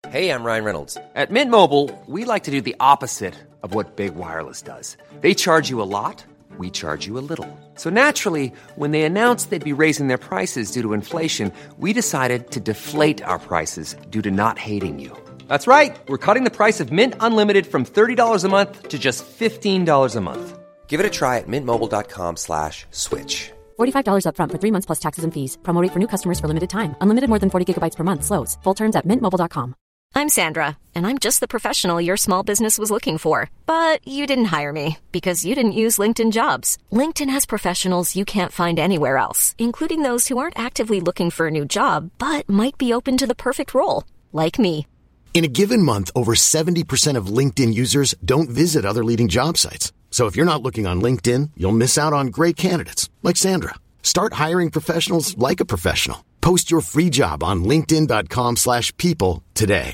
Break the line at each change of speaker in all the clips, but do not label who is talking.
Hey, I'm Ryan Reynolds. At Mint Mobile, we like to do the opposite of what Big Wireless does. They charge you a lot, we charge you a little. So naturally, when they announced they'd be raising their prices due to inflation, we decided to deflate our prices due to not hating you. That's right. We're cutting the price of Mint Unlimited from $30 a month to just $15 a month. Give it a try at mintmobile.com/switch.
$45 up front for 3 months plus taxes and fees. Promo rate for new customers for limited time. Unlimited more than 40 gigabytes per month. Slows full terms at mintmobile.com.
I'm Sandra, and I'm just the professional your small business was looking for. But you didn't hire me because you didn't use LinkedIn Jobs. LinkedIn has professionals you can't find anywhere else, including those who aren't actively looking for a new job, but might be open to the perfect role, like me.
In a given month, over 70% of LinkedIn users don't visit other leading job sites. So if you're not looking on LinkedIn, you'll miss out on great candidates like Sandra. Start hiring professionals like a professional. Post your free job on linkedin.com/people today.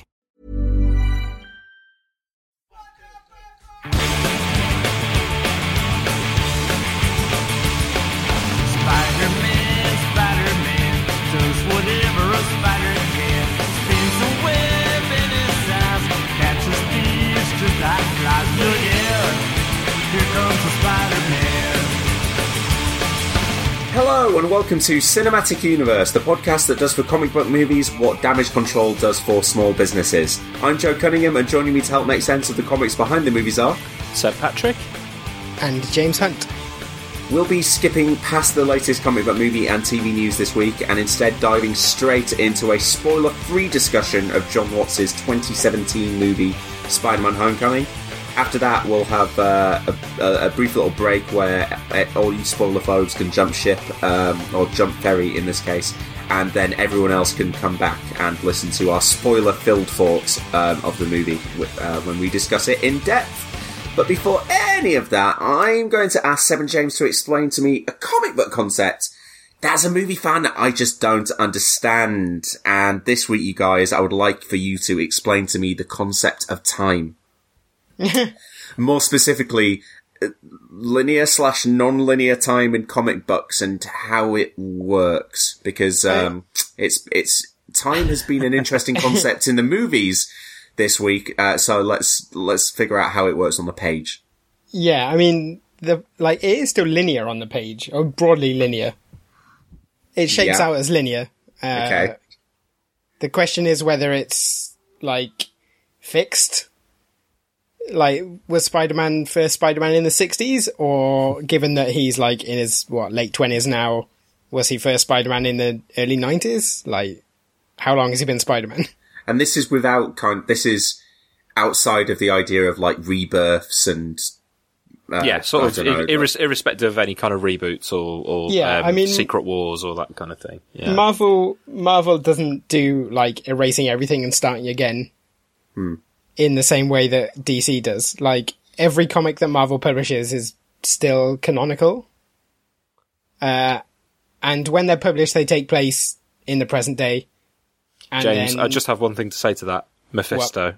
Spider-Man does whatever a spider can. Spins a web in his eyes, catches thieves just like flies. Look out, here comes the Spider-Man.
Hello and welcome to Cinematic Universe, the podcast that does for comic book movies what Damage Control does for small businesses. I'm Joe Cunningham, and joining me to help make sense of the comics behind the movies are
Sir Patrick
and James Hunt.
We'll be skipping past the latest comic book movie and TV news this week and instead diving straight into a spoiler-free discussion of Jon Watts' 2017 movie Spider-Man Homecoming. After that, we'll have a brief little break where all you spoiler phobes can jump ship, or jump ferry in this case, and then everyone else can come back and listen to our spoiler-filled thoughts of the movie when we discuss it in depth. But before any of that, I'm going to ask Seven James to explain to me a comic book concept that as a movie fan that I just don't understand. And this week, you guys, I would like for you to explain to me the concept of time. More specifically, linear/non-linear time in comic books and how it works, because it's time has been an interesting concept in the movies this week. So let's figure out how it works on the page.
Yeah, I mean, it is still linear on the page, or broadly linear. It shakes out as linear.
Okay.
The question is whether it's fixed. Was Spider-Man first Spider-Man in the 60s, or given that he's in his late 20s now, was he first Spider-Man in the early 90s? How long has he been Spider-Man?
And this is this is outside of the idea of rebirths and
irrespective of any kind of reboots or Secret Wars or that kind of thing. Yeah.
Marvel doesn't do erasing everything and starting again. In the same way that DC does. Every comic that Marvel publishes is still canonical. And when they're published, they take place in the present day. And
James, I just have one thing to say to that. Mephisto.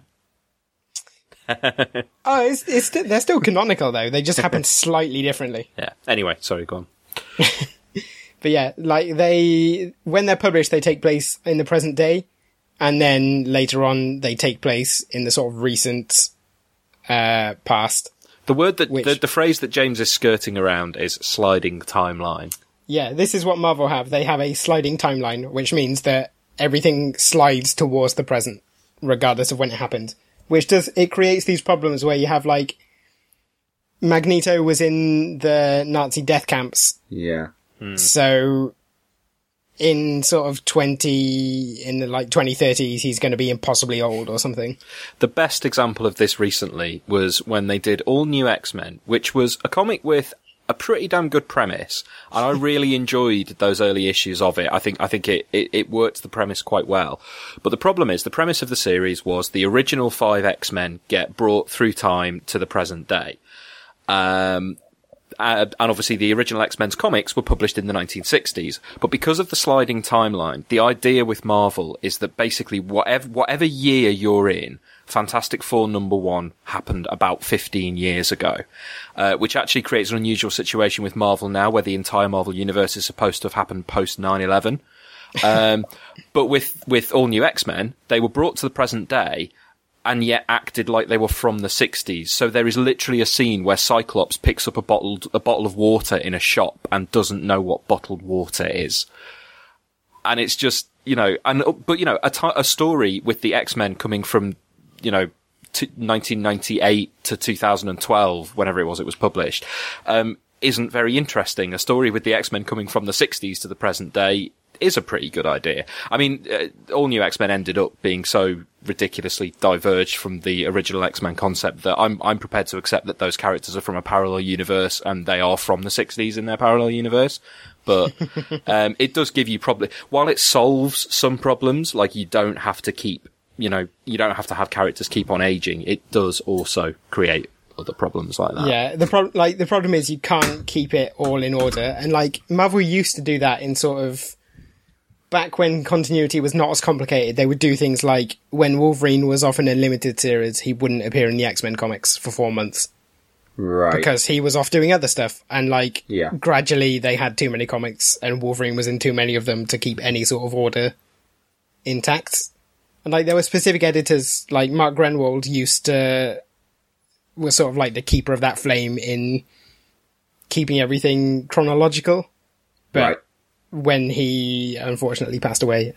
They're still canonical, though. They just happen slightly differently.
Yeah. Anyway, sorry, go on.
But yeah, when they're published, they take place in the present day. And then later on, they take place in the sort of recent past.
The word that the phrase that James is skirting around is sliding timeline.
Yeah, this is what Marvel have. They have a sliding timeline, which means that everything slides towards the present, regardless of when it happened. It creates these problems where you have Magneto was in the Nazi death camps.
Yeah.
So in sort of 2030s, he's going to be impossibly old or something.
The best example of this recently was when they did All New X-Men, which was a comic with a pretty damn good premise, and I really enjoyed those early issues of it. I think it worked the premise quite well. But the problem is, the premise of the series was the original 5 X-Men get brought through time to the present day. And obviously the original X-Men's comics were published in the 1960s. But because of the sliding timeline, the idea with Marvel is that basically whatever year you're in, Fantastic Four #1 happened about 15 years ago, which actually creates an unusual situation with Marvel now, where the entire Marvel universe is supposed to have happened post 9/11. But with All New X-Men, they were brought to the present day and yet acted like they were from the 60s. So there is literally a scene where Cyclops picks up a bottle of water in a shop and doesn't know what bottled water is. And it's just, a story with the X-Men coming from, 1998 to 2012, whenever it was published, isn't very interesting. A story with the X-Men coming from the 60s to the present day is a pretty good idea. I mean, All New X-Men ended up being so ridiculously diverged from the original X-Men concept that I'm prepared to accept that those characters are from a parallel universe and they are from the 60s in their parallel universe. But it does give you while it solves some problems, like you don't have to have characters keep on aging, it does also create other problems like that.
Yeah, the problem is you can't keep it all in order, and like Marvel used to do that in sort of back when continuity was not as complicated. They would do things like when Wolverine was off in a limited series, he wouldn't appear in the X-Men comics for 4 months.
Right.
Because he was off doing other stuff, and gradually they had too many comics and Wolverine was in too many of them to keep any sort of order intact. And like there were specific editors, like Mark Grenwald was sort of like the keeper of that flame in keeping everything chronological. But when he unfortunately passed away,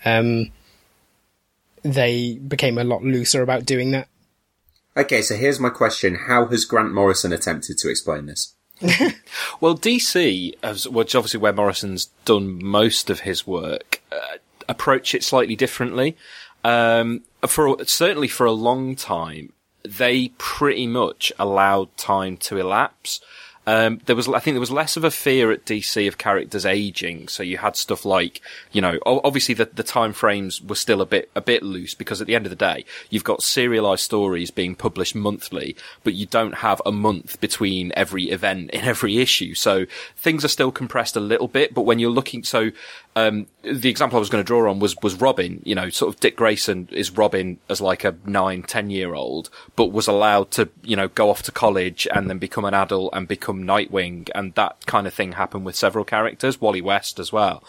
they became a lot looser about doing that.
Okay, so here's my question. How has Grant Morrison attempted to explain this?
Well, DC, which obviously where Morrison's done most of his work, approach it slightly differently. Certainly for a long time, they pretty much allowed time to elapse. I think there was less of a fear at DC of characters aging. So you had stuff like, obviously the time frames were still a bit loose because at the end of the day, you've got serialized stories being published monthly, but you don't have a month between every event in every issue. So things are still compressed a little bit, but when you're looking, the example I was going to draw on was Robin. Sort of Dick Grayson is Robin as like a 9-10 year old, but was allowed to, go off to college and then become an adult and become Nightwing, and that kind of thing happened with several characters, Wally West as well.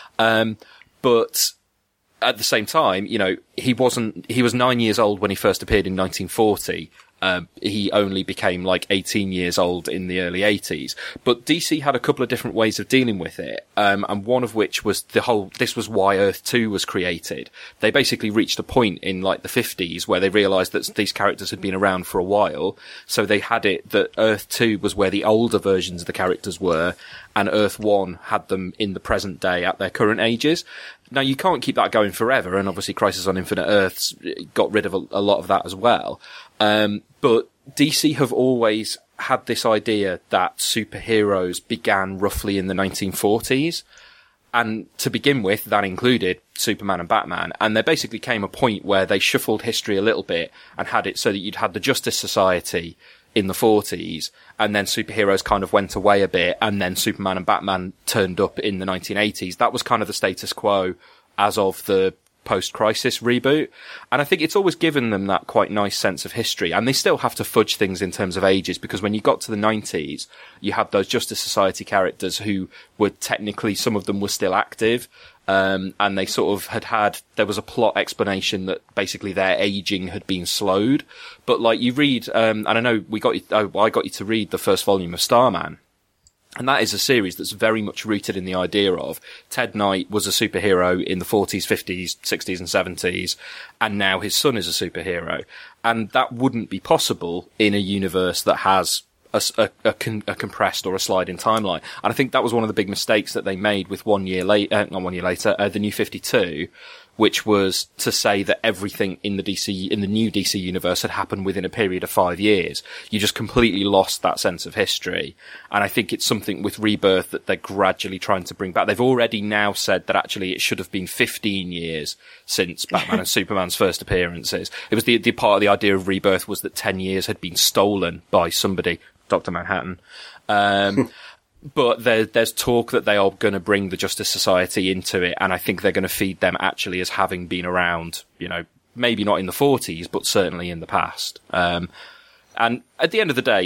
But at the same time, he was 9 years old when he first appeared in 1940. He only became like 18 years old in the early 80s. But DC had a couple of different ways of dealing with it. And one of which was this was why Earth 2 was created. They basically reached a point in like the 50s where they realized that these characters had been around for a while. So they had it that Earth 2 was where the older versions of the characters were, and Earth 1 had them in the present day at their current ages. Now, you can't keep that going forever, and obviously Crisis on Infinite Earths got rid of a lot of that as well. But DC have always had this idea that superheroes began roughly in the 1940s. And to begin with, that included Superman and Batman. And there basically came a point where they shuffled history a little bit and had it so that you'd had the Justice Society in the 40s, and then superheroes kind of went away a bit, and then Superman and Batman turned up in the 1980s. That was kind of the status quo as of the post-Crisis reboot. And I think it's always given them that quite nice sense of history. And they still have to fudge things in terms of ages, because when you got to the 90s, you had those Justice Society characters who were technically, some of them were still active. And they sort of there was a plot explanation that basically their aging had been slowed. But like you read, and I know I got you to read the first volume of Starman. And that is a series that's very much rooted in the idea of Ted Knight was a superhero in the 40s, 50s, 60s and 70s, and now his son is a superhero. And that wouldn't be possible in a universe that has a compressed or a sliding timeline. And I think that was one of the big mistakes that they made with the New 52, which was to say that everything in the new DC universe had happened within a period of 5 years. You just completely lost that sense of history. And I think it's something with Rebirth that they're gradually trying to bring back. They've already now said that actually it should have been 15 years since Batman and Superman's first appearances. It was the part of the idea of Rebirth was that 10 years had been stolen by somebody, Dr. Manhattan. But there's talk that they are going to bring the Justice Society into it, and I think they're going to feed them actually as having been around, maybe not in the 40s, but certainly in the past. And at the end of the day,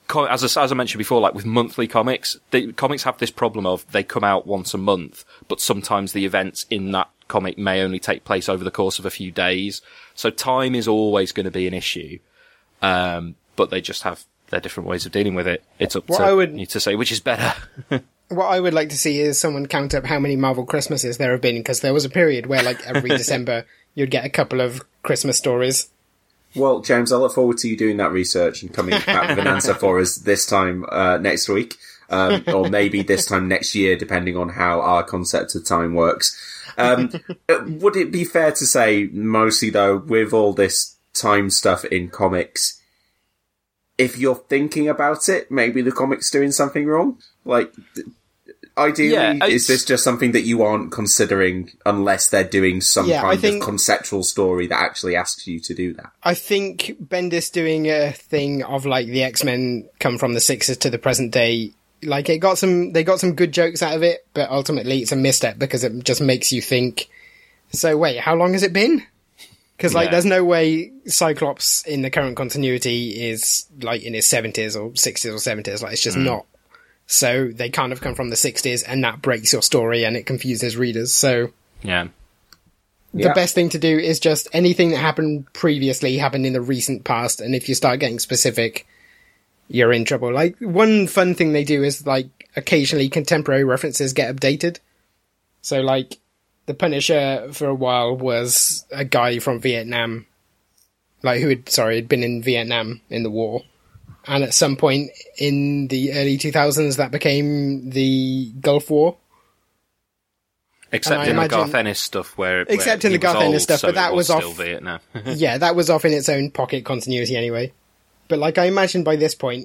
as I mentioned before, like with monthly comics, comics have this problem of they come out once a month, but sometimes the events in that comic may only take place over the course of a few days. So time is always going to be an issue. But they just have their different ways of dealing with it. It's up to you to say which is better.
What I would like to see is someone count up how many Marvel Christmases there have been, because there was a period where, like, every December you'd get a couple of Christmas stories.
Well, James, I look forward to you doing that research and coming back with an answer for us this time next week, or maybe this time next year, depending on how our concept of time works. Would it be fair to say, mostly though, with all this time stuff in comics, if you're thinking about it, maybe the comic's doing something wrong? Like, ideally, is this just something that you aren't considering unless they're doing some kind of conceptual story that actually asks you to do that?
I think Bendis doing a thing of, like, the X-Men come from the 60s to the present day, like, they got some good jokes out of it, but ultimately it's a misstep because it just makes you think, so wait, how long has it been? Because, like, there's no way Cyclops in the current continuity is, like, in his 70s or 60s or 70s. Like, it's just not. So they kind of come from the 60s, and that breaks your story, and it confuses readers. So the best thing to do is just anything that happened previously happened in the recent past, and if you start getting specific, you're in trouble. Like, one fun thing they do is, like, occasionally contemporary references get updated. So, like, the Punisher for a while was a guy from Vietnam, like, who had been in Vietnam in the war. And at some point in the early 2000s, that became the Gulf War.
Except in the Garth Ennis stuff,
except in the Garth Ennis stuff, but that was off
Vietnam.
Yeah, that was off in its own pocket continuity anyway. But, like, I imagine by this point,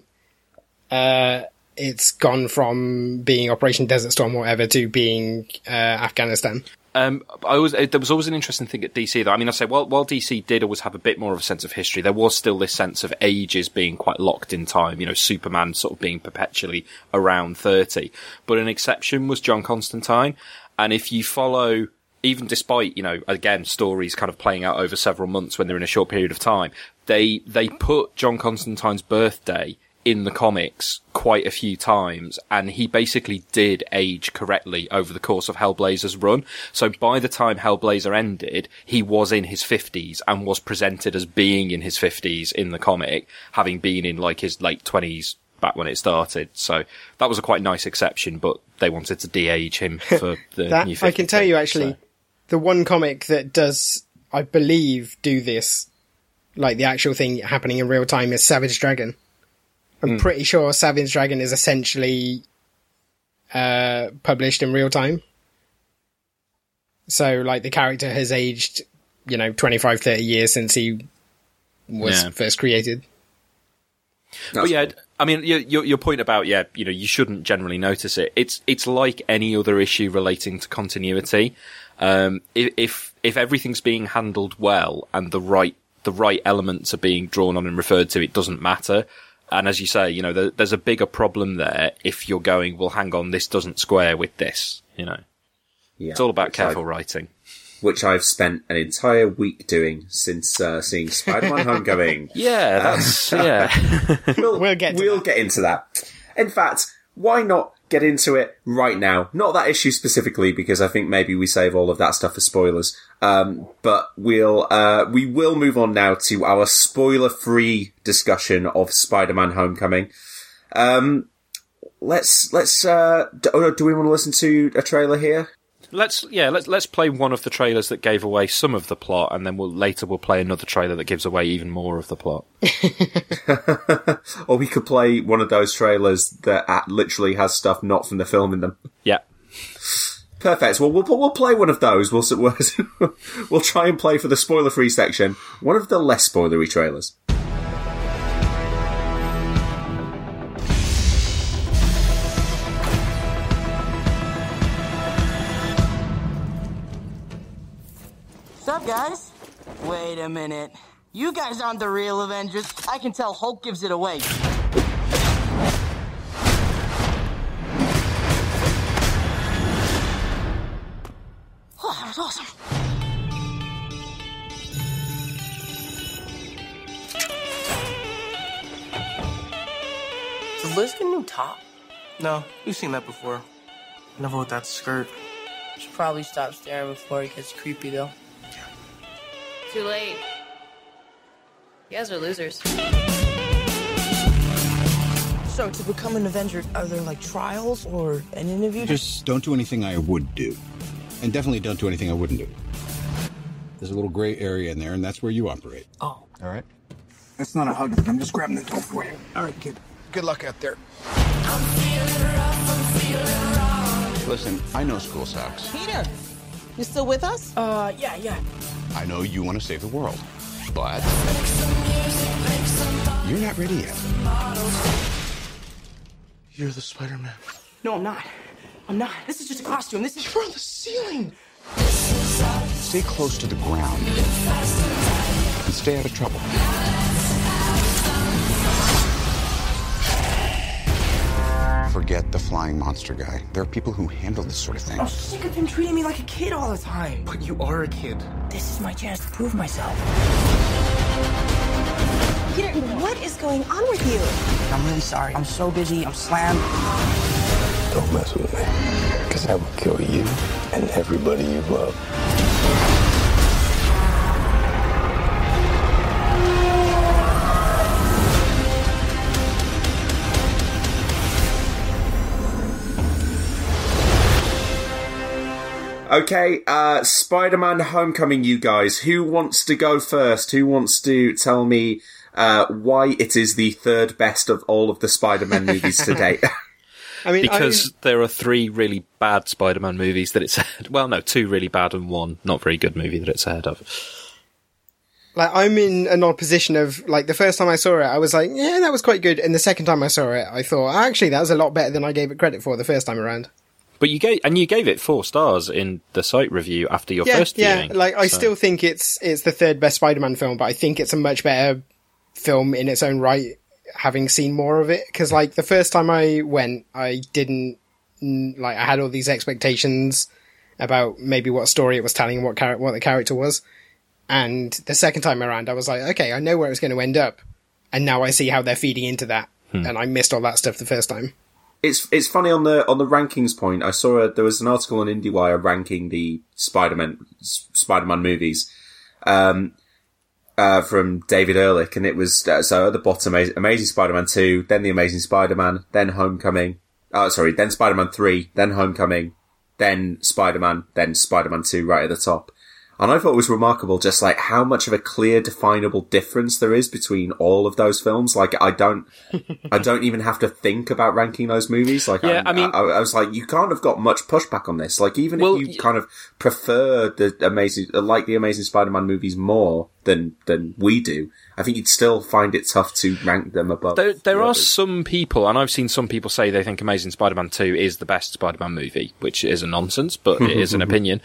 it's gone from being Operation Desert Storm or whatever to being Afghanistan.
There was always an interesting thing at DC, though. I mean, I say, while DC did always have a bit more of a sense of history, there was still this sense of ages being quite locked in time. You know, Superman sort of being perpetually around 30. But an exception was John Constantine. And if you follow, even despite, you know, again, stories kind of playing out over several months when they're in a short period of time, they put John Constantine's birthday in the comics quite a few times, and he basically did age correctly over the course of Hellblazer's run. So by the time Hellblazer ended, he was in his 50s and was presented as being in his 50s in the comic, having been in, like, his late 20s back when it started. So that was a quite nice exception, but they wanted to de-age him for the new 50s.
I can tell you, actually, the one comic that does, I believe, do this, like the actual thing happening in real time, is Savage Dragon. I'm pretty sure Savage Dragon is essentially published in real time. So, like, the character has aged, 25, 30 years since he was first created.
But yeah, I mean, your point about, you shouldn't generally notice it. It's like any other issue relating to continuity. If everything's being handled well and the right elements are being drawn on and referred to, it doesn't matter. And as you say, there's a bigger problem there if you're going, well, hang on, this doesn't square with this, Yeah, it's all about careful writing.
Which I've spent an entire week doing since seeing Spider-Man Homecoming.
Yeah, that's,
We'll get
into that. In fact, why not get into it right now? Not that issue specifically, because I think maybe we save all of that stuff for spoilers. But we will move on now to our spoiler-free discussion of Spider-Man Homecoming. Do we want to listen to a trailer here?
Let's play one of the trailers that gave away some of the plot, and then we'll play another trailer that gives away even more of the plot.
Or we could play one of those trailers that literally has stuff not from the film in them.
Yeah.
Perfect. Well, we'll play one of those. We'll try and play for the spoiler-free section one of the less spoilery trailers.
Sup, guys? Wait a minute. You guys aren't the real Avengers. I can tell Hulk gives it away. Oh, that was awesome. Did Liz get a new top?
No, we've seen that before. Never with that skirt.
Should probably stop staring before it gets creepy, though.
Too late. You guys are losers.
So, to become an Avenger, are there, like, trials or an interview?
Just don't do anything I would do. And definitely don't do anything I wouldn't do. There's a little gray area in there, and that's where you operate.
Oh.
All right?
That's not a hug. I'm just grabbing the door for you. All right, kid. Good luck out there.
Listen, I know school sucks.
Peter, you still with us?
Yeah.
I know you want to save the world. But you're not ready yet.
You're the Spider-Man.
No, I'm not. This is just a costume. This is...
You're on the ceiling.
Stay close to the ground. And stay out of trouble. Forget the flying monster guy. There are people who handle this sort of thing.
I'm sick of him treating me like a kid all the time.
But you are a kid.
This is my chance to prove myself.
Peter, what is going on with you?
I'm really sorry. I'm so busy. I'm slammed.
Don't mess with me. Because I will kill you and everybody you love.
Okay, Spider-Man Homecoming, you guys. Who wants to go first? Who wants to tell me why it is the third best of all of the Spider-Man movies to date?
Because there are 3 really bad Spider-Man movies that it's ahead. Well, no, 2 really bad and 1 not very good movie that it's ahead of.
Like, I'm in an odd position of, like, the first time I saw it, I was like, yeah, that was quite good. And the second time I saw it, I thought, actually, that was a lot better than I gave it credit for the first time around.
But you gave it 4 stars in the site review after your first viewing.
Yeah, like, I still think it's the third best Spider-Man film, but I think it's a much better film in its own right, having seen more of it. Because, like, the first time I went, I didn't, like, I had all these expectations about maybe what story it was telling and what the character was. And the second time around, I was like, okay, I know where it's going to end up. And now I see how they're feeding into that. And I missed all that stuff the first time.
It's funny on the rankings point. I saw there was an article on IndieWire ranking the Spider-Man movies from David Ehrlich, and it was so at the bottom Amazing Spider-Man 2, then The Amazing Spider-Man, then Homecoming. Then Spider-Man 3, then Homecoming, then Spider-Man 2 right at the top. And I thought it was remarkable just like how much of a clear, definable difference there is between all of those films. Like I don't even have to think about ranking those movies. Like, yeah, I was like, you can't have got much pushback on this. Like, even if you kind of prefer the Amazing Spider-Man movies more than we do, I think you'd still find it tough to rank them above.
There are some people, and I've seen some people say they think Amazing Spider-Man 2 is the best Spider-Man movie, which is a nonsense, but it is an opinion.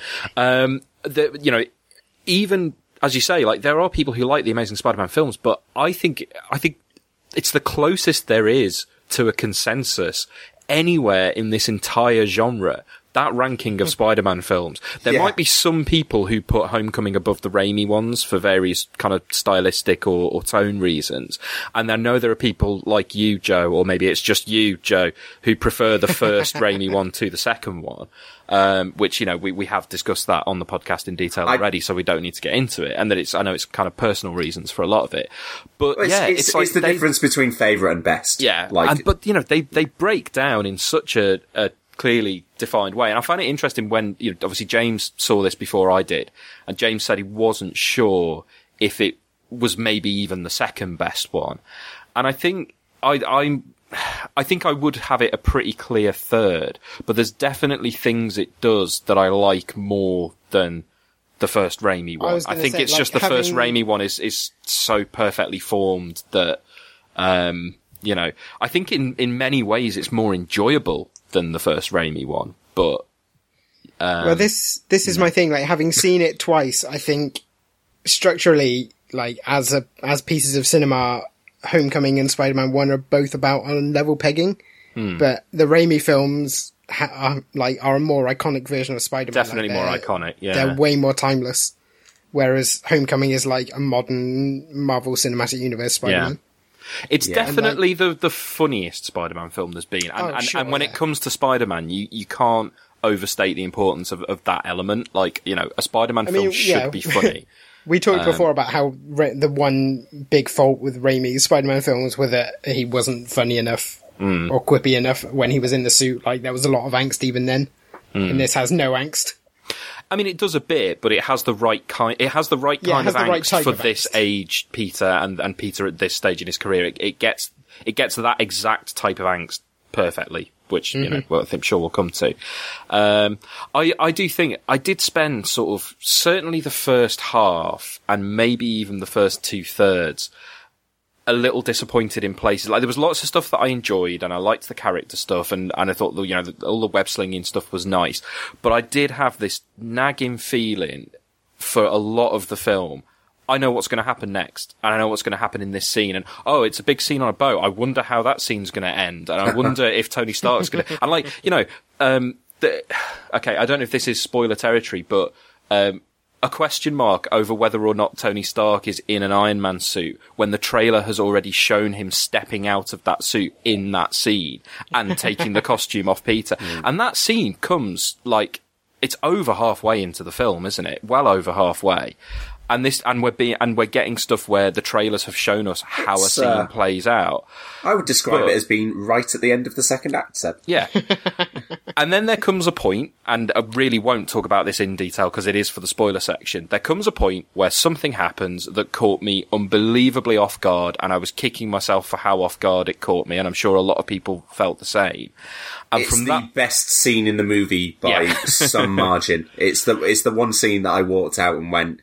Even as you say, like there are people who like the Amazing Spider-Man films, but I think it's the closest there is to a consensus anywhere in this entire genre. That ranking of Spider-Man films. There might be some people who put Homecoming above the Raimi ones for various kind of stylistic or tone reasons. And I know there are people like you, Joe, or maybe it's just you, Joe, who prefer the first Raimi one to the second one. Which, we have discussed that on the podcast in detail already, so we don't need to get into it. And that I know it's kind of personal reasons for a lot of it. But
it's like the difference between favourite and best.
Yeah. But they break down in such a clearly defined way. And I find it interesting when, obviously James saw this before I did, and James said he wasn't sure if it was maybe even the second best one. And I think I think I would have it a pretty clear third, but there's definitely things it does that I like more than the first Raimi one. I think it's just the first Raimi one is so perfectly formed that, I think in many ways it's more enjoyable than the first Raimi one, but
well, this is my thing. Like, having seen it twice, I think structurally, like as pieces of cinema, Homecoming and Spider-Man 1 are both about on level pegging, but the Raimi films are a more iconic version of Spider-Man.
Definitely more iconic. Yeah,
they're way more timeless. Whereas Homecoming is like a modern Marvel Cinematic Universe Spider-Man.
Yeah. It's definitely the funniest Spider-Man film there's been. And when it comes to Spider-Man, you can't overstate the importance of that element. Like, you know, a Spider-Man film should be funny.
We talked before about how the one big fault with Raimi's Spider-Man films was that he wasn't funny enough or quippy enough when he was in the suit. Like, there was a lot of angst even then. And this has no angst.
I mean, it does a bit, but it has the right kind. It has the right kind of angst for this age, Peter, and Peter at this stage in his career. It gets that exact type of angst perfectly, which you know, well, I'm sure we'll come to. I do think I did spend sort of certainly the first half and maybe even the first 2/3 a little disappointed in places. Like, there was lots of stuff that I enjoyed, and I liked the character stuff, and I thought, you know, all the web slinging stuff was nice. But I did have this nagging feeling for a lot of the film. I know what's going to happen next, and I know what's going to happen in this scene, and it's a big scene on a boat. I wonder how that scene's going to end, and I wonder if Tony Stark's going to. And, like, you know, okay, I don't know if this is spoiler territory, but a question mark over whether or not Tony Stark is in an Iron Man suit when the trailer has already shown him stepping out of that suit in that scene and taking the costume off Peter. And that scene comes, like, it's over halfway into the film, isn't it? Well over halfway. And we're getting stuff where the trailers have shown us how a scene plays out.
I would describe it as being right at the end of the second act, Seb.
Yeah. And then there comes a point, and I really won't talk about this in detail because it is for the spoiler section. There comes a point where something happens that caught me unbelievably off guard, and I was kicking myself for how off guard it caught me, and I'm sure a lot of people felt the same. And
it's the best scene in the movie by some margin. It's the one scene that I walked out and went,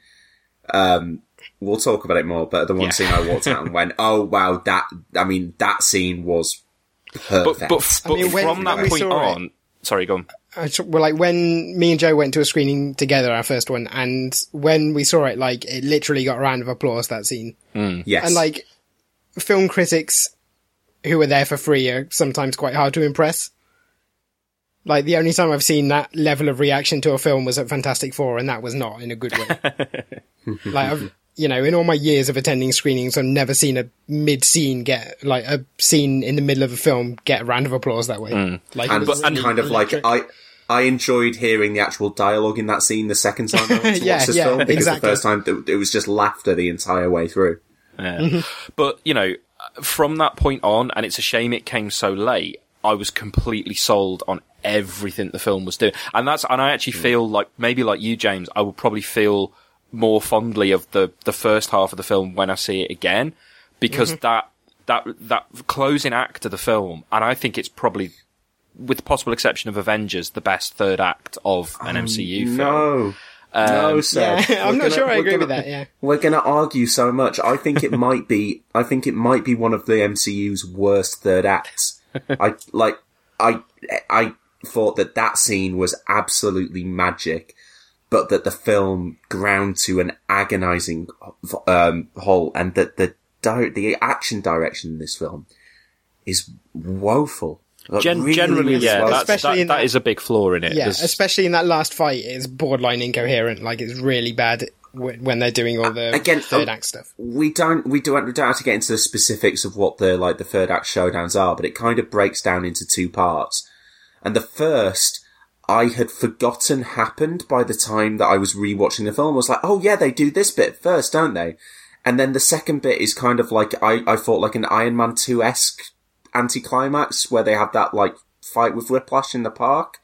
we'll talk about it more, but the one scene I walked out and went, oh wow, that scene was perfect.
But from that point on, sorry, go on.
Well, like, when me and Joe went to a screening together, our first one, and when we saw it, like, it literally got a round of applause, that scene.
Yes.
And, like, film critics who are there for free are sometimes quite hard to impress. Like, the only time I've seen that level of reaction to a film was at Fantastic Four, and that was not in a good way. Like, I've, you know, in all my years of attending screenings, I've never seen a mid-scene get, like, a scene in the middle of a film get a round of applause that way. Like,
and kind of electric. Like, I enjoyed hearing the actual dialogue in that scene the second time I went to watch this film, because the first time it was just laughter the entire way through.
Yeah. But, you know, from that point on, and it's a shame it came so late, I was completely sold on everything the film was doing. And I actually feel like, maybe like you, James, I will probably feel more fondly of the first half of the film when I see it again, because that closing act of the film, and I think it's probably, with the possible exception of Avengers, the best third act of an MCU film.
No, sir.
Yeah, I'm not sure I agree with that. Yeah,
we're going to argue so much. I think it might be. I think it might be one of the MCU's worst third acts. I thought that scene was absolutely magic, but that the film ground to an agonizing halt, and that the action direction in this film is woeful. Like,
generally, that is a big flaw in it.
Yeah, especially in that last fight, it's borderline incoherent. Like, it's really bad when they're doing all the third act stuff.
We don't have to get into the specifics of what the third act showdowns are, but it kind of breaks down into two parts. And the first, I had forgotten happened by the time that I was rewatching the film. I was like, oh yeah, they do this bit first, don't they? And then the second bit is kind of like, I thought like an Iron Man 2-esque anticlimax where they have that like fight with Whiplash in the park.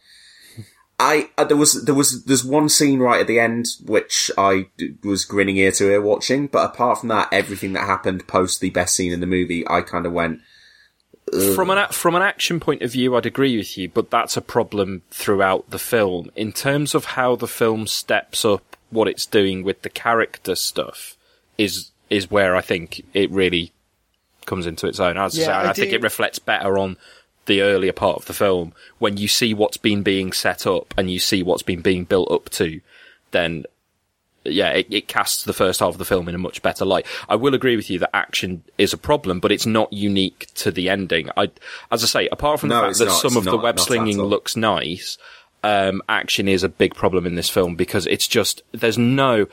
There's one scene right at the end which I was grinning ear to ear watching, but apart from that, everything that happened post the best scene in the movie, I kind of went, ugh.
From an action point of view, I'd agree with you, but that's a problem throughout the film. In terms of how the film steps up what it's doing with the character stuff is where I think it really comes into its own. As I say, I think it reflects better on the earlier part of the film. When you see what's been being set up and you see what's been being built up to, then it casts the first half of the film in a much better light. I will agree with you that action is a problem, but it's not unique to the ending. As I say, apart from the fact that some of the web slinging looks nice, action is a big problem in this film, because it's just,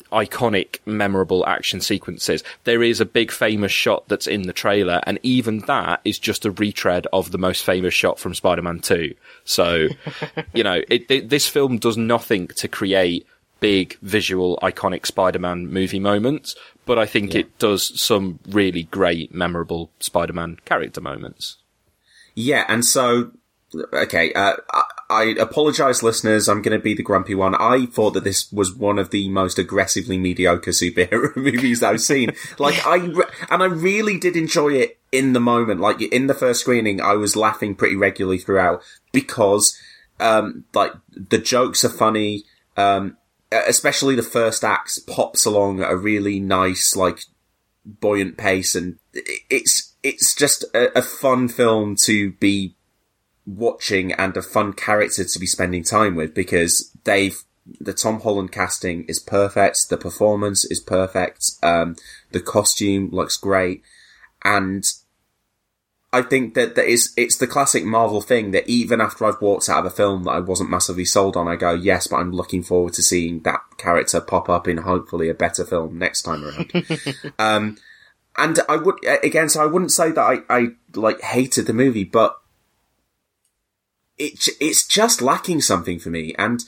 iconic, memorable action sequences. There is a big famous shot that's in the trailer, and even that is just a retread of the most famous shot from Spider-Man 2. So, you know, this film does nothing to create big, visual, iconic Spider-Man movie moments, but I think it does some really great, memorable Spider-Man character moments.
Yeah, and so, okay, I apologise, listeners, I'm going to be the grumpy one. I thought that this was one of the most aggressively mediocre superhero movies that I've seen. Like, I really did enjoy it in the moment. Like, in the first screening, I was laughing pretty regularly throughout because, like, the jokes are funny, especially the first act pops along at a really nice, like, buoyant pace, and it's just a fun film to be watching and a fun character to be spending time with, because the Tom Holland casting is perfect, the performance is perfect, the costume looks great, and I think that it's the classic Marvel thing that even after I've walked out of a film that I wasn't massively sold on, I go, yes, but I'm looking forward to seeing that character pop up in hopefully a better film next time around. And I would, again, so I wouldn't say that I like hated the movie, but it's just lacking something for me. And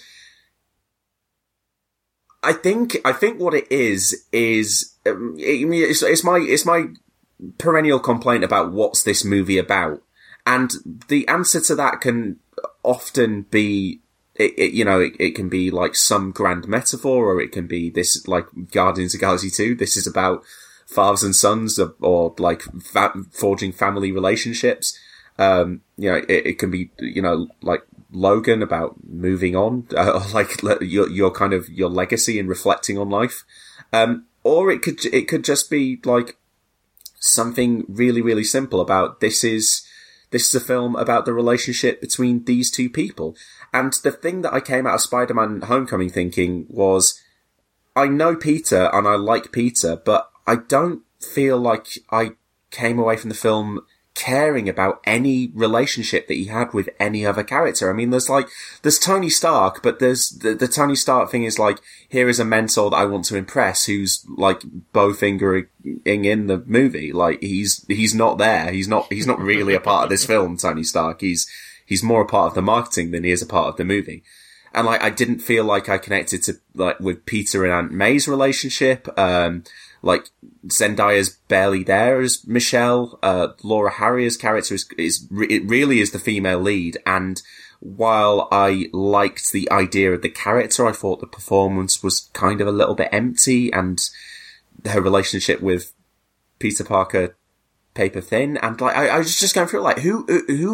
I think what it is, it's my perennial complaint about what's this movie about. And the answer to that can often be, it can be like some grand metaphor, or it can be this, like Guardians of the Galaxy 2. This is about fathers and sons, or like forging family relationships. It can be, like Logan, about moving on, like your kind of your legacy and reflecting on life. Or it could just be like something really, really simple about this is a film about the relationship between these two people. And the thing that I came out of Spider-Man Homecoming thinking was, I know Peter and I like Peter, but I don't feel like I came away from the film caring about any relationship that he had with any other character. I mean, there's Tony Stark, but there's the Tony Stark thing is like, here is a mentor that I want to impress, who's like bowfingering in the movie. Like, he's not there. He's not really a part of this film, Tony Stark. He's more a part of the marketing than he is a part of the movie. And like, I didn't feel like I connected to, like, with Peter and Aunt May's relationship. Like, Zendaya's barely there as Michelle. Laura Harrier's character it really is the female lead. And while I liked the idea of the character, I thought the performance was kind of a little bit empty, and her relationship with Peter Parker paper thin. And like, I was just going through, like, who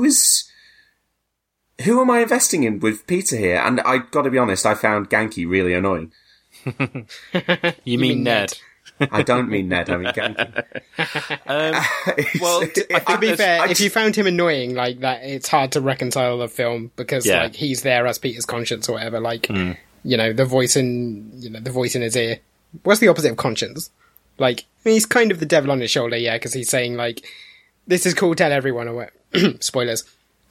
am I investing in with Peter here? And I gotta be honest, I found Genki really annoying.
You mean Ned?
I don't mean Ned, I mean Genki.
Well,
to be fair, if you found him annoying like that, it's hard to reconcile the film, because like, he's there as Peter's conscience or whatever. Like, the voice in his ear. What's the opposite of conscience? Like, I mean, he's kind of the devil on his shoulder, yeah, because he's saying like, "This is cool, tell everyone," or what? Spoilers.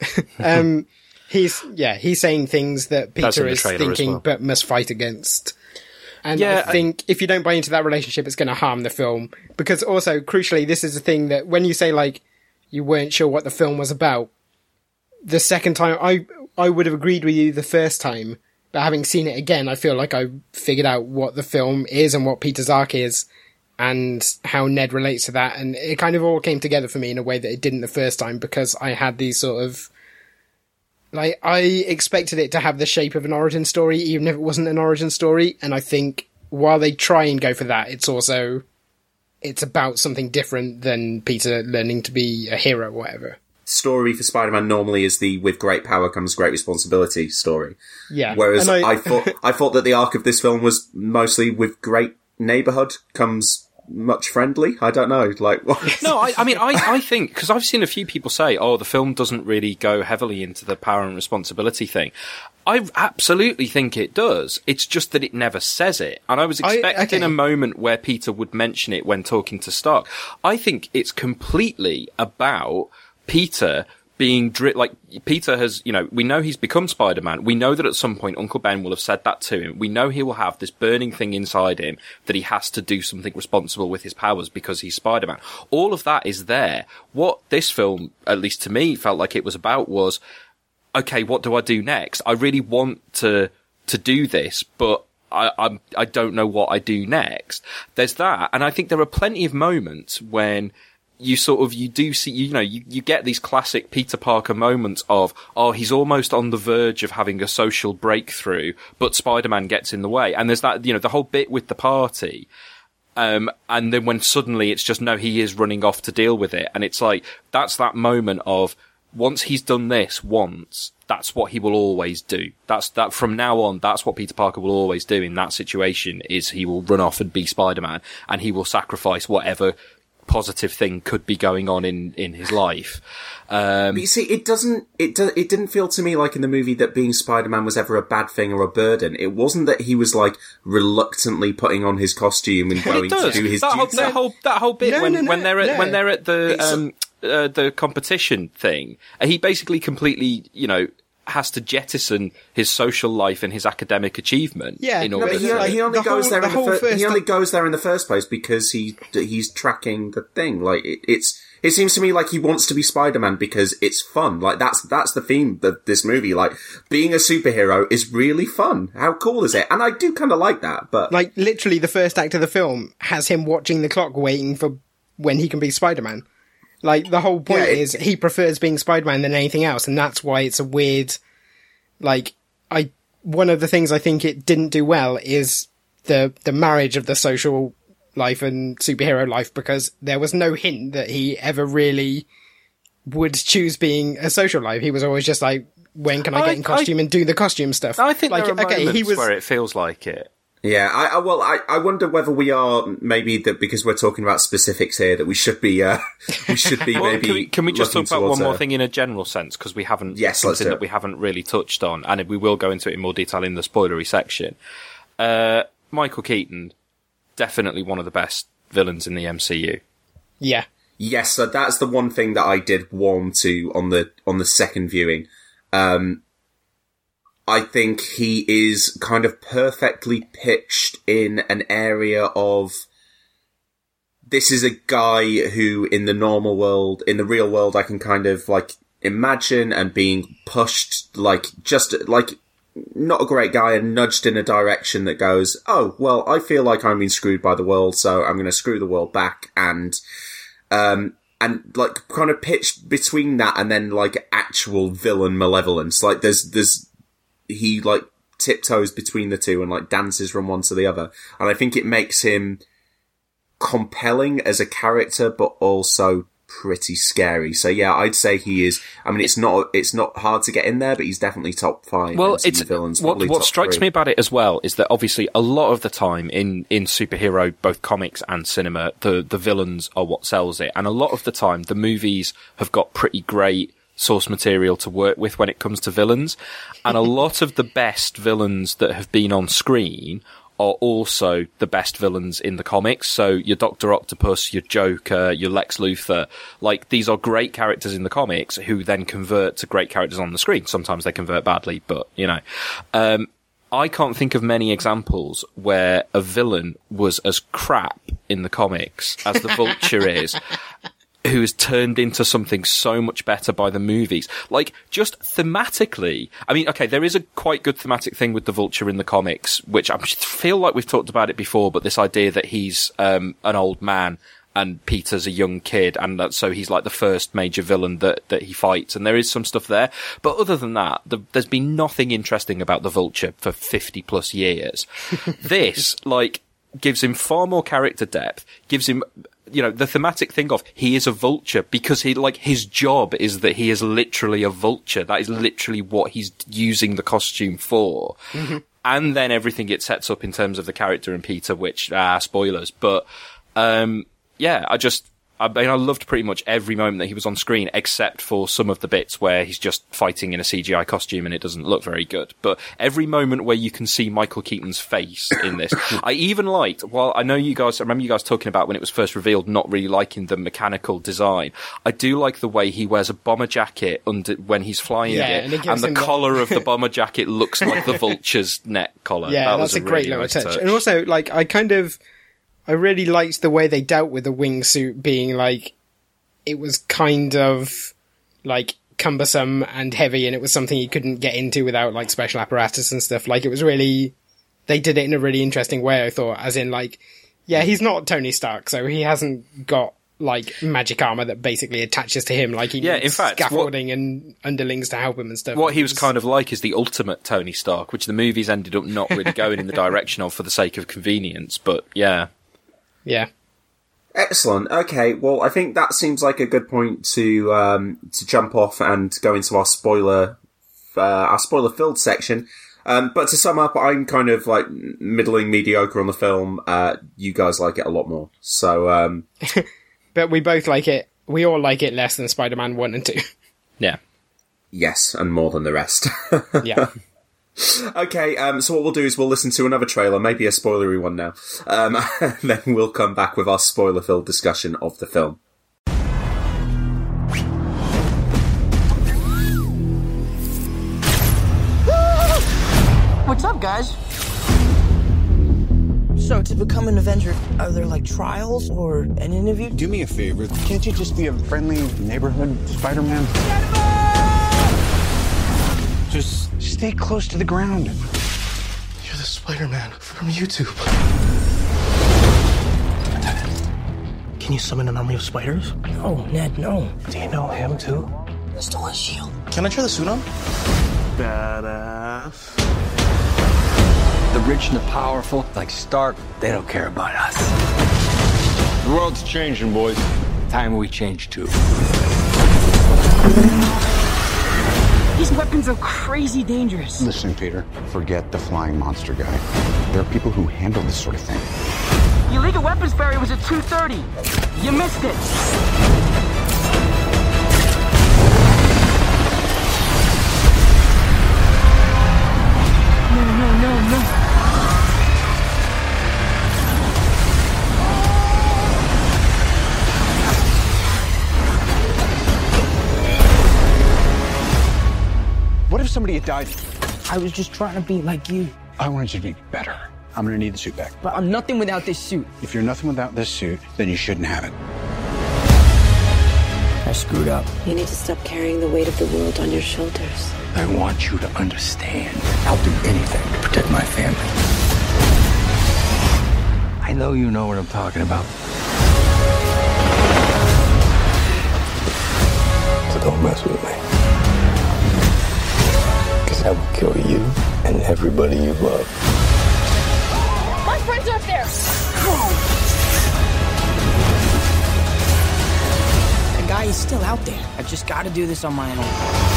He's saying things that Peter is thinking, but must fight against. And I think if you don't buy into that relationship, it's going to harm the film. Because also, crucially, this is the thing that when you say, like, you weren't sure what the film was about, the second time, I would have agreed with you the first time, but having seen it again, I feel like I figured out what the film is and what Peter's arc is, and how Ned relates to that. And it kind of all came together for me in a way that it didn't the first time, because I had these sort of, like, I expected it to have the shape of an origin story, even if it wasn't an origin story. And I think while they try and go for that, it's about something different than Peter learning to be a hero or whatever.
Story for Spider-Man normally is the with great power comes great responsibility story.
Yeah.
Whereas I thought that the arc of this film was mostly with great neighborhood comes much friendly. I don't know, like, what?
No, I think, because I've seen a few people say, the film doesn't really go heavily into the power and responsibility thing. I absolutely think it does. It's just that it never says it. And I was expecting a moment where Peter would mention it when talking to Stark. I think it's completely about Peter being like Peter has, we know he's become Spider-Man. We know that at some point Uncle Ben will have said that to him. We know he will have this burning thing inside him that he has to do something responsible with his powers because he's Spider-Man. All of that is there. What this film, at least to me, felt like it was about was, okay, what do I do next? I really want to do this, but I don't know what I do next. There's that. And I think there are plenty of moments when you do see, you get these classic Peter Parker moments of, he's almost on the verge of having a social breakthrough, but Spider-Man gets in the way. And there's that, the whole bit with the party. And then when suddenly it's just, no, he is running off to deal with it. And it's like, that's that moment of, once he's done this once, that's what he will always do. That from now on, that's what Peter Parker will always do in that situation, is he will run off and be Spider-Man, and he will sacrifice whatever positive thing could be going on in his life.
But you see, it didn't feel to me like in the movie that being Spider-Man was ever a bad thing or a burden. It wasn't that he was like reluctantly putting on his costume and going to do his duty.
That whole bit when they're at the competition thing, he basically completely, has to jettison his social life and his academic achievement.
Yeah,
in order
he only goes there in the first place because he's tracking the thing. Like it seems to me like he wants to be Spider-Man because it's fun. Like that's the theme of this movie. Like being a superhero is really fun. How cool is it? And I do kind of like that. But
like literally, the first act of the film has him watching the clock, waiting for when he can be Spider-Man. Like, the whole point is he prefers being Spider-Man than anything else, and that's why it's a weird, one of the things I think it didn't do well is the marriage of the social life and superhero life, because there was no hint that he ever really would choose being a social life. He was always just like, when can I get in costume and do the costume stuff?
I think there are moments where it feels like it.
Yeah, I wonder whether we are maybe that because we're talking about specifics here that we should be well, maybe.
Can we just talk about one more thing in a general sense, because we haven't something that we haven't really touched on, and we will go into it in more detail in the spoilery section. Michael Keaton, definitely one of the best villains in the MCU.
Yeah.
Yes, so that's the one thing that I did warm to on the second viewing. I think he is kind of perfectly pitched in an area of, this is a guy who in the normal world, in the real world, I can kind of like imagine and being pushed just not a great guy and nudged in a direction that goes, oh, well, I feel like I'm being screwed by the world, so I'm going to screw the world back, and like kind of pitched between that and then like actual villain malevolence. Like he like tiptoes between the two and like dances from one to the other. And I think it makes him compelling as a character, but also pretty scary. So yeah, I'd say he is. I mean, it's not hard to get in there, but he's definitely top 5.
Well, it's
villains.
What strikes me about it as well is that obviously a lot of the time in superhero, both comics and cinema, the villains are what sells it, and a lot of the time the movies have got pretty great source material to work with when it comes to villains, and a lot of the best villains that have been on screen are also the best villains in the comics. So your Dr. Octopus, your Joker, your Lex Luthor, like these are great characters in the comics who then convert to great characters on the screen. Sometimes they convert badly, but I can't think of many examples where a villain was as crap in the comics as the Vulture is, who is turned into something so much better by the movies. Like, just thematically, I mean, okay, there is a quite good thematic thing with the Vulture in the comics, which I feel like we've talked about it before, but this idea that he's an old man and Peter's a young kid, and so he's like the first major villain that he fights, and there is some stuff there. But other than that, there's been nothing interesting about the Vulture for 50 plus years. This, like, gives him far more character depth, gives him, the thematic thing of he is a vulture because his job is that he is literally a vulture. That is literally what he's using the costume for. Mm-hmm. And then everything it sets up in terms of the character and Peter, which, spoilers. But, I mean, I loved pretty much every moment that he was on screen, except for some of the bits where he's just fighting in a CGI costume and it doesn't look very good. But every moment where you can see Michael Keaton's face in this, I even liked, well, I remember you guys talking about when it was first revealed, not really liking the mechanical design. I do like the way he wears a bomber jacket when he's flying it, and the collar of the bomber jacket looks like the Vulture's neck collar.
Yeah, that's a great little touch. And also, like, I really liked the way they dealt with the wingsuit being like, it was kind of like cumbersome and heavy, and it was something you couldn't get into without like special apparatus and stuff. Like, it was really, they did it in a really interesting way, I thought, as in like, yeah, he's not Tony Stark, so he hasn't got like magic armor that basically attaches to him. Like, he needs
in fact,
scaffolding and underlings to help him and stuff.
What he was kind of like is the ultimate Tony Stark, which the movies ended up not really going in the direction of for the sake of convenience, but yeah.
Yeah.
Excellent. Okay, well, I think that seems like a good point to jump off and go into our spoiler-filled section. But to sum up, I'm kind of like middling mediocre on the film. You guys like it a lot more. So,
but we both like it. We all like it less than Spider-Man 1 and 2.
Yeah.
Yes, and more than the rest.
Yeah.
Okay, so what we'll do is we'll listen to another trailer, maybe a spoilery one now, and then we'll come back with our spoiler-filled discussion of the film.
What's up, guys?
So, to become an Avenger, are there like trials or an interview?
Do me a favor. Can't you just be a friendly neighborhood Spider-Man? Just stay close to the ground.
You're the Spider-Man from YouTube. Can you summon an army of spiders?
No, Ned, no.
Do you know him too?
I stole his shield.
Can I try the suit on? Badass.
The rich and the powerful, like Stark, they don't care about us. The world's changing, boys. Time we change too.
These weapons are crazy dangerous.
Listen, Peter, forget the flying monster guy. There are people who handle this sort of thing.
The illegal weapons ferry was at 2:30. You missed it. No.
What if somebody had died?
I was just trying to be like you.
I wanted you to be better. I'm gonna need the suit back.
But I'm nothing without this suit.
If you're nothing without this suit, then you shouldn't have it.
I screwed up.
You need to stop carrying the weight of the world on your shoulders.
I want you to understand. I'll do anything to protect my family. I know you know what I'm talking about.
So don't mess with me. Because I will kill you and everybody you love.
My friends are up there!
The guy is still out there. I've just got to do this on my own.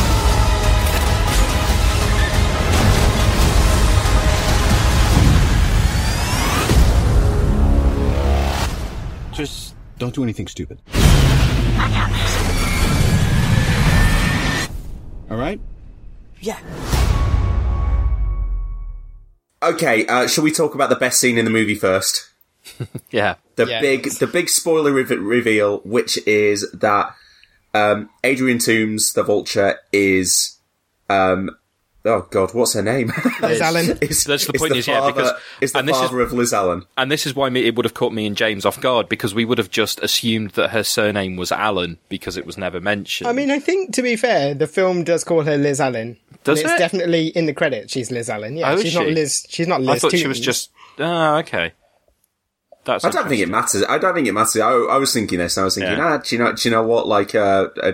Just don't do anything stupid.
I got this.
All right?
Yeah.
Okay, shall we talk about the best scene in the movie first?
Yeah.
The big spoiler reveal, which is that Adrian Toomes, the Vulture, is oh god, what's her name?
Liz Allen.
That's the point.
Is the father of Liz Allen,
and this is why it would have caught me and James off guard, because we would have just assumed that her surname was Allen because it was never mentioned.
I mean, I think, to be fair, the film does call her Liz Allen.
Does
It's
it?
definitely in the credits. She's Liz Allen. Yeah,
Oh,
she's
is
not
she?
Liz. She's not Liz.
I thought she
Toomes.
was just. Okay. That's.
I don't think it matters. I was thinking this, and I was thinking, do you know what? Like a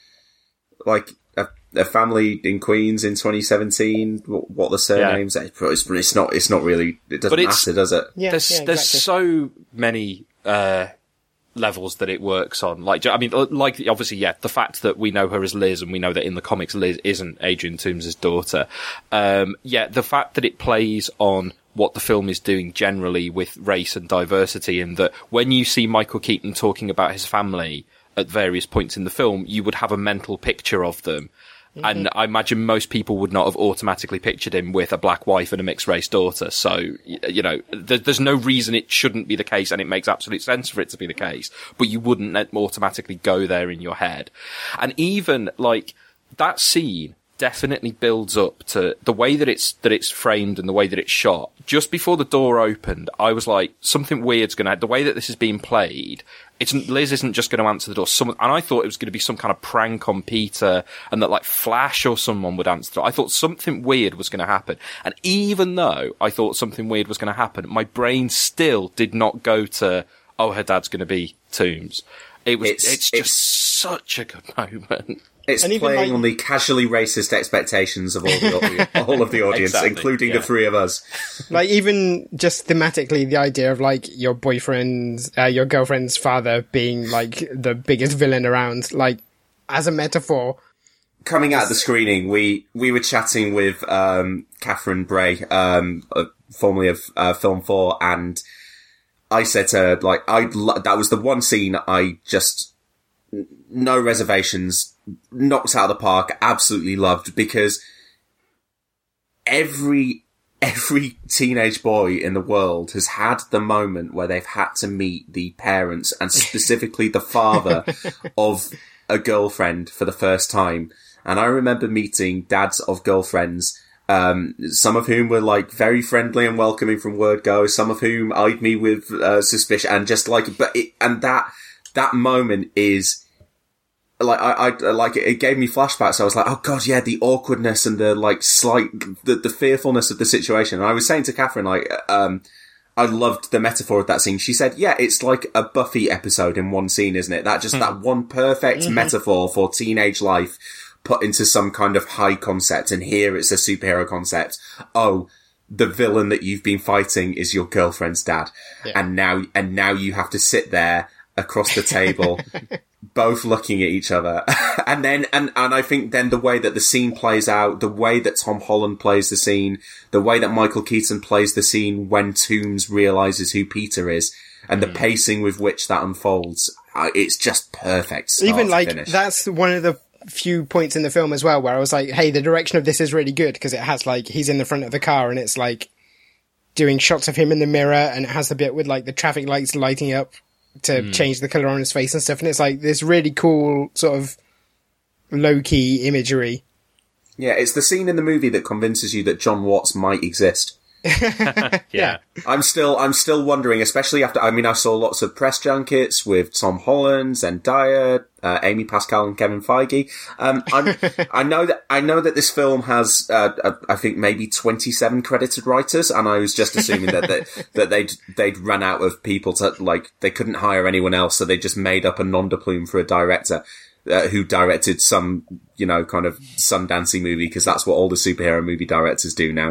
family in Queens in 2017. What the surnames? Yeah. It's not really. It doesn't matter, does it?
Yeah,
there's so many levels that it works on. Like, I mean, like obviously, yeah, the fact that we know her as Liz, and we know that in the comics Liz isn't Adrian Toomes' daughter. Yeah, the fact that it plays on what the film is doing generally with race and diversity, in that when you see Michael Keaton talking about his family at various points in the film, you would have a mental picture of them. Mm-hmm. And I imagine most people would not have automatically pictured him with a black wife and a mixed race daughter. So, you know, there's no reason it shouldn't be the case, and it makes absolute sense for it to be the case, but you wouldn't automatically go there in your head. And even, like, that scene definitely builds up to the way that it's framed and the way that it's shot. Just before the door opened, I was like, something weird's gonna, the way that this is being played, Liz isn't just going to answer the door. And I thought it was going to be some kind of prank on Peter, and that like Flash or someone would answer the door. I thought something weird was going to happen. And even though I thought something weird was going to happen, my brain still did not go to, oh, her dad's going to be Toombs. It's just such a good moment.
It's playing on the casually racist expectations of all of the audience, exactly, including the three of us.
Like, even just thematically, the idea of, like, your your girlfriend's father being, like, the biggest villain around, like, as a metaphor.
Coming out of the screening, we were chatting with Catherine Bray, formerly of Film 4, and I said to her, like, that was the one scene I just, no reservations, knocked out of the park, absolutely loved, because every teenage boy in the world has had the moment where they've had to meet the parents, and specifically the father of a girlfriend for the first time. And I remember meeting dads of girlfriends, some of whom were like very friendly and welcoming from word go, some of whom eyed me with suspicion, and just like, that moment is, like, I like it gave me flashbacks. I was like, oh god, yeah, the awkwardness and the like slight, the fearfulness of the situation. And I was saying to Catherine, like, I loved the metaphor of that scene. She said, yeah, it's like a Buffy episode in one scene, isn't it? That one perfect metaphor for teenage life put into some kind of high concept. And here it's a superhero concept. Oh, the villain that you've been fighting is your girlfriend's dad. Yeah. And now you have to sit there across the table, both looking at each other. and I think then the way that the scene plays out, the way that Tom Holland plays the scene, the way that Michael Keaton plays the scene when Toombs realizes who Peter is, and the pacing with which that unfolds, it's just perfect.
Even like,
finish.
That's one of the few points in the film as well where I was like, hey, the direction of this is really good, because it has like, he's in the front of the car and it's like doing shots of him in the mirror, and it has the bit with like the traffic lights lighting up to change the colour on his face and stuff, and it's like this really cool sort of low-key imagery.
Yeah, it's the scene in the movie that convinces you that John Watts might exist.
Yeah.
I'm still wondering, especially after, I mean, I saw lots of press junkets with Tom Holland, Zendaya, Amy Pascal and Kevin Feige. I know that this film has, I think maybe 27 credited writers, and I was just assuming that they'd run out of people to, like, they couldn't hire anyone else, so they just made up a nom de plume for a director. Who directed some, you know, kind of Sundancey movie, because that's what all the superhero movie directors do now.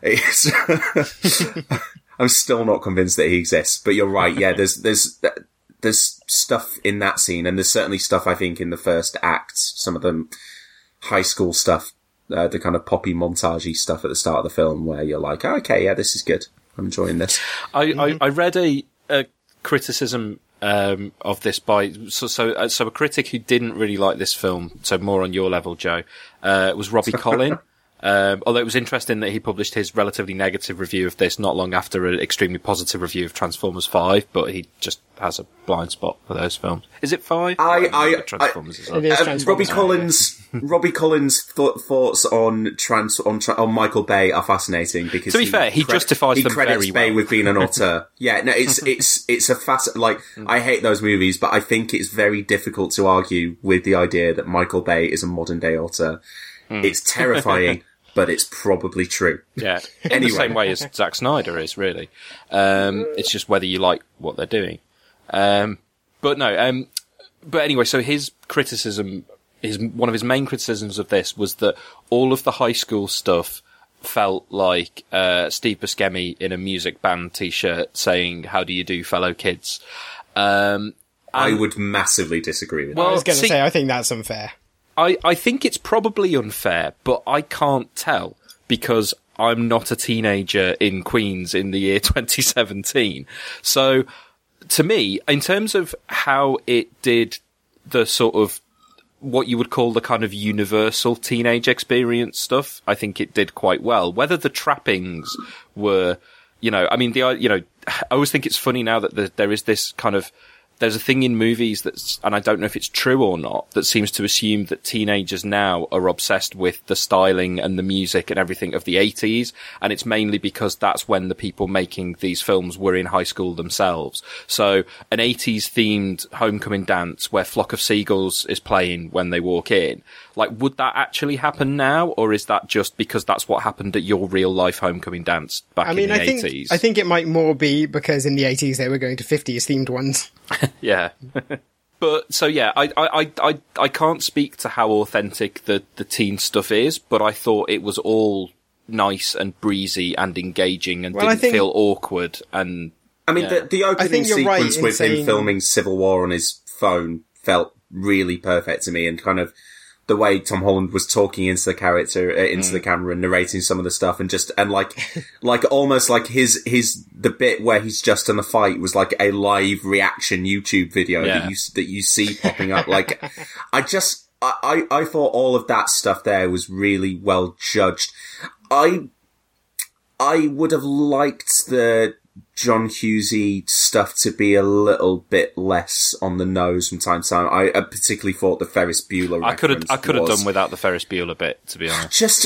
I'm still not convinced that he exists, but you're right. Yeah, there's stuff in that scene, and there's certainly stuff, I think, in the first act, some of the high school stuff, the kind of poppy montagey stuff at the start of the film, where you're like, oh, okay, yeah, this is good. I'm enjoying this.
I read a criticism of this by so a critic who didn't really like this film, so more on your level, Joe, was Robbie Collin. Although it was interesting that he published his relatively negative review of this not long after an extremely positive review of Transformers 5, but he just has a blind spot for those films. Is it 5?
Transformers is Robbie Collins' thoughts on Michael Bay are fascinating, because
to be fair, he justifies them very well.
He credits Bay with being an auteur. Yeah, no, it's a like, I hate those movies, but I think it's very difficult to argue with the idea that Michael Bay is a modern day auteur. It's terrifying, but it's probably true.
Yeah. In the same way as Zack Snyder is, really. It's just whether you like what they're doing. But anyway, so his criticism, one of his main criticisms of this was that all of the high school stuff felt like Steve Buscemi in a music band t-shirt saying, "How do you do, fellow kids?"
I would massively disagree with that.
I was going to say, I think that's unfair.
I think it's probably unfair, but I can't tell, because I'm not a teenager in Queens in the year 2017. So, to me, in terms of how it did the sort of what you would call the kind of universal teenage experience stuff, I think it did quite well. Whether the trappings were, I always think it's funny now that there is this kind of, there's a thing in movies that's, and I don't know if it's true or not, that seems to assume that teenagers now are obsessed with the styling and the music and everything of the 80s. And it's mainly because that's when the people making these films were in high school themselves. So an 80s themed homecoming dance where Flock of Seagulls is playing when they walk in. Like, would that actually happen now? Or is that just because that's what happened at your real life homecoming dance back in the 80s?
I think it might more be because in the 80s they were going to 50s themed ones.
Yeah. But, so yeah, I can't speak to how authentic the teen stuff is, but I thought it was all nice and breezy and engaging and didn't feel awkward and...
I mean, the opening sequence with him filming Civil War on his phone felt really perfect to me, and kind of the way Tom Holland was talking into the character, into the camera and narrating some of the stuff, and like almost like the bit where he's just in the fight was like a live reaction YouTube video that you see popping up. Like, I thought all of that stuff there was really well judged. I would have liked the John Hughesy stuff to be a little bit less on the nose from time to time. I particularly thought the Ferris Bueller reference
I could have done without the Ferris Bueller bit, to be honest.
Just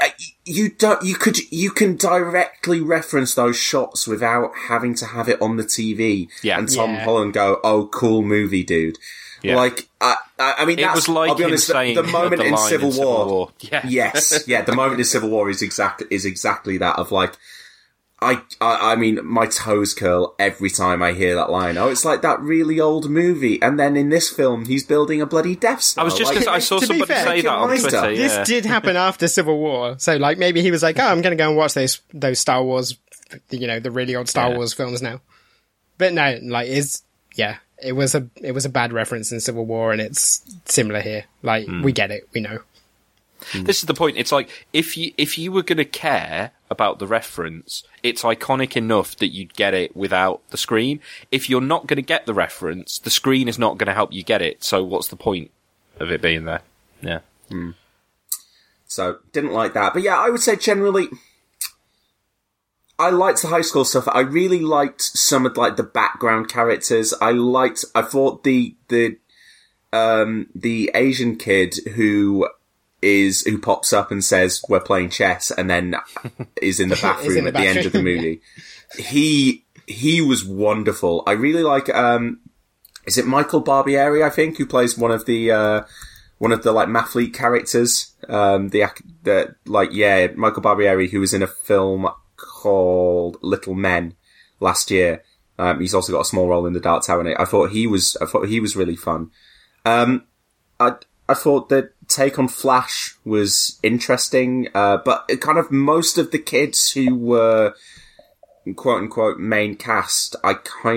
you can directly reference those shots without having to have it on the TV.
Yeah.
And Tom Holland go, "Oh, cool movie, dude." Yeah. Like, I mean,
it was like, I'll be honest,
the moment in Civil War.
Yeah.
Yes, yeah, the moment in Civil War is exactly that of like, I mean, my toes curl every time I hear that line. Oh, it's like that really old movie. And then in this film, he's building a bloody Death Star.
I was just I saw somebody say that on Twitter. Yeah.
This did happen after Civil War. So, like, maybe he was like, I'm going to go and watch those Star Wars, the really old Star Wars films now. But no, like, it was a bad reference in Civil War, and it's similar here. Like, we get it. We know.
This is the point. It's like, if you were going to care about the reference, it's iconic enough that you'd get it without the screen. If you're not going to get the reference, the screen is not going to help you get it. So what's the point of it being there? Yeah.
So, didn't like that. But yeah, I would say generally, I liked the high school stuff. I really liked some of like the background characters. I thought the Asian kid who pops up and says, "We're playing chess," and then is in the bathroom at the end of the movie. He was wonderful. I really like, is it Michael Barbieri, I think, who plays one of the like Mathlete characters? Michael Barbieri, who was in a film called Little Men last year. He's also got a small role in The Dark Tower. I thought he was really fun. I thought the take on Flash was interesting, but kind of most of the kids who were quote unquote main cast, I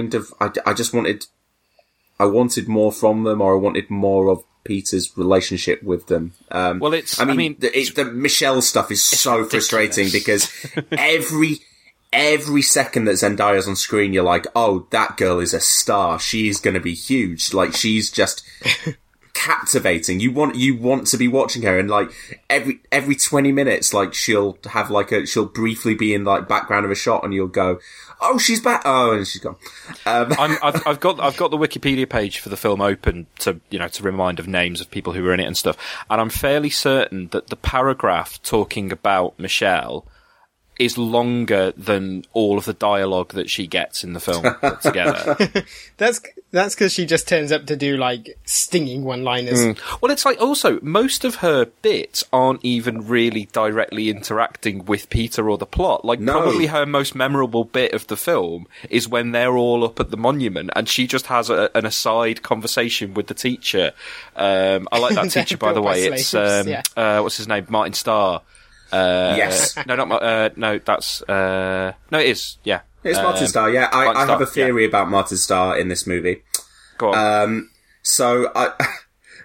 wanted more from them, or I wanted more of Peter's relationship with them. The Michelle stuff is so frustrating because every second that Zendaya's on screen, you're like, oh, that girl is a star. She's going to be huge. Like, she's just captivating. You want to be watching her, and like every 20 minutes, like she'll briefly be in like background of a shot, and you'll go, oh, she's back. Oh, and she's gone.
I've got the Wikipedia page for the film open to remind of names of people who were in it and stuff, and I'm fairly certain that the paragraph talking about Michelle is longer than all of the dialogue that she gets in the film put together.
That's because she just turns up to do like stinging one-liners.
Well, it's like also most of her bits aren't even really directly interacting with Peter or the plot. Like probably her most memorable bit of the film is when they're all up at the monument and she just has an aside conversation with the teacher. I like that teacher, by the way. It's what's his name? Martin Starr.
Yes.
No, that's no, it is. Yeah,
it's Martin Starr. Yeah, I have a theory about Martin Starr in this movie.
Go on.
So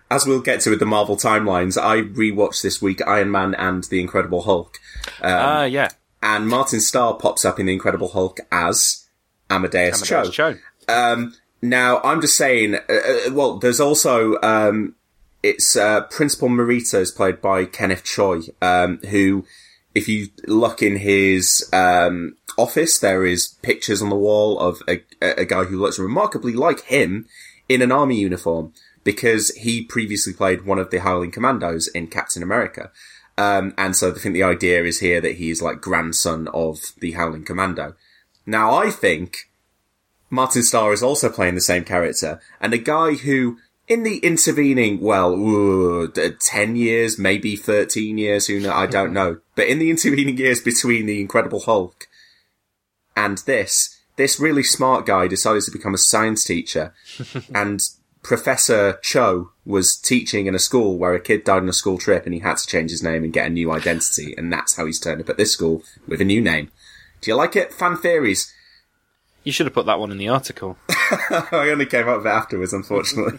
as we'll get to with the Marvel timelines, I rewatched this week Iron Man and The Incredible Hulk.
Yeah.
And Martin Starr pops up in The Incredible Hulk as Amadeus Cho. Now, I'm just saying, well, there's also, it's Principal Morita is played by Kenneth Choi, who, if you look in his office, there is pictures on the wall of a guy who looks remarkably like him in an army uniform, because he previously played one of the Howling Commandos in Captain America. And so I think the idea is here that he's like grandson of the Howling Commando. Now, I think Martin Starr is also playing the same character, and a guy who, in the intervening, 10 years, maybe 13 years, I don't know. But in the intervening years between The Incredible Hulk and this really smart guy decided to become a science teacher. And Professor Cho was teaching in a school where a kid died on a school trip, and he had to change his name and get a new identity. And that's how he's turned up at this school with a new name. Do you like it? Fan theories?
You should have put that one in the article.
I only came up with it afterwards, unfortunately.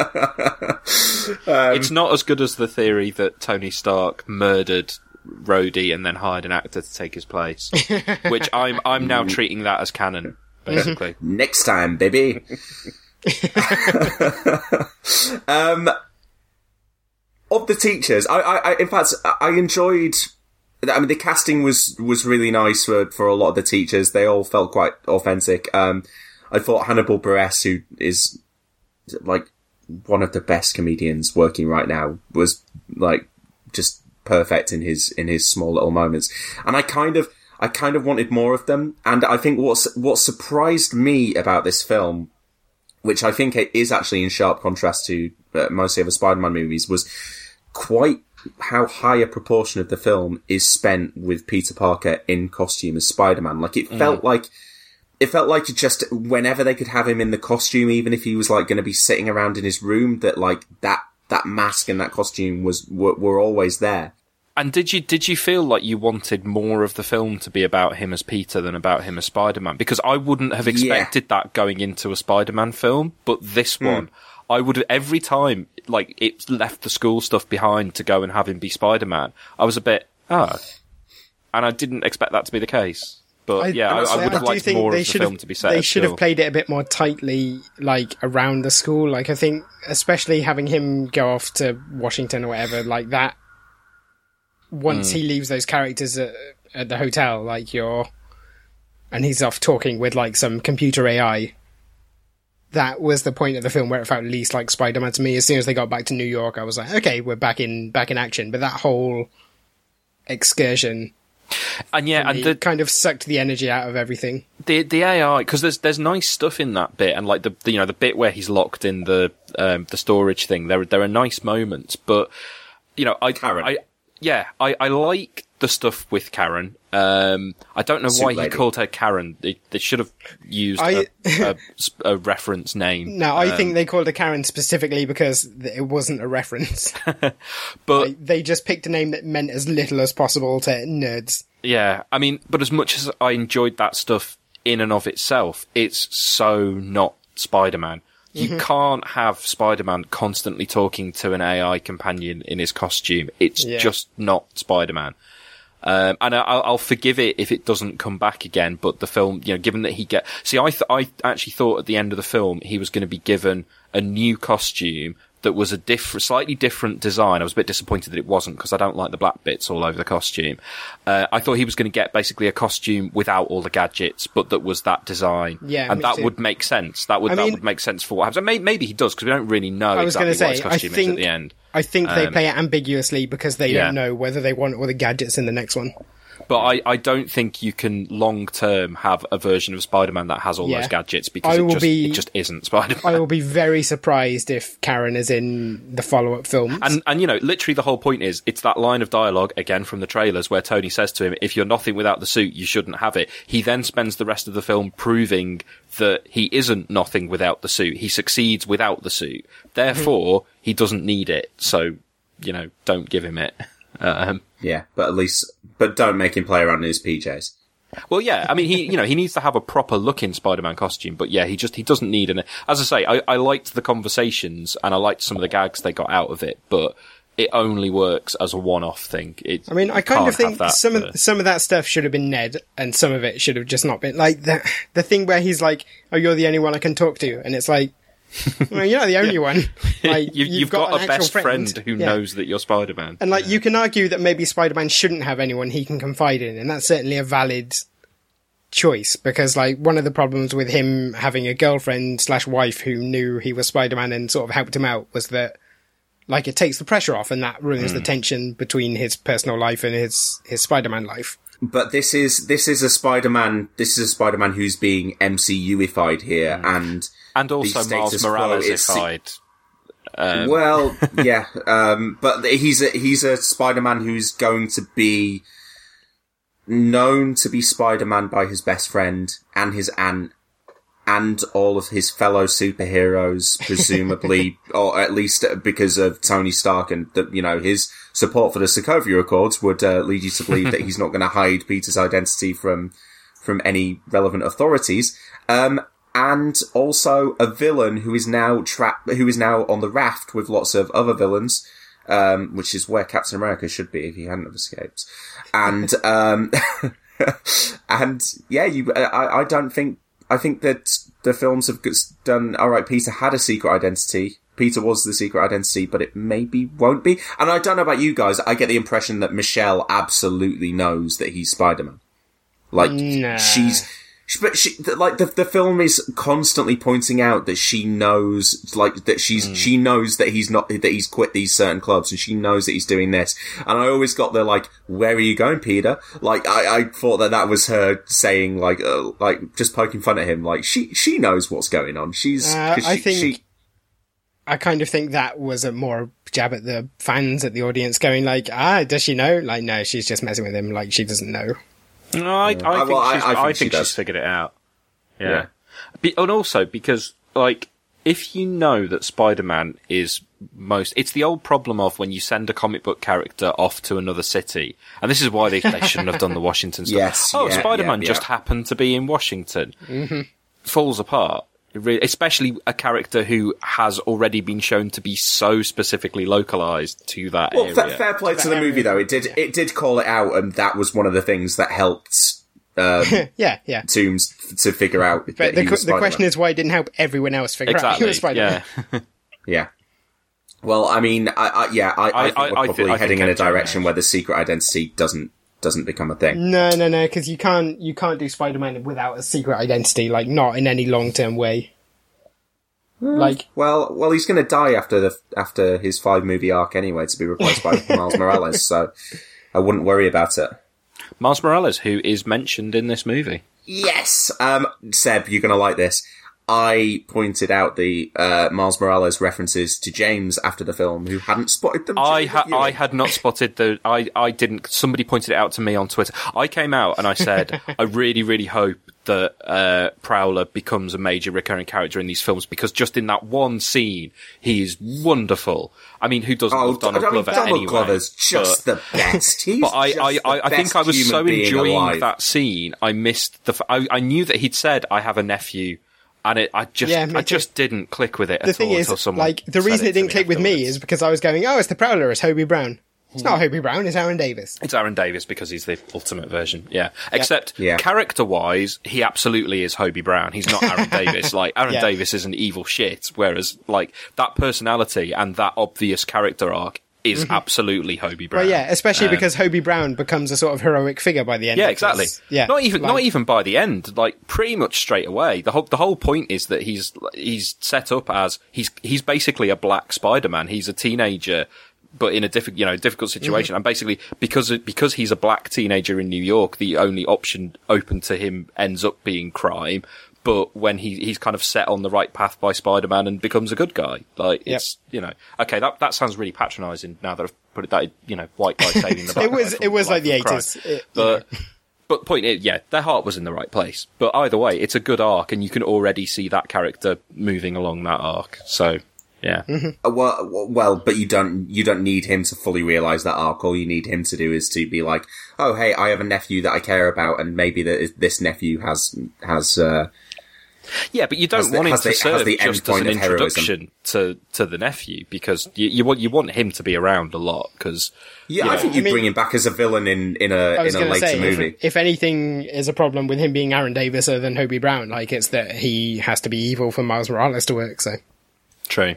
It's not as good as the theory that Tony Stark murdered Rhodey and then hired an actor to take his place, which I'm now treating that as canon, basically.
Next time, baby. Of the teachers, I in fact, I enjoyed. I mean, the casting was really nice for a lot of the teachers. They all felt quite authentic. I thought Hannibal Buress, who is like one of the best comedians working right now, was like just perfect in his small little moments. And I kind of wanted more of them. And I think what surprised me about this film, which I think is actually in sharp contrast to most of the other Spider-Man movies, was quite how high a proportion of the film is spent with Peter Parker in costume as Spider-Man. Like, it felt like just whenever they could have him in the costume, even if he was like going to be sitting around in his room, that like that mask and that costume were always there.
And did you feel like you wanted more of the film to be about him as Peter than about him as Spider-Man? Because I wouldn't have expected that going into a Spider-Man film, but this one, I would have, every time, like, it left the school stuff behind to go and have him be Spider-Man, I was a bit, and I didn't expect that to be the case. But I would have liked more of the film to be set.
They should have played it a bit more tightly, like, around the school. Like, I think, especially having him go off to Washington or whatever, like that, once he leaves those characters at the hotel, like and he's off talking with like some computer AI, that was the point of the film where it felt least like Spider-Man to me. As soon as they got back to New York, I was like, okay, we're back in action. But that whole excursion, and the kind of sucked the energy out of everything.
The AI, because there's nice stuff in that bit, and like the bit where he's locked in the storage thing. There are nice moments, but I like the stuff with Karen. I don't know why he called her Karen. They should have used a reference name.
No, I think they called her Karen specifically because it wasn't a reference.
But
like, they just picked a name that meant as little as possible to nerds.
Yeah, I mean, but as much as I enjoyed that stuff in and of itself, it's so not Spider-Man. You can't have Spider-Man constantly talking to an AI companion in his costume. It's just not Spider-Man. And I'll forgive it if it doesn't come back again, but the film, given that I actually thought at the end of the film he was going to be given a new costume that was a slightly different design. I was a bit disappointed that it wasn't, because I don't like the black bits all over the costume. I thought he was going to get basically a costume without all the gadgets, but that was that design.
Yeah,
and that would make sense. That would make sense for what happens. Maybe he does, because we don't really know exactly what his costume is at the end.
I think they play it ambiguously because they don't know whether they want all the gadgets in the next one.
But I don't think you can long-term have a version of Spider-Man that has all those gadgets, because it just isn't Spider-Man.
I will be very surprised if Karen is in the follow-up films.
And literally the whole point is, it's that line of dialogue, again from the trailers, where Tony says to him, if you're nothing without the suit, you shouldn't have it. He then spends the rest of the film proving that he isn't nothing without the suit. He succeeds without the suit. Therefore, he doesn't need it. So, don't give him it.
But don't make him play around in his PJs.
Well, yeah, I mean, he needs to have a proper looking Spider-Man costume, but yeah, he doesn't need an, as I say, I liked the conversations and I liked some of the gags they got out of it, but it only works as a one-off thing.
I kind of think some of that stuff should have been Ned, and some of it should have just not been. Like, the thing where he's like, oh, you're the only one I can talk to, and it's like, well, you're not the only one. Like,
you've got a best friend who knows that you're Spider-Man.
And like, you can argue that maybe Spider-Man shouldn't have anyone he can confide in, and that's certainly a valid choice, because like, one of the problems with him having a girlfriend/wife who knew he was Spider-Man and sort of helped him out was that, like, it takes the pressure off, and that ruins the tension between his personal life and his Spider-Man life.
But this is a Spider-Man who's being MCU-ified here, and
also Miles Morales-ified.
Well, yeah, but he's a Spider-Man who's going to be known to be Spider-Man by his best friend and his aunt and all of his fellow superheroes, presumably, or at least because of Tony Stark and his support for the Sokovia Accords would lead you to believe that he's not going to hide Peter's identity from any relevant authorities. And also a villain who is now on the raft with lots of other villains, which is where Captain America should be if he hadn't have escaped. And, and yeah, I think that the films have done, alright, Peter had a secret identity. Peter was the secret identity, but it maybe won't be. And I don't know about you guys, I get the impression that Michelle absolutely knows that he's Spider-Man. Like,
nah.
The film is constantly pointing out that she knows, she knows that he's quit these certain clubs, and she knows that he's doing this. And I always got the, where are you going, Peter? Like, I thought that was her saying, just poking fun at him. Like, she knows what's going on.
I kind of think that was a more jab at the fans, at the audience, going does she know? Like, no, she's just messing with him, like, she doesn't know.
No, I think she's figured it out. Yeah. And also because, if you know that Spider-Man is it's the old problem of when you send a comic book character off to another city, and this is why they shouldn't have done the Washington stuff.
Yes,
Spider-Man just happened to be in Washington.
Mm-hmm.
Falls apart. Especially a character who has already been shown to be so specifically localized to that area.
Well, fair play to the movie, though. It did call it out, and that was one of the things that helped Toomes to figure out.
But the question is why it didn't help everyone else figure out he was Spider-Man.
Yeah.
Yeah. Well, I mean, I think we're probably heading in a direction where the secret identity doesn't become a thing.
No, because you can't do Spider-Man without a secret identity, not in any long-term way.
Well, he's going to die after his 5-movie arc anyway, to be replaced by Miles Morales, so I wouldn't worry about it.
Miles Morales, who is mentioned in this movie.
Yes! Seb, you're going to like this. I pointed out the Miles Morales references to James after the film, who hadn't spotted them.
I had not spotted I didn't. Somebody pointed it out to me on Twitter. I came out and I said, I really, really hope that Prowler becomes a major recurring character in these films, because just in that one scene, he is wonderful. I mean, who doesn't love Donald Glover anyway?
Donald Glover's just the best.
But I think I was so enjoying that scene, I missed I knew that he'd said, I have a nephew. And I just didn't click with it at all. The thing is,
the reason it didn't click with me is because I was going, it's the Prowler, it's Hobie Brown. It's not Hobie Brown, it's Aaron Davis.
It's Aaron Davis because he's the ultimate version, yeah. Except, character-wise, he absolutely is Hobie Brown. He's not Aaron Davis. Aaron Davis is an evil shit, whereas, that personality and that obvious character arc is absolutely Hobie Brown.
Well, yeah, especially because Hobie Brown becomes a sort of heroic figure by the end.
Yeah, exactly.
Yeah,
not even by the end. Pretty much straight away. The whole point is that he's set up as he's basically a black Spider-Man. He's a teenager, but in a difficult situation. And basically, because he's a black teenager in New York, the only option open to him ends up being crime. But when he's kind of set on the right path by Spider-Man and becomes a good guy. It's, okay, that sounds really patronising now that I've put it that, white guy saving the black guy.
It was like the 80s.
But point is, their heart was in the right place. But either way, it's a good arc, and you can already see that character moving along that arc. So, Yeah.
But you don't need him to fully realise that arc. All you need him to do is to be like, oh, hey, I have a nephew that I care about, and maybe this nephew has.
Yeah, but you don't want him to serve just as an introduction to the nephew, because you want him to be around a lot. Because
I think you bring him back as a villain in a later movie.
If anything is a problem with him being Aaron Davis other than Hobie Brown, like it's that he has to be evil for Miles Morales to work. So
true.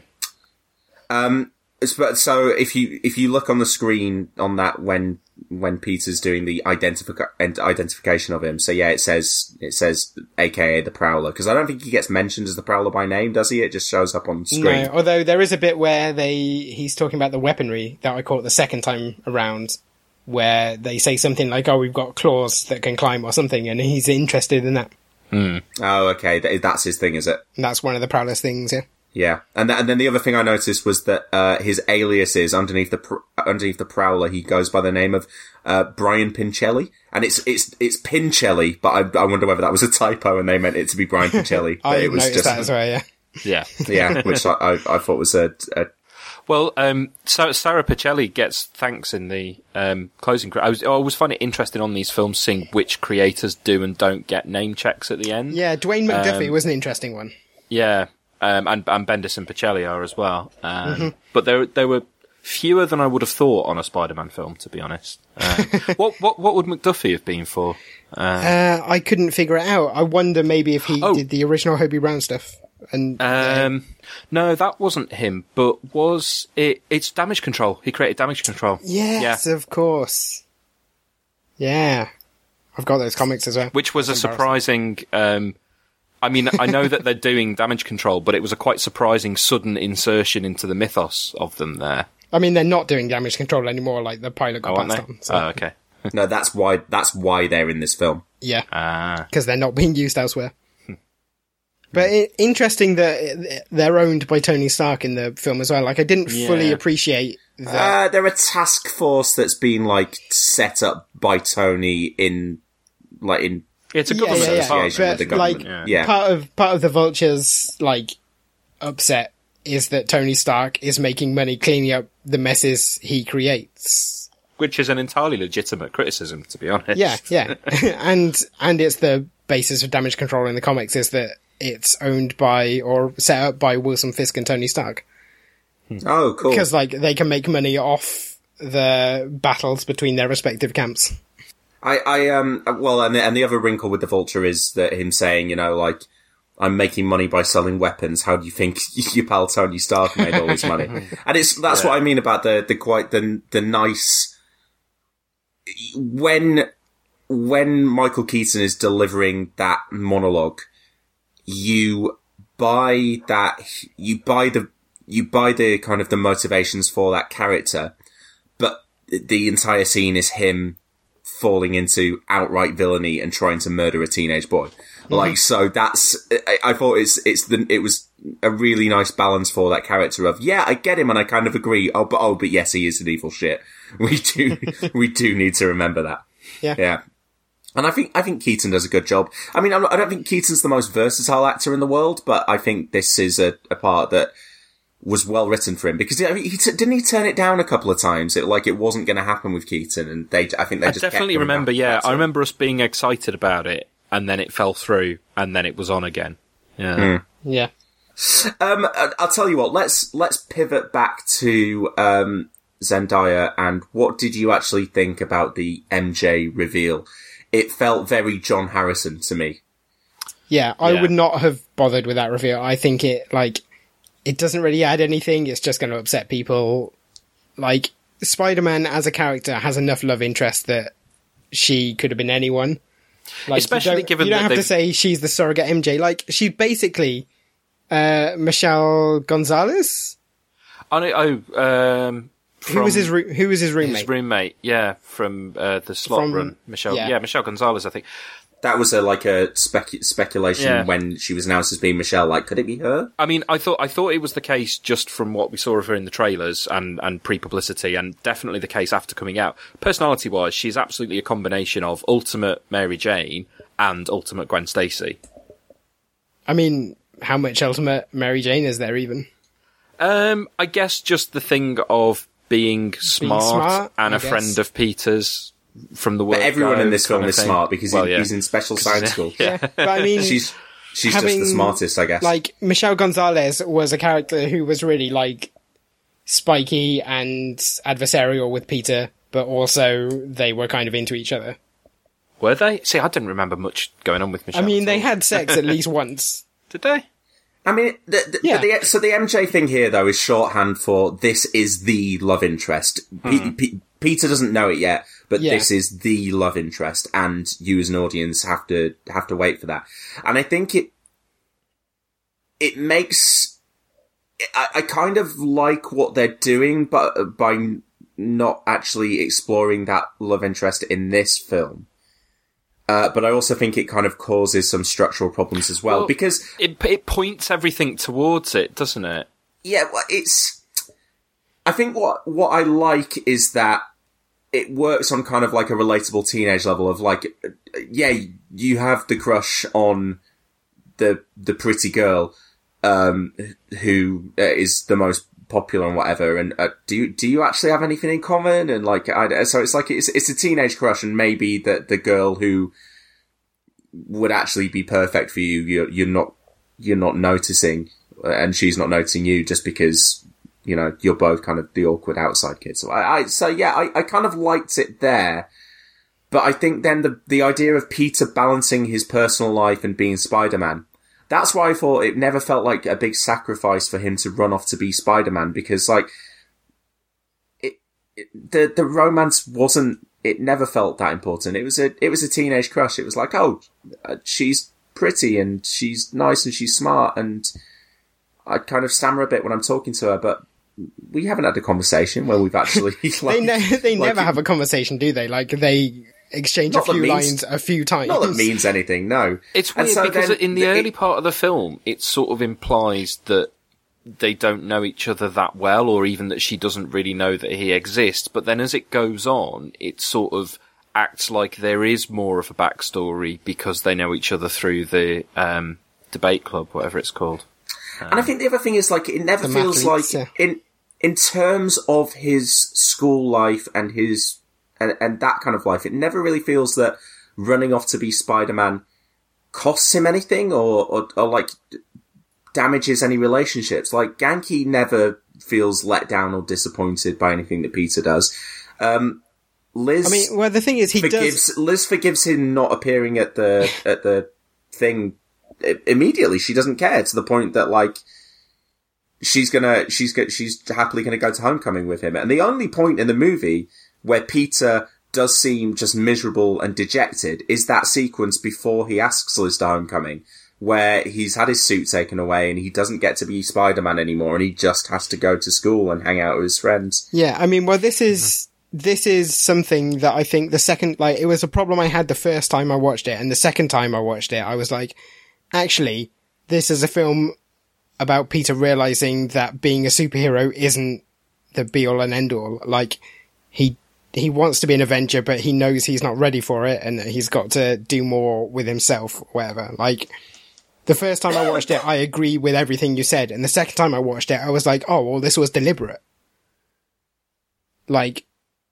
So if you look on the screen on that when Peter's doing the identification of him, so yeah, it says AKA the Prowler, because I don't think he gets mentioned as the Prowler by name, does he? It just shows up on screen.
No, although there is a bit where he's talking about the weaponry that I caught the second time around, where they say something like, "Oh, we've got claws that can climb" or something, and he's interested in that.
Oh, okay, that's his thing, is it?
And that's one of the Prowler's things, yeah.
Yeah, and then the other thing I noticed was that his alias is underneath the Prowler. He goes by the name of Brian Pincelli, and it's Pincelli, but I wonder whether that was a typo and they meant it to be Brian Pincelli.
I noticed that as well.
Yeah, which I thought was a.
Well, Sarah Pichelli gets thanks in the closing credits. I always find it interesting on these films seeing which creators do and don't get name checks at the end.
Yeah, Dwayne McDuffie was an interesting one.
Yeah. And Bendis and Pichelli are as well. But there were fewer than I would have thought on a Spider-Man film, to be honest. What would McDuffie have been for?
I couldn't figure it out. I wonder maybe if he did the original Hobie Brown stuff. And
no, that wasn't him. But was it? It's Damage Control. He created Damage Control.
Yes, of course. Yeah, I've got those comics as well.
Which was a surprising. I mean, I know that they're doing Damage Control, but it was a quite surprising sudden insertion into the mythos of them there.
I mean, they're not doing Damage Control anymore, like the pilot got passed on. So.
Oh, okay.
No, that's why they're in this film.
Yeah. Because they're not being used elsewhere. But interesting that they're owned by Tony Stark in the film as well. Like, I didn't fully appreciate that.
They're a task force that's been, like, set up by Tony in.
It's a government
association with the government.
Like, part of the Vulture's, like, upset is that Tony Stark is making money cleaning up the messes he creates.
Which is an entirely legitimate criticism, to be honest.
Yeah. and it's the basis of Damage Control in the comics is that it's owned by or set up by Wilson Fisk and Tony Stark.
Oh, cool.
Because, like, they can make money off the battles between their respective camps.
Well, and the other wrinkle with the Vulture is that him saying, you know, like, I'm making money by selling weapons. How do you think your pal Tony Stark made all this money? And that's what I mean about the nice, when Michael Keaton is delivering that monologue, you buy the kind of the motivations for that character, but the entire scene is him falling into outright villainy and trying to murder a teenage boy. Like, so I thought it was a really nice balance for that character of, yeah, I get him and I kind of agree. But yes, he is an evil shit. We do need to remember that. Yeah. And I think Keaton does a good job. I mean, I don't think Keaton's the most versatile actor in the world, but I think this is a part that was well written for him, because didn't he turn it down a couple of times? It wasn't going to happen with Keaton, and I just
definitely remember. Yeah, I remember us being excited about it, and then it fell through, and then it was on again. Yeah,
yeah.
I'll tell you what. Let's pivot back to Zendaya, and what did you actually think about the MJ reveal? It felt very John Harrison to me.
Yeah, I would not have bothered with that reveal. I think it doesn't really add anything. It's just going to upset people. Like, Spider-Man as a character has enough love interest that she could have been anyone. Like,
especially given
you don't have to say she's the surrogate MJ. Like, she's basically Michelle Gonzalez. Who was his roommate?
His roommate, yeah, from the slot run. Michelle, Michelle Gonzalez, I think.
That was a speculation when she was announced as being Michelle. Like, could it be her?
I mean, I thought it was the case just from what we saw of her in the trailers and pre-publicity, and definitely the case after coming out. Personality-wise, she's absolutely a combination of Ultimate Mary Jane and Ultimate Gwen Stacy.
I mean, how much Ultimate Mary Jane is there even?
I guess just the thing of being smart and
I
a friend of Peter's from the word
But everyone
go
in this film
kind of
is
thing.
smart because he's in special science school.
Yeah, but I mean,
she's just the smartest, I guess.
Like, Michelle Gonzalez was a character who was really, like, spiky and adversarial with Peter, but also they were kind of into each other.
Were they? See, I didn't remember much going on with Michelle.
I mean, they had sex at least once.
Did they?
I mean, so the MJ thing here, though, is shorthand for this is the love interest. Peter doesn't know it yet, but this is the love interest, and you as an audience have to wait for that. And I think it makes... I kind of like what they're doing, but by not actually exploring that love interest in this film. But I also think it kind of causes some structural problems as well, because...
It points everything towards it, doesn't it?
Yeah, well, it's... I think what I like is that it works on kind of like a relatable teenage level of like, yeah, you have the crush on the pretty girl, who is the most popular and whatever, and do you actually have anything in common? And like, so it's like it's a teenage crush, and maybe that the girl who would actually be perfect for you, you're not noticing, and she's not noticing you just because you're both kind of the awkward outside kids. So I kind of liked it there, but I think then the idea of Peter balancing his personal life and being Spider-Man. That's why I thought it never felt like a big sacrifice for him to run off to be Spider-Man, because like the romance wasn't. It never felt that important. It was a teenage crush. It was like, oh, she's pretty and she's nice and she's smart, and I kind of stammer a bit when I'm talking to her, but we haven't had a conversation where we've actually. Like,
they never have a conversation, do they? Like they exchange a few lines a few times.
Not that it means anything, no.
It's weird because in the early part of the film, it sort of implies that they don't know each other that well, or even that she doesn't really know that he exists. But then as it goes on, it sort of acts like there is more of a backstory because they know each other through the debate club, whatever it's called.
And I think the other thing is, like, it never feels
athletes,
like, in terms of his school life and his... And that kind of life, it never really feels that running off to be Spider-Man costs him anything or like damages any relationships. Like, Genki never feels let down or disappointed by anything that Peter does. Liz,
I mean, well, the thing is,
Liz forgives him not appearing at the thing immediately. She doesn't care, to the point that like she's happily gonna go to homecoming with him. And the only point in the movie where Peter does seem just miserable and dejected is that sequence before he asks Liz to homecoming, where he's had his suit taken away and he doesn't get to be Spider-Man anymore, and he just has to go to school and hang out with his friends.
Yeah, I mean, well, this is something that I think it was a problem I had the first time I watched it, and the second time I watched it, I was like, actually, this is a film about Peter realizing that being a superhero isn't the be-all and end-all. Like, he wants to be an Avenger, but he knows he's not ready for it, and he's got to do more with himself, or whatever. Like, the first time I watched it, I agree with everything you said, and the second time I watched it, I was like, oh, well, this was deliberate. Like,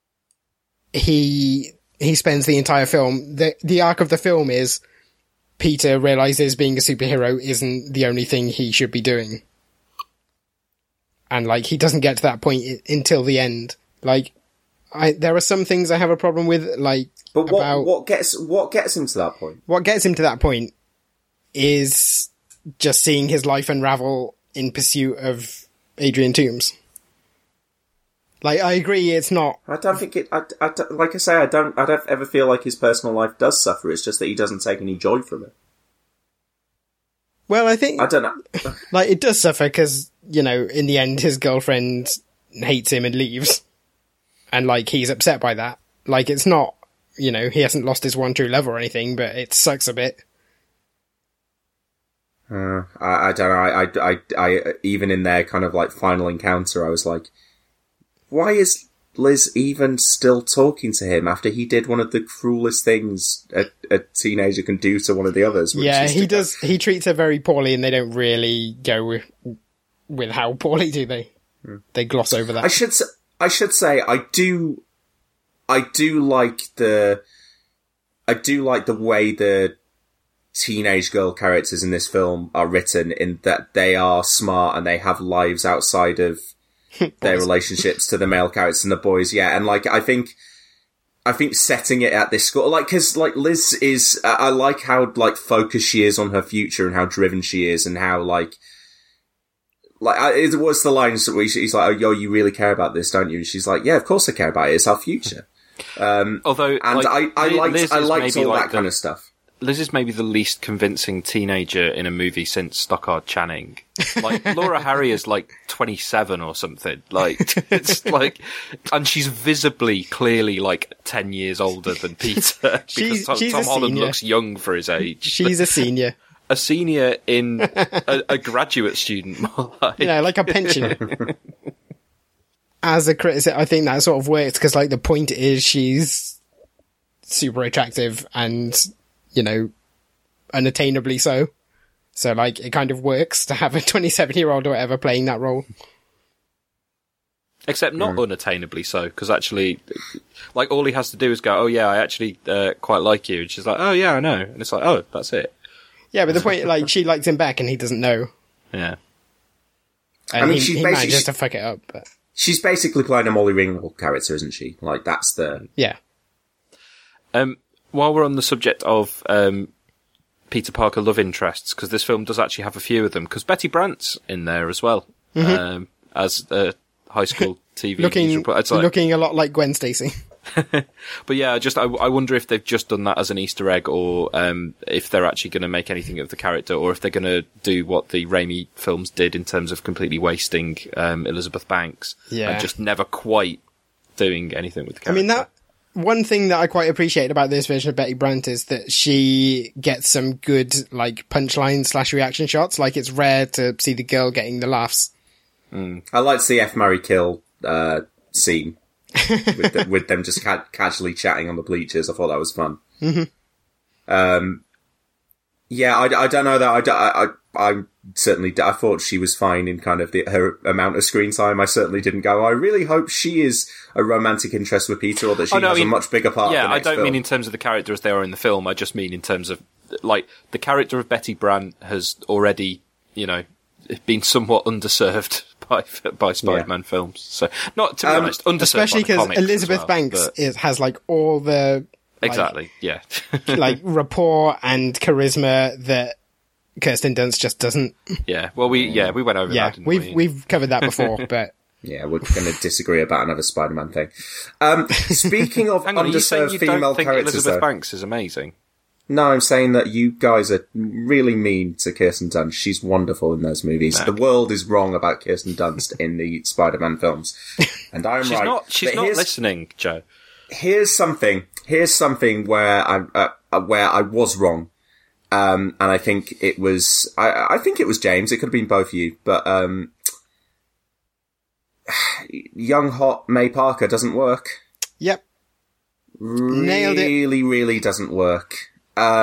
he spends the entire film, the arc of the film is Peter realizes being a superhero isn't the only thing he should be doing. And, like, he doesn't get to that point until the end. Like, there are some things I have a problem with, like...
But what gets him to that point?
What gets him to that point is just seeing his life unravel in pursuit of Adrian Toomes. Like, I agree, it's not...
I don't think it... like I say, I don't ever feel like his personal life does suffer. It's just that he doesn't take any joy from it.
Well, I think...
I don't know.
Like, it does suffer because, in the end, his girlfriend hates him and leaves. And, like, he's upset by that. Like, it's not, he hasn't lost his one true love or anything, but it sucks a bit.
I don't know. I even in their kind of, like, final encounter, I was like, why is Liz even still talking to him after he did one of the cruelest things a teenager can do to one of the others?
Yeah, he does. He treats her very poorly, and they don't really go with how poorly do they? They gloss over that.
I should say I do like the way the teenage girl characters in this film are written, in that they are smart and they have lives outside of their relationships to the male characters and the boys. Yeah, and like I think setting it at this school, like, because like Liz is, I like how like focused she is on her future and how driven she is, and how like it was the lines that he's like, "Oh, yo, you really care about this, don't you?" And she's like, "Yeah, of course I care about it. It's our future."
Although,
and
like,
I liked all
like
that kind of stuff.
Liz is maybe the least convincing teenager in a movie since Stockard Channing. Like, Laura Harry is like 27 or something. Like, it's like, and she's visibly, clearly like 10 years older than Peter.
She's
Tom
a
Holland
senior.
looks young for his age.
She's a senior.
A senior in a graduate student, more like.
Yeah, like a pensioner. As a critic, I think that sort of works, because like the point is she's super attractive and, you know, unattainably so. So like it kind of works to have a 27-year-old or whatever playing that role.
Except not unattainably so, because actually, like, all he has to do is go, "Oh yeah, I actually quite like you," and she's like, "Oh yeah, I know," and it's like, "Oh, that's it."
Yeah, but the point, like, she likes him back and he doesn't know.
Yeah.
And
I mean,
he manages to fuck it up. But
She's basically playing a Molly Ringwald character, isn't she? Like, that's the...
Yeah.
While we're on the subject of Peter Parker love interests, because this film does actually have a few of them, because Betty Brant's in there as well, as a high school TV
looking a lot like Gwen Stacy.
But yeah, I wonder if they've just done that as an Easter egg, or if they're actually going to make anything of the character, or if they're going to do what the Raimi films did in terms of completely wasting Elizabeth Banks and just never quite doing anything with the character.
I mean, that one thing that I quite appreciate about this version of Betty Brant is that she gets some good like punchline / reaction shots. Like, it's rare to see the girl getting the laughs.
I like to see F, Marry, Kill scene. with them just casually chatting on the bleachers. I thought that was fun.
Mm-hmm.
Yeah, I don't know that. I certainly, I thought she was fine in kind of her amount of screen time. I certainly didn't go, I really hope she is a romantic interest with Peter, or that she has a much bigger part.
Yeah,
of the next
I don't
film.
mean in terms of the character as they are in the film. I just mean in terms of, like, the character of Betty Brant has already, you know, been somewhat underserved by Spider-Man films. So, not to be honest, underserved,
especially because Elizabeth Banks has like all the
exactly, yeah,
like rapport and charisma that Kirsten Dunst just doesn't.
Yeah, well, we went over that. Didn't
we've covered that before, but
yeah, we're going to disagree about another Spider-Man thing. Speaking of
Hang on,
underserved
you
female
don't think
characters,
Elizabeth Banks is amazing?
No, I'm saying that you guys are really mean to Kirsten Dunst. She's wonderful in those movies.
No.
The world is wrong about Kirsten Dunst in the Spider-Man films, and I'm right.
She's not listening, Joe.
Here's something where I was wrong, and I think it was I think it was James. It could have been both of you, but young hot May Parker doesn't work.
Yep, nailed it.
Really doesn't work. I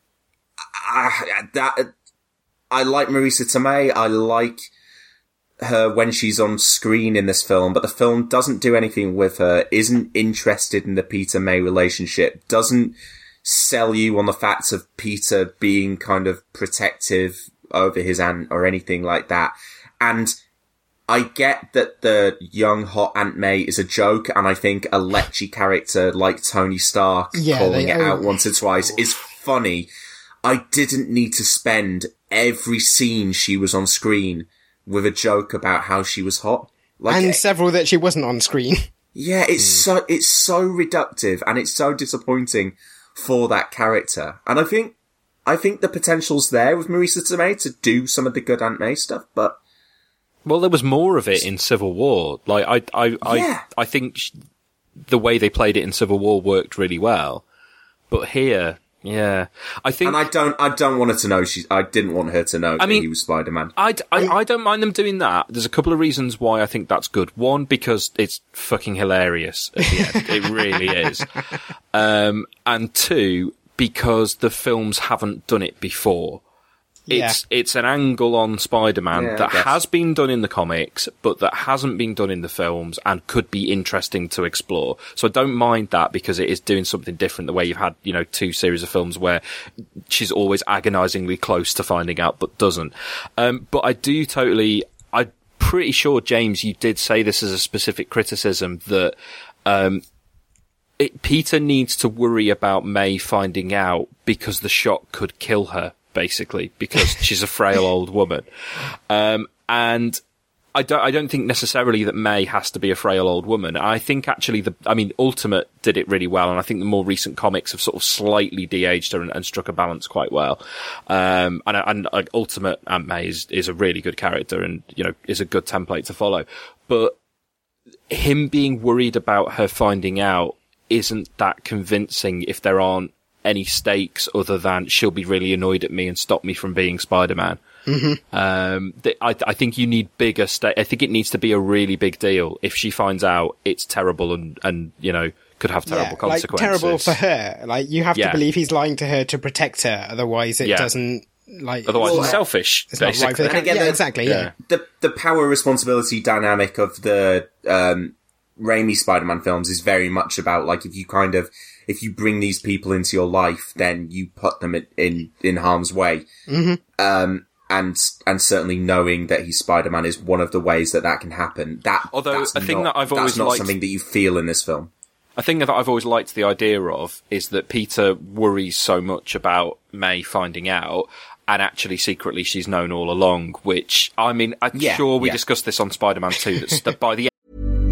like Marisa Tomei. I like her when she's on screen in this film, but the film doesn't do anything with her, isn't interested in the Peter May relationship, doesn't sell you on the facts of Peter being kind of protective over his aunt or anything like that. And I get that the young hot Aunt May is a joke, and I think a Lecce character like Tony Stark calling it out once or twice is funny. I didn't need to spend every scene she was on screen with a joke about how she was hot. Like,
and several that she wasn't on screen.
Yeah, it's so reductive, and it's so disappointing for that character. And I think the potential's there with Marisa Tomei to do some of the good Aunt May stuff, but
well, there was more of it in Civil War. Like, I think the way they played it in Civil War worked really well. But here, yeah, I think,
and I don't want her to know I didn't want her to know that he was Spider-Man.
I don't mind them doing that. There's a couple of reasons why I think that's good. One, because it's fucking hilarious at the end. It really is. And two, because the films haven't done it before. it's an angle on Spider-Man that has been done in the comics, but that hasn't been done in the films and could be interesting to explore. So I don't mind that because it is doing something different, the way you've had, 2 series of films where she's always agonizingly close to finding out but doesn't. But I'm pretty sure, James, you did say this as a specific criticism that Peter needs to worry about May finding out because the shock could kill her, basically, because she's a frail old woman. And I don't think necessarily that May has to be a frail old woman. I think actually Ultimate did it really well, and I think the more recent comics have sort of slightly de-aged her and struck a balance quite well. And Ultimate Aunt May is a really good character and, is a good template to follow. But him being worried about her finding out isn't that convincing if there aren't any stakes other than she'll be really annoyed at me and stop me from being Spider-Man. Mm-hmm. I think you need bigger I think it needs to be a really big deal. If she finds out, it's terrible and could have terrible consequences.
Like, terrible for her. Like, you have to believe he's lying to her to protect her, otherwise it doesn't...
Otherwise it's selfish,
it's
basically.
Not right for the exactly.
The power responsibility dynamic of the Raimi Spider-Man films is very much about, like, if you bring these people into your life, then you put them in harm's way. Mm-hmm. And certainly knowing that he's Spider-Man is one of the ways that can happen. That's not something that you feel in this film.
A thing that I've always liked the idea of is that Peter worries so much about May finding out, and actually secretly she's known all along, which, I'm sure we discussed this on Spider-Man 2, that by the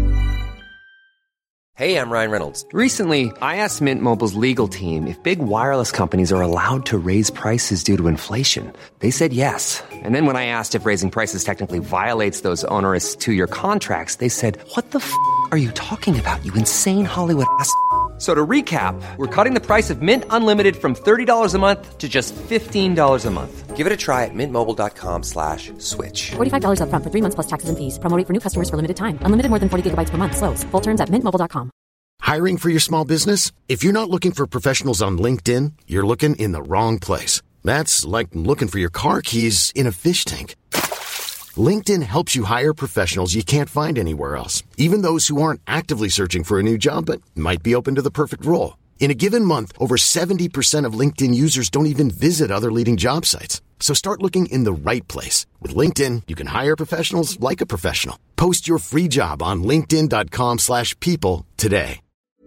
Hey, I'm Ryan Reynolds. Recently, I asked Mint Mobile's legal team if big wireless companies are allowed to raise prices due to inflation. They said yes. And then when I asked if raising prices technically violates those onerous 2-year contracts, they said, "What the f*** are you talking about, you insane Hollywood ass?" So to recap, we're cutting the price of Mint Unlimited from $30 a month to just $15 a month. Give it a try at mintmobile.com/switch.
$45 up front for 3 months plus taxes and fees. Promo rate for new customers for limited time. Unlimited more than 40 gigabytes per month. Slows full terms at mintmobile.com.
Hiring for your small business? If you're not looking for professionals on LinkedIn, you're looking in the wrong place. That's like looking for your car keys in a fish tank. LinkedIn helps you hire professionals you can't find anywhere else, even those who aren't actively searching for a new job but might be open to the perfect role. In a given month, over 70% of LinkedIn users don't even visit other leading job sites. So start looking in the right place. With LinkedIn, you can hire professionals like a professional. Post your free job on linkedin.com/people today.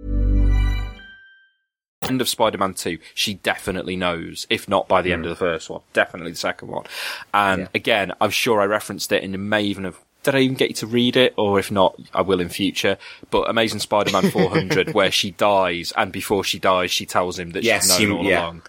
End of Spider-Man 2, she definitely knows, if not by the end of the first one, definitely the second one. And again, I'm sure I referenced it, and it may even have, did I even get you to read it? Or if not, I will in future. But Amazing Spider-Man 400, where she dies, and before she dies, she tells him that she's known all along.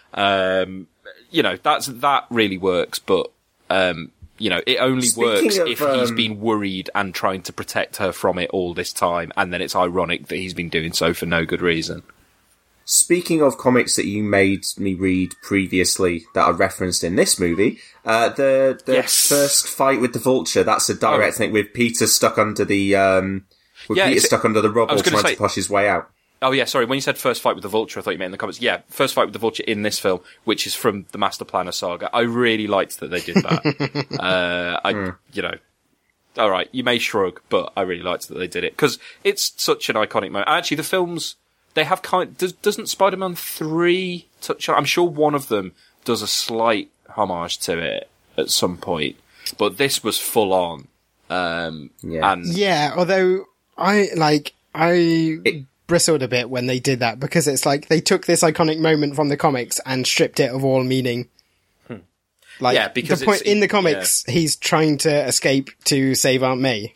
That really works, but, it only works if he's been worried and trying to protect her from it all this time, and then it's ironic that he's been doing so for no good reason.
Speaking of comics that you made me read previously that are referenced in this movie, the first fight with the Vulture, that's a direct thing with Peter stuck under the, stuck under the rubble trying to push his way out.
Oh yeah, sorry, when you said first fight with the Vulture, I thought you meant in the comics. Yeah, first fight with the Vulture in this film, which is from the Master Planner saga. I really liked that they did that. Alright, you may shrug, but I really liked that they did it, because it's such an iconic moment. Actually, the films, they have doesn't Spider-Man 3 touch on? I'm sure one of them does a slight homage to it at some point, but this was full on.
Although I bristled a bit when they did that, because it's like they took this iconic moment from the comics and stripped it of all meaning. Because the point in the comics, he's trying to escape to save Aunt May.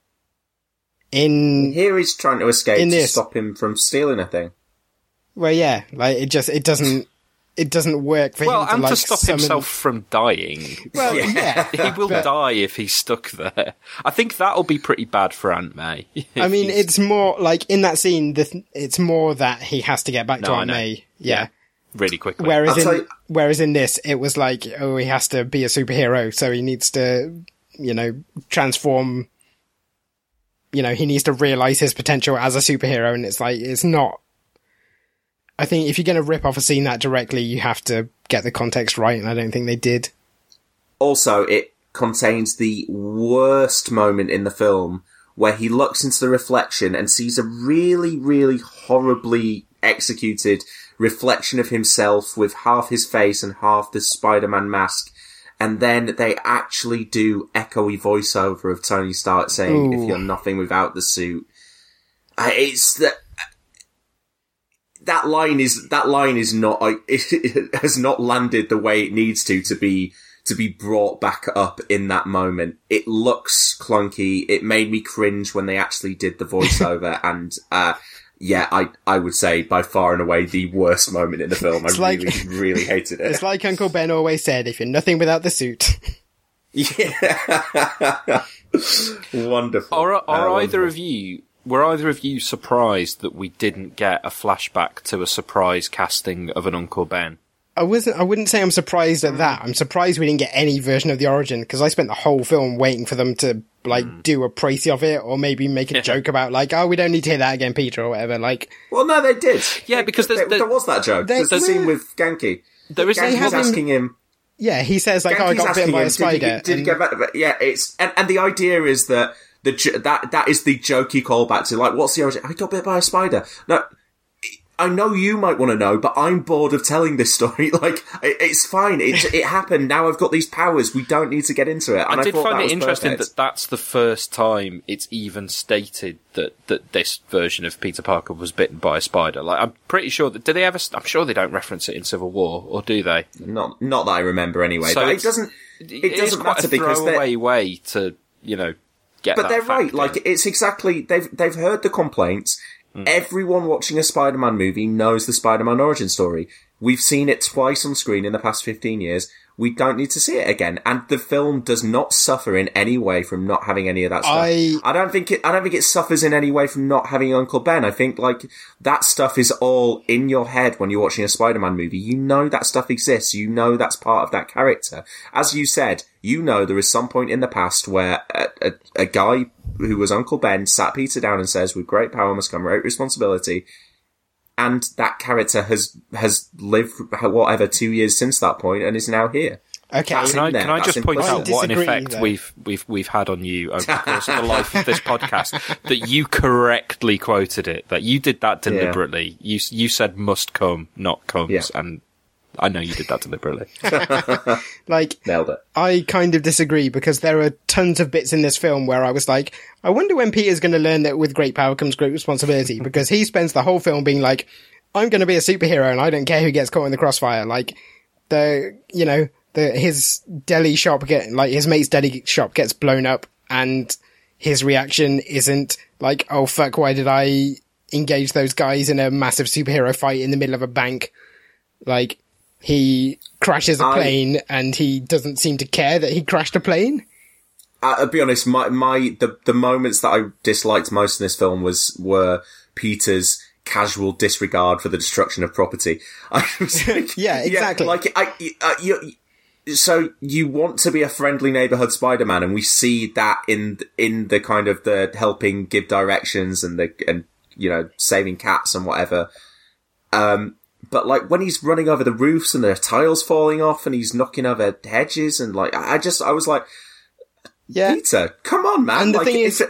Here he's trying to escape to stop him from stealing a thing.
Well, yeah, it doesn't work for him to,
and to stop himself from dying.
Well, yeah.
He will die if he's stuck there. I think that'll be pretty bad for Aunt May.
I mean, it's more like in that scene, it's more that he has to get back to Aunt May. Yeah.
Really quickly.
Whereas in this, it was like, he has to be a superhero, so he needs to, transform. He needs to realize his potential as a superhero, and it's like, it's not. I think if you're going to rip off a scene that directly, you have to get the context right, and I don't think they did.
also, it contains the worst moment in the film where he looks into the reflection and sees a really, really horribly executed reflection of himself with half his face and half the Spider-Man mask. And then they actually do echoey voiceover of Tony Stark saying, "If you're nothing without the suit." It's that line is not, it has not landed the way it needs to be brought back up in that moment. It looks clunky. It made me cringe when they actually did the voiceover. And, I would say by far and away the worst moment in the film. I really hated it.
It's like Uncle Ben always said, if you're nothing without the suit.
Yeah. Wonderful.
Were either of you surprised that we didn't get a flashback to a surprise casting of an Uncle Ben?
I wouldn't say I'm surprised at that. I'm surprised we didn't get any version of the origin, because I spent the whole film waiting for them to, do a précis of it, or maybe make a joke about, we don't need to hear that again, Peter, or whatever,
Well, no, they did.
Yeah, because
there was that joke. There's the scene with Genki. Genki's asking him...
Yeah, he says, I got bitten by a spider.
Did he get back? Yeah, and the idea is that that is the jokey callback to, what's the origin? I got bit by a spider. No, I know you might want to know, but I'm bored of telling this story. It's fine. It happened. Now I've got these powers. We don't need to get into it. And
I did find it interesting that that's the first time it's even stated that this version of Peter Parker was bitten by a spider. I'm pretty sure that, I'm sure they don't reference it in Civil War, or do they?
Not that I remember anyway.
So
but it doesn't matter because
throwaway way to, get
but
that
they're
fact
right.
in.
It's exactly, they've heard the complaints. Everyone watching a Spider-Man movie knows the Spider-Man origin story. We've seen it twice on screen in the past 15 years. We don't need to see it again. And the film does not suffer in any way from not having any of that stuff. I don't think it suffers in any way from not having Uncle Ben. I think, that stuff is all in your head when you're watching a Spider-Man movie. You know that stuff exists. You know that's part of that character. As you said, there is some point in the past where a guy who was Uncle Ben sat Peter down and says, "With great power must come great responsibility." And that character has lived, 2 years since that point and is now here.
Okay.
Can I just point out what an effect we've had on you over the course of the life of this podcast, that you correctly quoted it, that you did that deliberately. Yeah. You said "must come," not "comes," and I know you did that deliberately.
Nailed it.
I kind of disagree, because there are tons of bits in this film where I was like, I wonder when Peter's going to learn that with great power comes great responsibility, because he spends the whole film being like, I'm going to be a superhero and I don't care who gets caught in the crossfire. His deli shop his mate's deli shop gets blown up, and his reaction isn't like, oh fuck, why did I engage those guys in a massive superhero fight in the middle of a bank? He crashes a plane and he doesn't seem to care that he crashed a plane.
I'll be honest, the moments that I disliked most in this film were Peter's casual disregard for the destruction of property. I was like,
yeah, exactly.
So you want to be a friendly neighborhood Spider-Man, and we see that in the kind of the helping give directions and saving cats and whatever. But when he's running over the roofs and the tiles falling off and he's knocking over hedges and I was like,
yeah,
Peter, come on, man.
And the thing is,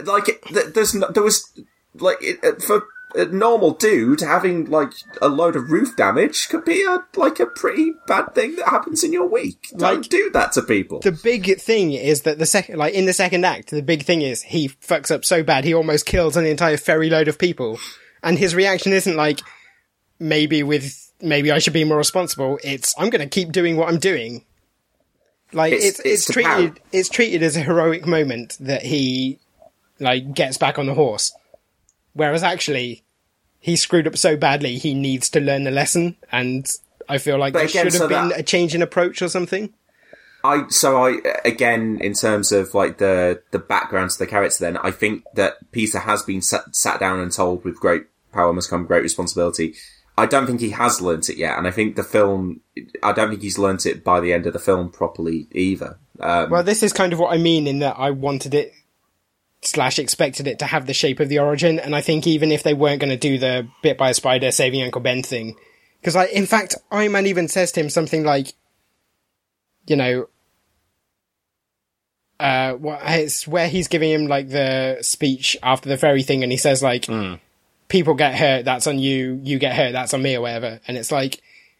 for a normal dude, having a load of roof damage could be a pretty bad thing that happens in your week. Don't do that to people.
The big thing is that in the second act, the big thing is he fucks up so bad he almost kills an entire ferry load of people, and his reaction isn't maybe I should be more responsible. It's, I'm going to keep doing what I'm doing. It's treated as a heroic moment that he gets back on the horse. Whereas actually, he screwed up so badly, he needs to learn the lesson, and I feel like there should have been a change in approach or something.
I again, in terms of the background to the character, then I think that Peter has been sat down and told, with great power must come great responsibility. I don't think he has learnt it yet, and I think I don't think he's learnt it by the end of the film properly either.
Well, this is kind of what I mean, in that I wanted it / expected it to have the shape of the origin, and I think even if they weren't going to do the bit by a spider saving Uncle Ben thing, because in fact, Iron Man even says to him something like, it's where he's giving him like the speech after the ferry thing, and he says like, people get hurt, that's on you, you get hurt, that's on me, or whatever. And it's like,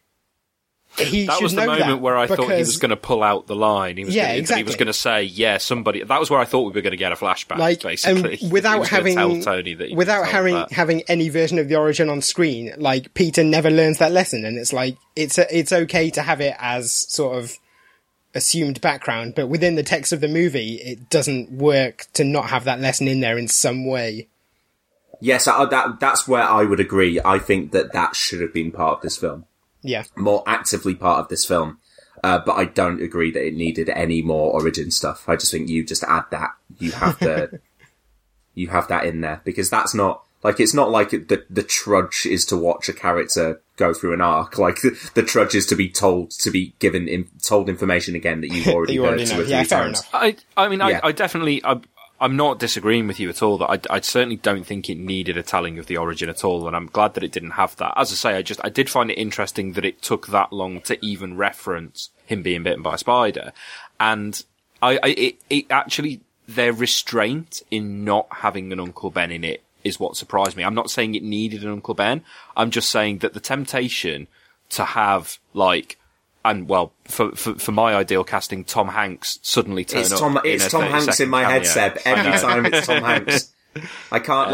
that was the moment where I thought he was going to pull out the line. He was
exactly.
He was going to say, somebody. That was where I thought we were going to get a flashback, basically.
Without having
tell Tony that
having any version of the origin on screen, like Peter never learns that lesson, and it's like it's okay to have it as sort of assumed background, but within the text of the movie, it doesn't work to not have that lesson in there in some way.
Yes, that's where I would agree. I think that should have been part of this film.
Yeah.
More actively part of this film. But I don't agree that it needed any more origin stuff. I just think you just add that. You have you have that in there. Because that's not, like, it's not like the trudge is to watch a character go through an arc. Like, the trudge is to be told information again that you've already heard two or three times.
I definitely, I'm not disagreeing with you at all. That I certainly don't think it needed a telling of the origin at all, and I'm glad that it didn't have that. As I say, I did find it interesting that it took that long to even reference him being bitten by a spider, and it actually, their restraint in not having an Uncle Ben in it is what surprised me. I'm not saying it needed an Uncle Ben. I'm just saying that the temptation to have like. And, well, for my ideal casting, Tom Hanks suddenly turn up.
It's Tom Hanks in my head, Seb. Every time it's Tom Hanks. I can't,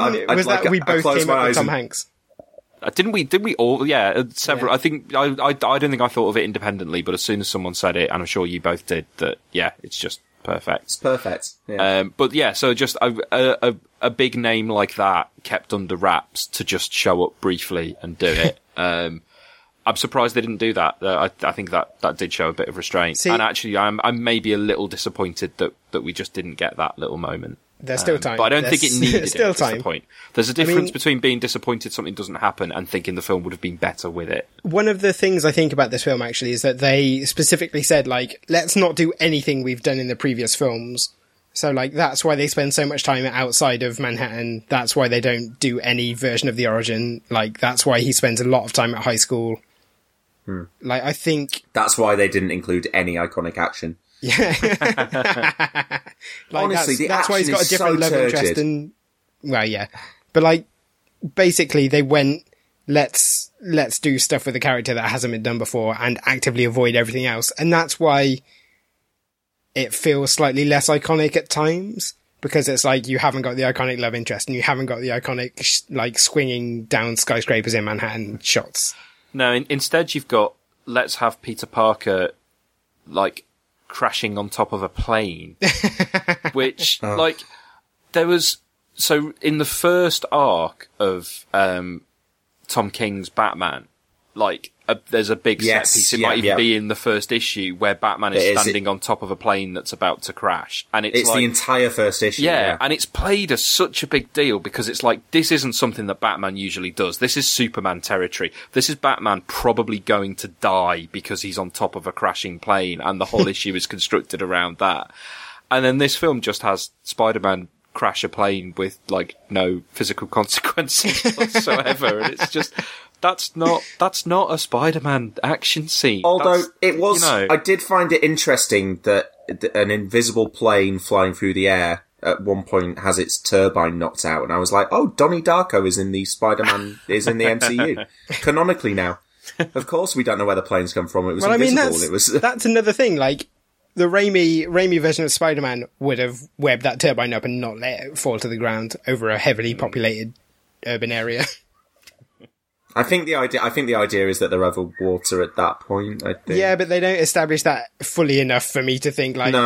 we both came up with Tom Hanks?
Didn't we all? Yeah, several.
Yeah.
I think, I don't think I thought of it independently, but as soon as someone said it, and I'm sure you both did, that, yeah, it's just perfect.
It's perfect. Yeah.
But yeah, so just a big name like that kept under wraps to just show up briefly and do it. I'm surprised they didn't do that. I think that did show a bit of restraint. And actually, I'm maybe a little disappointed that we just didn't get that little moment.
There's still time.
But I don't think it needed it.
Still
time. That's the point. There's a difference between being disappointed something doesn't happen and thinking the film would have been better with it.
One of the things I think about this film, actually, is that they specifically said, like, let's not do anything we've done in the previous films. So, like, that's why they spend so much time outside of Manhattan. That's why they don't do any version of the origin. Like, that's why he spends a lot of time at high school. Like, I think...
That's why they didn't include any iconic action.
Yeah. Like,
honestly,
that's why he's got a different level of interest in... Well, yeah. But, like, basically, they went, let's do stuff with a character that hasn't been done before and actively avoid everything else. And that's why it feels slightly less iconic at times. Because it's like, you haven't got the iconic love interest and you haven't got the iconic, like, swinging down skyscrapers in Manhattan shots.
No, instead you've got, let's have Peter Parker, like, crashing on top of a plane. Which, like, there was... So, in the first arc of Tom King's Batman, like, there's a big set piece. It might even be in the first issue where Batman is standing on top of a plane that's about to crash. And it's like,
the entire first issue.
Yeah, and it's played as such a big deal because it's like, this isn't something that Batman usually does. This is Superman territory. This is Batman probably going to die because he's on top of a crashing plane, and the whole issue is constructed around that. And then this film just has Spider-Man crash a plane with, like, no physical consequences whatsoever. And it's just... That's not a Spider-Man action scene.
Although it was, I did find it interesting that an invisible plane flying through the air at one point has its turbine knocked out, and I was like, oh, Donnie Darko is in the MCU. Canonically now. Of course we don't know where the planes come from. It was invisible.
That's another thing, like, the Raimi version of Spider-Man would have webbed that turbine up and not let it fall to the ground over a heavily populated urban area.
I think the idea is that they're over water at that point, I think.
Yeah, but they don't establish that fully enough for me to think, like,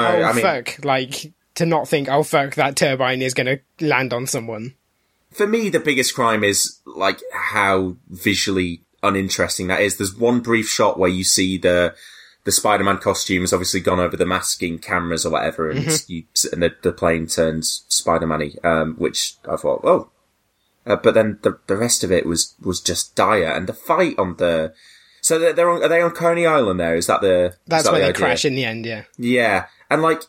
to not think, oh, fuck, that turbine is going to land on someone.
For me, the biggest crime is, like, how visually uninteresting that is. There's one brief shot where you see the Spider-Man costume has obviously gone over the masking cameras or whatever, and the plane turns Spider-Man-y, which I thought, oh. But then the rest of it was just dire, and the fight on the... So are they on Coney Island there? Is that the...
That's where they crash in the end, yeah.
Yeah. And, like,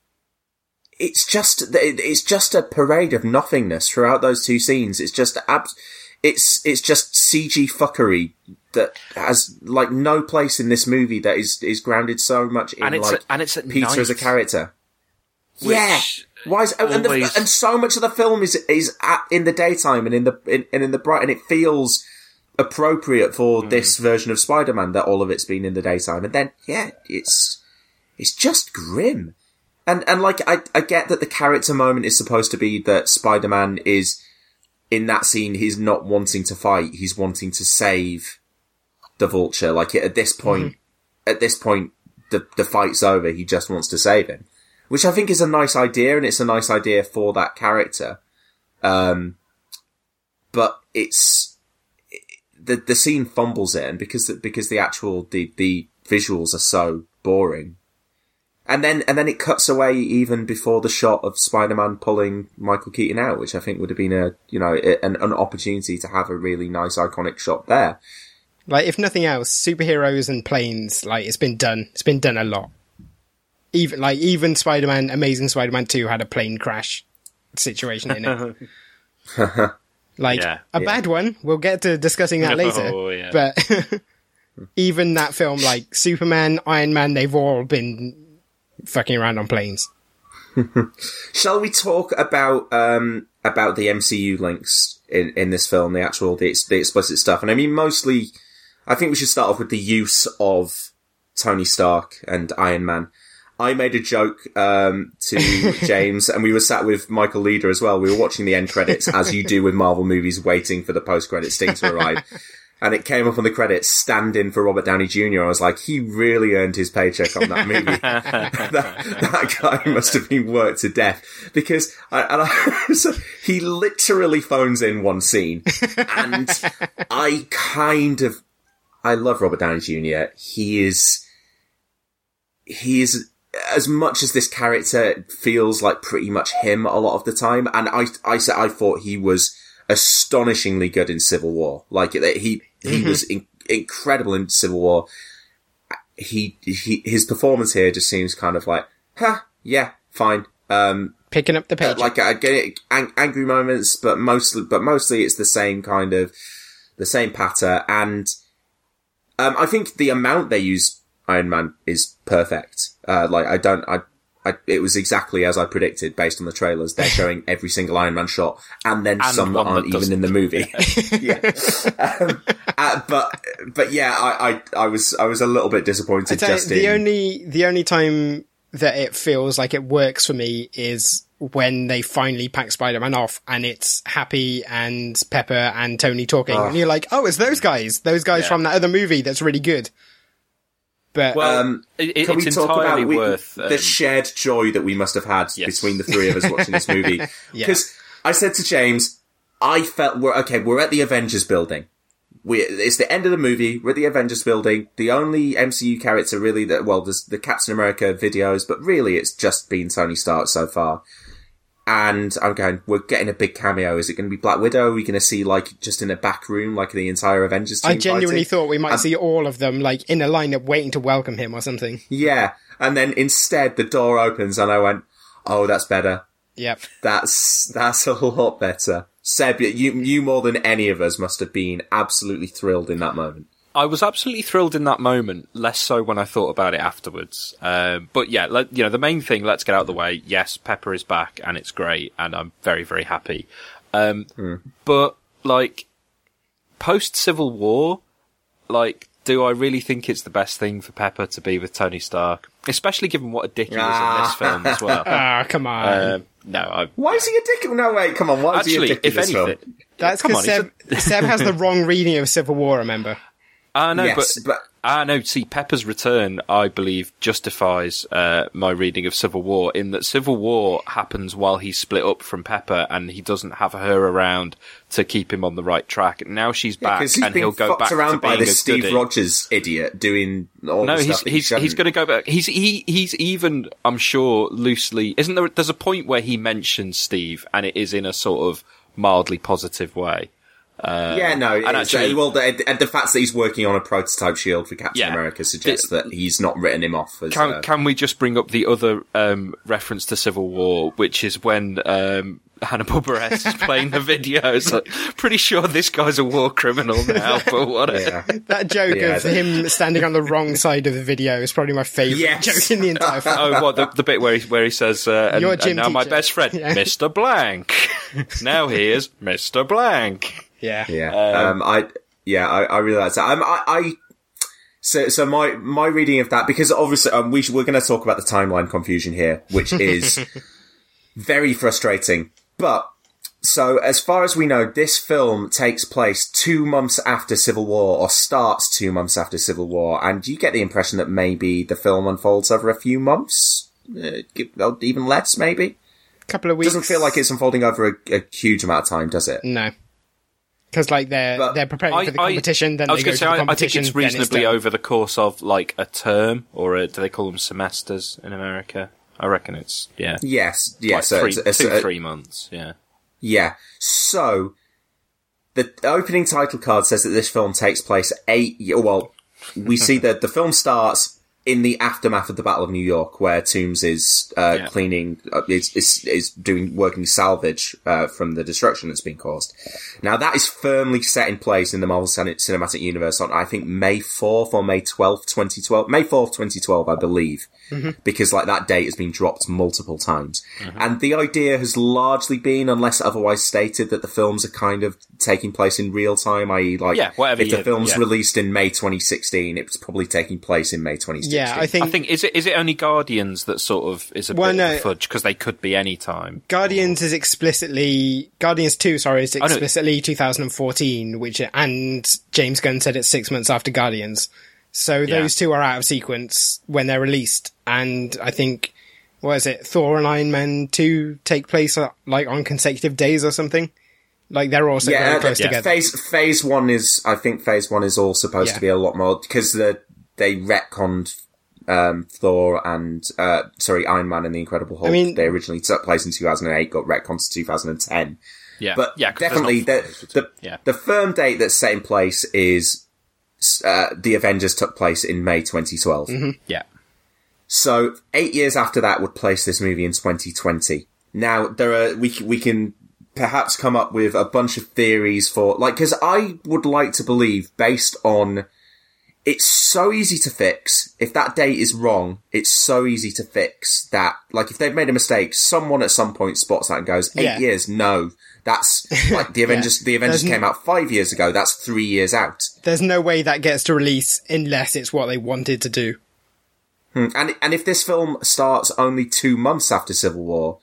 it's just a parade of nothingness throughout those two scenes. It's just it's just CG fuckery that has, like, no place in this movie that is grounded so much in, it's
at
Peter
night.
as a character. Yeah. Why is, and so much of the film is in the daytime and in the bright, and it feels appropriate for this version of Spider-Man that all of it's been in the daytime. And then, yeah, it's just grim. And like, I get that the character moment is supposed to be that Spider-Man is, in that scene, he's not wanting to fight, he's wanting to save the Vulture. Like, at this point, the fight's over, he just wants to save him. Which I think is a nice idea, and it's a nice idea for that character. But it's, the scene fumbles it, and because the actual, the visuals are so boring. And then it cuts away even before the shot of Spider-Man pulling Michael Keaton out, which I think would have been an opportunity to have a really nice iconic shot there.
Like, if nothing else, superheroes and planes, like, it's been done a lot. Even Spider-Man, Amazing Spider-Man 2 had a plane crash situation in it. A bad one. We'll get to discussing that later.
Oh, yeah.
But even that film, like Superman, Iron Man, they've all been fucking around on planes.
Shall we talk about the MCU links in this film, the explicit stuff? And I mean, mostly, I think we should start off with the use of Tony Stark and Iron Man. I made a joke to James, and we were sat with Michael Leader as well. We were watching the end credits, as you do with Marvel movies, waiting for the post-credit sting to arrive. And it came up on the credits, stand-in for Robert Downey Jr. I was like, he really earned his paycheck on that movie. that guy must have been worked to death. Because so he literally phones in one scene. And I love Robert Downey Jr. He is, as much as this character feels like pretty much him a lot of the time, and I thought he was astonishingly good in Civil War. Like, he was incredible in Civil War. His performance here just seems kind of like, yeah, fine.
Picking up the page.
Like, I get it, angry moments, but mostly it's the same patter, and I think the amount they use Iron Man is perfect. It was exactly as I predicted based on the trailers. They're showing every single Iron Man shot, and then some that aren't even in the movie. But yeah, I was a little bit disappointed.
The only time that it feels like it works for me is when they finally pack Spider-Man off, and it's Happy and Pepper and Tony talking, and you're like, oh, it's those guys from that other movie that's really good. But
can we talk about the shared joy that we must have had between the three of us watching this movie? Because I said to James, I felt we're at the Avengers building. It's the end of the movie. We're at the Avengers building. The only MCU character really there's the Captain America videos, but really it's just been Tony Stark so far. And I'm going, we're getting a big cameo. Is it going to be Black Widow? Are we going to see, like, just in a back room, like, the entire Avengers team?
I genuinely thought we might see all of them, like, in a lineup waiting to welcome him or something.
Yeah. And then instead the door opens and I went, oh, that's better.
Yep.
That's a lot better. Seb, you more than any of us must have been absolutely thrilled in that moment.
I was absolutely thrilled in that moment, less so when I thought about it afterwards. But yeah, the main thing, let's get out of the way. Yes, Pepper is back and it's great and I'm very, very happy. But, like, post-Civil War, like, do I really think it's the best thing for Pepper to be with Tony Stark? Especially given what a dick he is in this film as well.
Come on.
Why is he a dick? No, wait, come on. Why is he a dick in this film?
That's because Seb has the wrong reading of Civil War, remember?
No,
yes, but
see, Pepper's return, I believe, justifies my reading of Civil War, in that Civil War happens while he's split up from Pepper and he doesn't have her around to keep him on the right track. Now she's back and he'll go back
around
to
by
being
this
a goodie.
Steve Rogers idiot doing all the stuff.
He's going to go back. He's even, I'm sure, loosely. Isn't there? There's a point where he mentions Steve, and it is in a sort of mildly positive way.
And the fact that he's working on a prototype shield for Captain America suggests that he's not written him off. As,
can we just bring up the other reference to Civil War, which is when Hanna-Barbera is playing the videos. Like, pretty sure this guy's a war criminal now, but whatever.
That joke of him standing on the wrong side of the video is probably my favourite joke in the entire film.
Oh, what, the bit where he says, and now my best friend,
Yeah.
Mr. Blank. Now he is Mr. Blank.
Yeah.
I really like that. So my reading of that, because obviously we're going to talk about the timeline confusion here, which is very frustrating. But so as far as we know, this film takes place 2 months after Civil War, or starts 2 months after Civil War, and you get the impression that maybe the film unfolds over a few months, even less, maybe.
Couple of weeks.
Doesn't feel like it's unfolding over a huge amount of time, does it?
No. Because like they're preparing for the competition, then
I was
they go
going
to
to
the
say, I think
competition.
it's reasonably over the course of like a term, or do they call them semesters in America? I reckon it's,
Yes.
Like
So
3 months, yeah.
Yeah. So, the opening title card says that this film takes place we see that the film starts in the aftermath of the Battle of New York, where Toombs is cleaning, is working salvage from the destruction that's been caused. Now, that is firmly set in place in the Marvel Cinematic Universe on, I think, May 4th or May 12th, 2012. May 4th, 2012, I believe. Because, like, that date has been dropped multiple times. And the idea has largely been, unless otherwise stated, that the films are kind of taking place in real time, i.e. like, if the film's released in May 2016, it's probably taking place in May 2016.
Yeah, I think
is it only Guardians that sort of is a bit of a fudge, because they could be any time.
Guardians 2 is explicitly 2014, and James Gunn said it's 6 months after Guardians. So those two are out of sequence when they're released, and I think, Thor and Iron Man 2 take place like on consecutive days or something. Like they're also very close together.
Phase 1 is all supposed to be a lot more, because they retconned Thor and Iron Man and the Incredible Hulk. They originally took place in 2008, got retconned to 2010. But definitely the firm date that's set in place is the Avengers took place in May 2012.
Yeah.
So 8 years after that would place this movie in 2020. Now we can perhaps come up with a bunch of theories for, like, because I would like to believe, based on, it's so easy to fix. If that date is wrong, it's so easy to fix that, like, if they've made a mistake, someone at some point spots that and goes, 8 years, no. That's, like, the Avengers, the Avengers came out 5 years ago, that's 3 years out.
There's no way that gets to release unless it's what they wanted to do.
And if this film starts only 2 months after Civil War,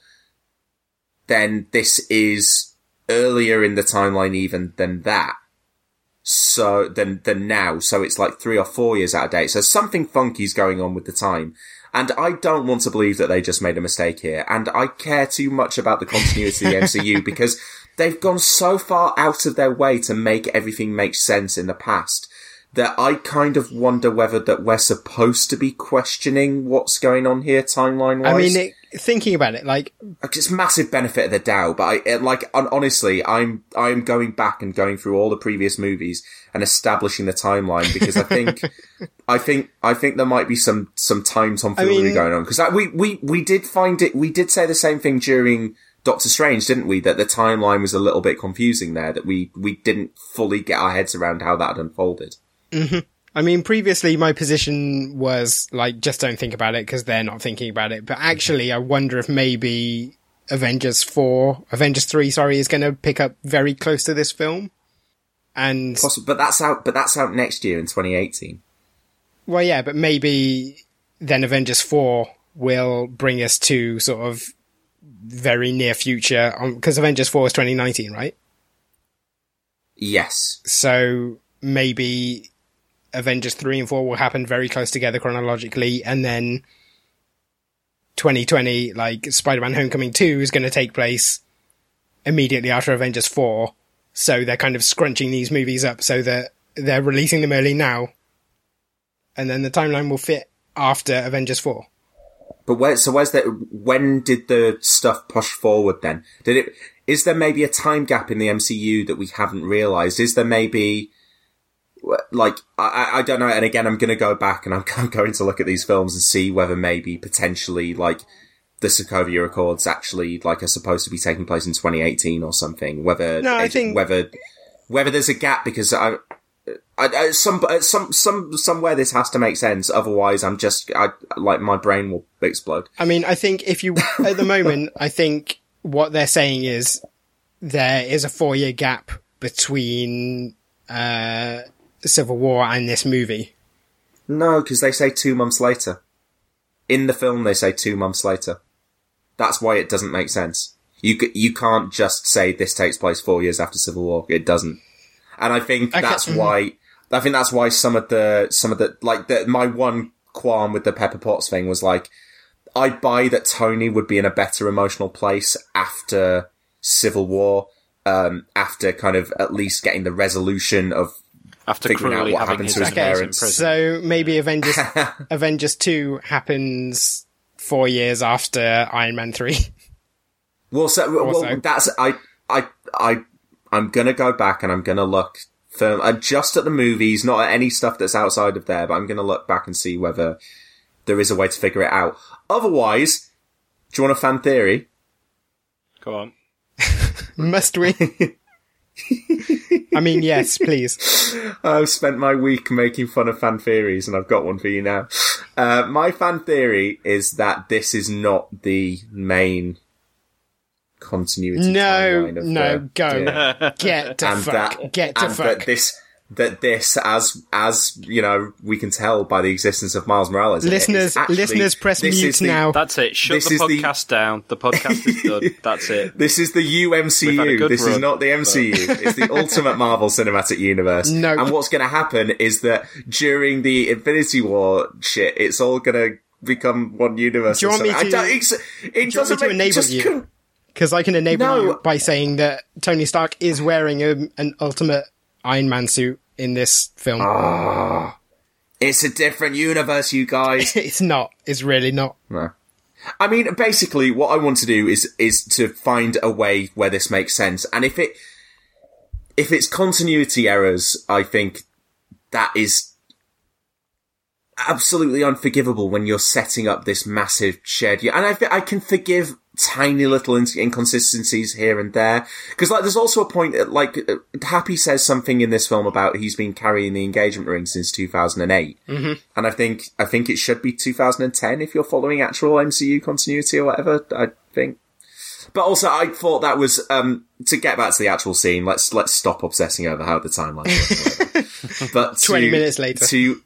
then this is earlier in the timeline even than that. So, than now. So it's like 3 or 4 years out of date. So something funky's going on with the time. And I don't want to believe that they just made a mistake here. And I care too much about the continuity of the MCU because they've gone so far out of their way to make everything make sense in the past that I kind of wonder whether that we're supposed to be questioning what's going on here timeline-wise.
I mean, thinking about it, like,
it's massive benefit of the doubt, but honestly, I'm going back and going through all the previous movies and establishing the timeline because I think there might be some time tomfoolery going on because we did find it. We did say the same thing during Doctor Strange, didn't we? That the timeline was a little bit confusing there. That we didn't fully get our heads around how that had unfolded.
Mm-hmm. I mean, previously my position was, like, just don't think about it because they're not thinking about it. But actually, I wonder if maybe Avengers 3, is going to pick up very close to this film. And
but that's out next year in 2018.
Well, yeah, but maybe then Avengers 4 will bring us to sort of very near future, because Avengers 4 is 2019, right?
Yes.
So maybe Avengers 3 and 4 will happen very close together chronologically, and then 2020, like, Spider-Man Homecoming 2 is going to take place immediately after Avengers 4, so they're kind of scrunching these movies up so that they're releasing them early now, and then the timeline will fit after Avengers 4.
But when did the stuff push forward then? Is there maybe a time gap in the MCU that we haven't realised? Is there maybe, like, I don't know, and again, I'm going to go back and I'm going to look at these films and see whether maybe potentially, like, the Sokovia Accords actually are supposed to be taking place in 2018 or something. Whether there's a gap, because somewhere this has to make sense. Otherwise, my brain will explode.
I mean, I think at the moment, I think what they're saying is there is a 4-year gap between Civil War and this movie.
No, because they say 2 months later. In the film, they say 2 months later. That's why it doesn't make sense. You can't just say this takes place 4 years after Civil War. It doesn't. And I think that's why some of the my one qualm with the Pepper Potts thing was I buy that Tony would be in a better emotional place after Civil War, after kind of at least getting the resolution of
after
figuring out what happened to his parents.
So maybe Avengers 2 happens 4 years after Iron Man 3.
That's I'm gonna go back and I'm gonna look just at the movies, not at any stuff that's outside of there, but I'm gonna look back and see whether there is a way to figure it out. Otherwise, do you want a fan theory?
Go on.
Must we? I mean, yes, please.
I've spent my week making fun of fan theories, and I've got one for you now. My fan theory is that this is not the main continuity timeline of
Get to fuck.
That this, as you know, we can tell by the existence of Miles Morales.
Listeners, press mute now.
That's it. Shut the podcast down. The podcast is done. That's it.
This is the UMCU. This is not the MCU. It's the Ultimate Marvel Cinematic Universe.
No.
And what's going to happen is that during the Infinity War shit, it's all going to become one universe.
Do you want me to enable you? Because I can enable you by saying that Tony Stark is wearing an Ultimate Iron Man suit in this film.
It's a different universe, you guys.
It's not. It's really not.
No. I mean, basically, what I want to do is to find a way where this makes sense. And if it's continuity errors, I think that is absolutely unforgivable when you're setting up this massive shared... And I can forgive tiny little inconsistencies here and there. Because, there's also a point, Happy says something in this film about he's been carrying the engagement ring since 2008.
Mm-hmm.
And I think it should be 2010 if you're following actual MCU continuity or whatever, I think. But also, I thought that was, to get back to the actual scene, let's stop obsessing over how the timeline works. But
20 minutes later.
To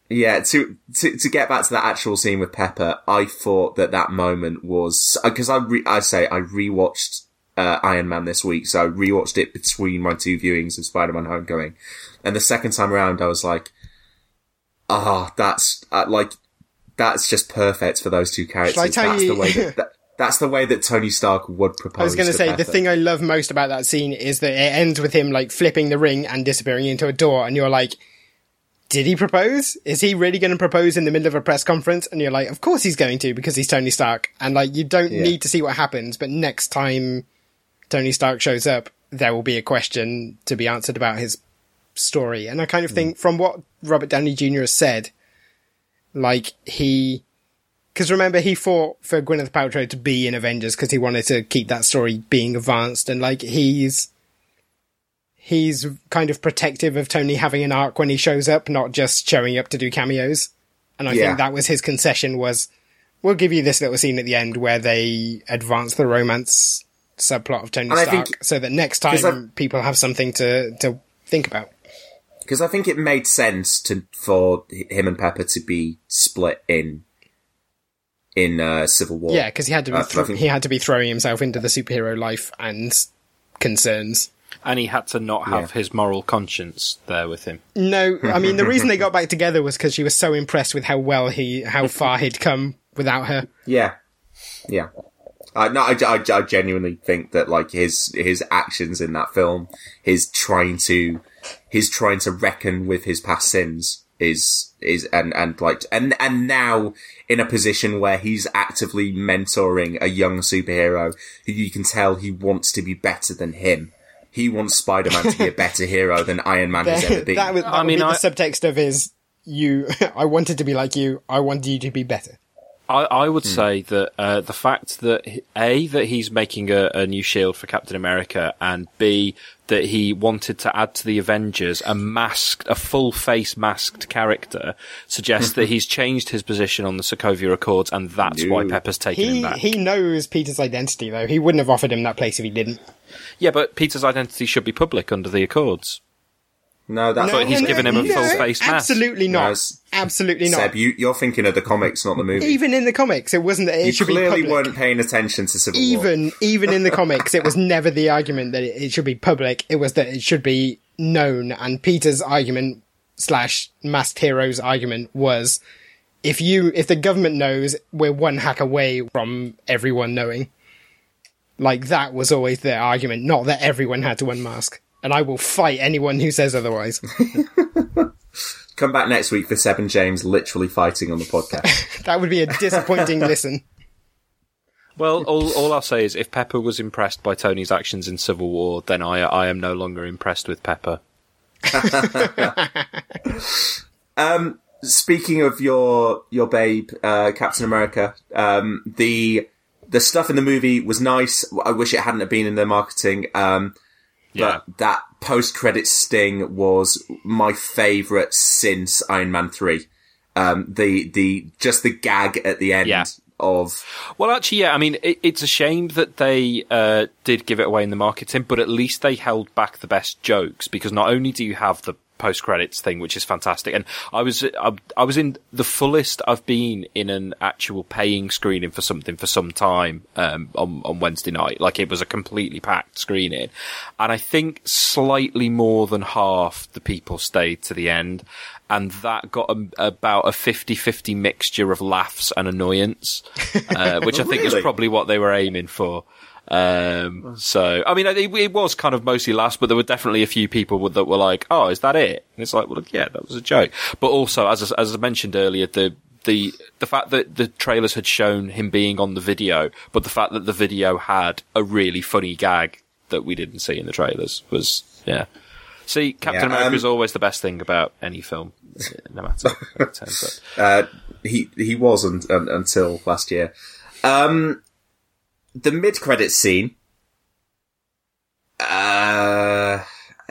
get back to that actual scene with Pepper, I thought that moment was, because I rewatched Iron Man this week, so I rewatched it between my 2 viewings of Spider-Man Homecoming, and the second time around I was like, that's just perfect for those 2 characters.
Shall I tell you?
That's the way that Tony Stark would propose.
I was going to say,
Pepper.
the thing I love most about that scene is that it ends with him flipping the ring and disappearing into a door, and you're like, did he propose? Is he really going to propose in the middle of a press conference? And you're like, of course he's going to, because he's Tony Stark. And you don't need to see what happens, but next time Tony Stark shows up, there will be a question to be answered about his story. And I kind of think, from what Robert Downey Jr. has said, because remember, he fought for Gwyneth Paltrow to be in Avengers because he wanted to keep that story being advanced. And he's kind of protective of Tony having an arc when he shows up, not just showing up to do cameos. And I think that was his concession, was, we'll give you this little scene at the end where they advance the romance subplot of Tony Stark, so that next time people have something to think about.
Because I think it made sense for him and Pepper to be split in Civil War.
Yeah, because he had to be throwing himself into the superhero life and concerns.
And he had to not have his moral conscience there with him.
No, I mean, the reason they got back together was because she was so impressed with how far he'd come without her.
Yeah. Yeah. I genuinely think that, his actions in that film, his trying to reckon with his past sins and now in a position where he's actively mentoring a young superhero who you can tell he wants to be better than him. He wants Spider-Man to be a better hero than Iron Man has ever been.
That would be the subtext of his, I wanted to be like you, I wanted you to be better.
I would say that the fact that that he's making a new shield for Captain America, and B, that he wanted to add to the Avengers a full face masked character suggests that he's changed his position on the Sokovia Accords, and that's why Pepper's taken him back.
He knows Peter's identity, though. He wouldn't have offered him that place if he didn't.
Yeah, but Peter's identity should be public under the Accords.
No, that's
but he's given him a full face mask.
Absolutely not.
No,
absolutely not.
Seb, you're thinking of the comics, not the movie.
Even in the comics, it wasn't that it should be public.
You clearly weren't paying attention to Civil War.
Even in the comics, it was never the argument that it should be public. It was that it should be known. And Peter's argument / Masked Hero's argument was, if the government knows, we're one hack away from everyone knowing. Like, that was always their argument, not that everyone had to unmask. And I will fight anyone who says otherwise.
Come back next week for Seb and James literally fighting on the podcast.
That would be a disappointing listen.
Well, all I'll say is if Pepper was impressed by Tony's actions in Civil War, then I am no longer impressed with Pepper.
Speaking of your babe, Captain America, the stuff in the movie was nice. I wish it hadn't have been in their marketing. But that post-credit sting was my favourite since Iron Man 3. Just the gag at the end of...
Well, actually, I mean, it's a shame that they did give it away in the marketing, but at least they held back the best jokes, because not only do you have the post-credits thing, which is fantastic, and I was in the fullest I've been in an actual paying screening for something for some time on Wednesday night. Like, it was a completely packed screening, and I think slightly more than half the people stayed to the end, and that got about a 50-50 mixture of laughs and annoyance, which I think is probably what they were aiming for. So, I mean, it was kind of mostly laughs, but there were definitely a few people that were like, oh, is that it? And it's like, well, yeah, that was a joke. But also, as I mentioned earlier, the fact that the trailers had shown him being on the video, but the fact that the video had a really funny gag that we didn't see in the trailers was, yeah. See, Captain America is always the best thing about any film, no matter what it turns out.
He was until last year. The mid-credits scene, that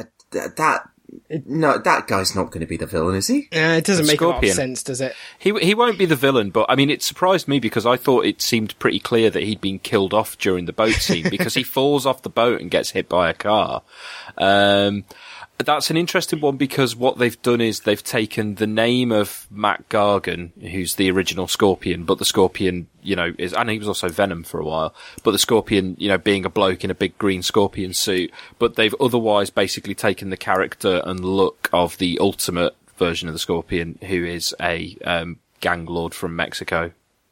guy's not going to be the villain, is he?
It doesn't make a lot of sense, does it?
He won't be the villain, but I mean, it surprised me because I thought it seemed pretty clear that he'd been killed off during the boat scene because he falls off the boat and gets hit by a car. That's an interesting one because what they've done is they've taken the name of Matt Gargan, who's the original Scorpion, but the Scorpion, and he was also Venom for a while, but the Scorpion, being a bloke in a big green Scorpion suit, but they've otherwise basically taken the character and look of the ultimate version of the Scorpion, who is a, gang lord from Mexico.